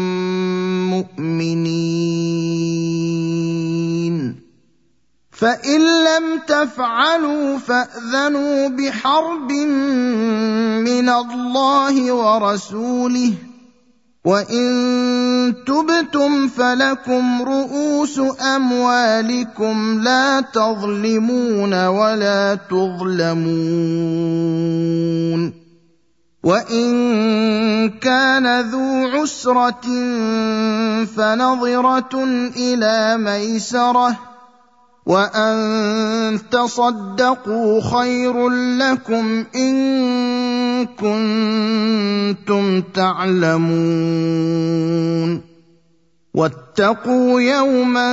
Speaker 1: مؤمنين فإن لم تفعلوا فأذنوا بحرب من الله ورسوله وإن تبتم فلكم رؤوس أموالكم لا تظلمون ولا تظلمون وإن كان ذو عسرة فنظرة إلى ميسرة وأن تصدقوا خير لكم إن كنتم تعلمون واتقوا يوما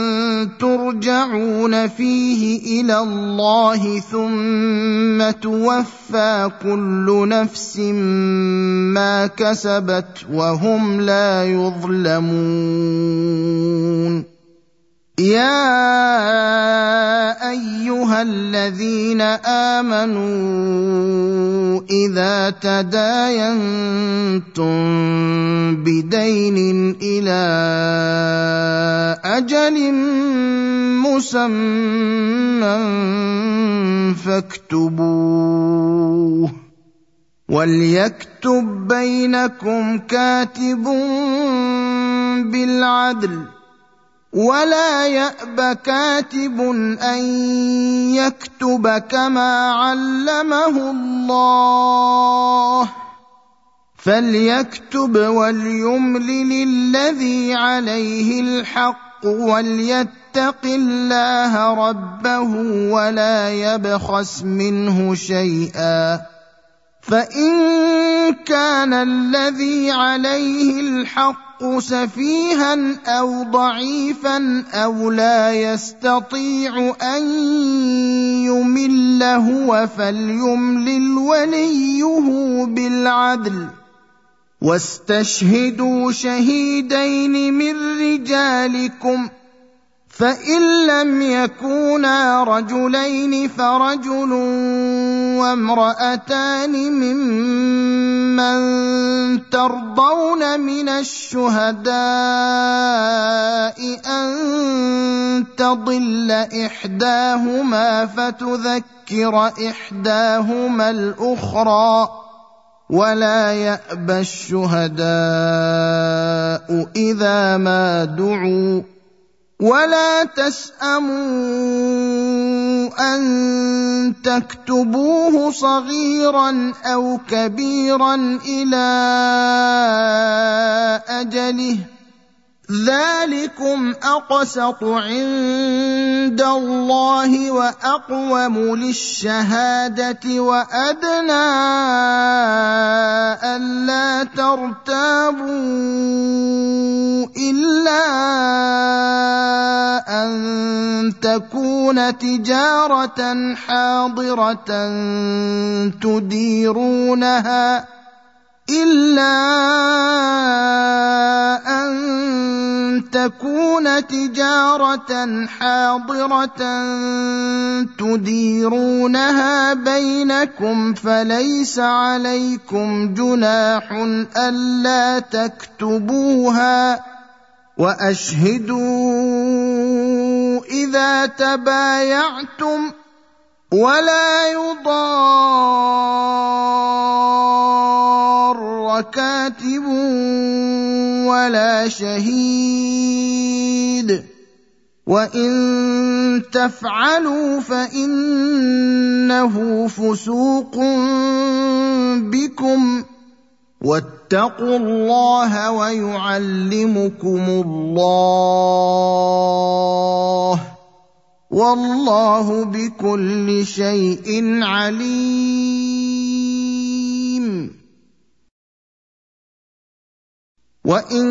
Speaker 1: ترجعون فيه إلى الله ثم توفى كل نفس ما كسبت وهم لا يظلمون يا أيها الذين آمنوا إذا تداينتم بدين إلى أجل مسمى فاكتبوه وليكتب بينكم كاتب بالعدل ولا يأب كاتب أن يكتب كما علمه الله فليكتب وليملل الذي عليه الحق وليتق الله ربه ولا يبخس منه شيئا فإن كان الذي عليه الحق سفيها أو ضعيفا أو لا يستطيع أن يمل هو فليملل وليه بالعدل واستشهدوا شهيدين من رجالكم فإن لم يكونا رجلين فرجل وامرأتان ممن ترضون من الشهداء أن تضل إحداهما فتذكر إحداهما الأخرى ولا يأبى الشهداء إذا ما دعوا ولا تسأموا أن تكتبوه صغيرا أو كبيرا إلى أجله، ذلكم أقسط عند الله وأقوم للشهادة وأدنى ألا ترتابوا إلا أن تكون تجارة حاضرة تديرونها إلا أن تكون تجارة حاضرة تديرونها بينكم فليس عليكم جناح ألا تكتبوها، وأشهدوا إذا تبايعتم، ولا يضار كاتب ولا شهيد، وإن تفعلوا فإنه فسوق بكم، واتقوا الله ويعلمكم الله، والله بكل شيء عليم. وإن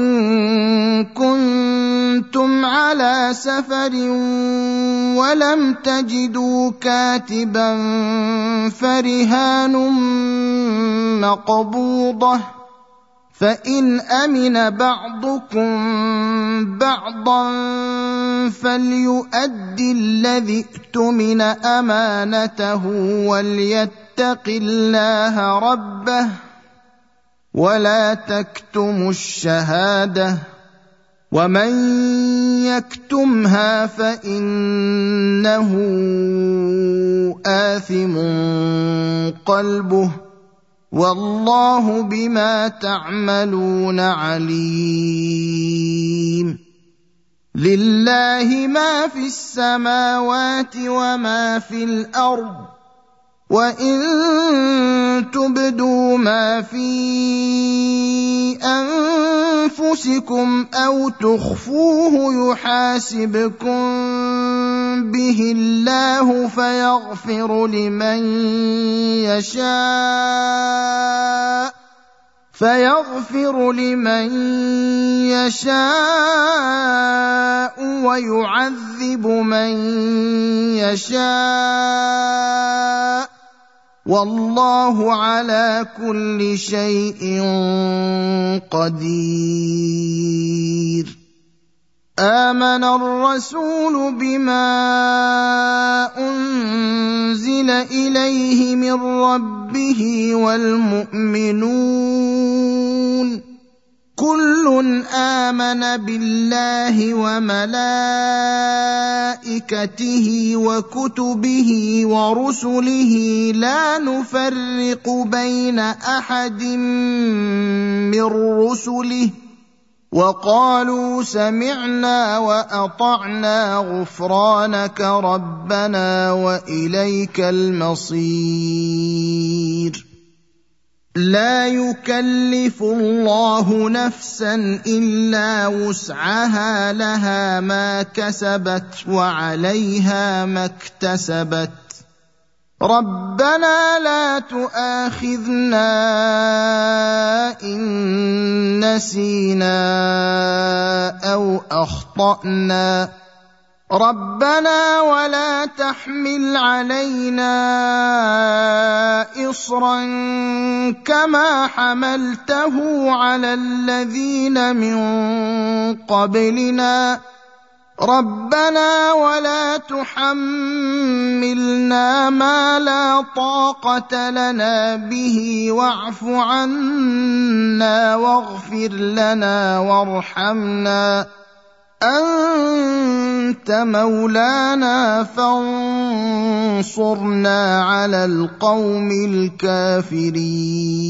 Speaker 1: كنتم على سفر ولم تجدوا كاتبا فرهان مقبوضة، فإن أمن بعضكم بعضا فليؤد الذي اؤتمن أمانته وليتق الله ربه، ولا تكتموا الشهادة، ومن يكتمها فإنه آثم قلبه، والله بما تعملون عليم. لله ما في السماوات وما في الأرض، وإن تبدوا ما في أنفسكم أو تخفوه يحاسبكم به الله فيغفر لمن يشاء فيغفر لمن يشاء ويعذب من يشاء، والله على كل شيء قدير. آمن الرسول بما أنزل إليه من ربه والمؤمنون كل آمن بالله وملائكته وكتبه ورسله لا نفرق بين أحد من رسله، وقالوا سمعنا وأطعنا غفرانك ربنا وإليك المصير. لا يكلف الله نفسا إلا وسعها، لها ما كسبت وعليها ما اكتسبت. ربنا لا تؤاخذنا إن نسينا أو أخطأنا، ربنا ولا تحمل علينا إصرا كما حملته على الذين من قبلنا، ربنا ولا تحملنا ما لا طاقة لنا به واعف عنا واغفر لنا وارحمنا أنت مولانا فانصرنا على القوم الكافرين.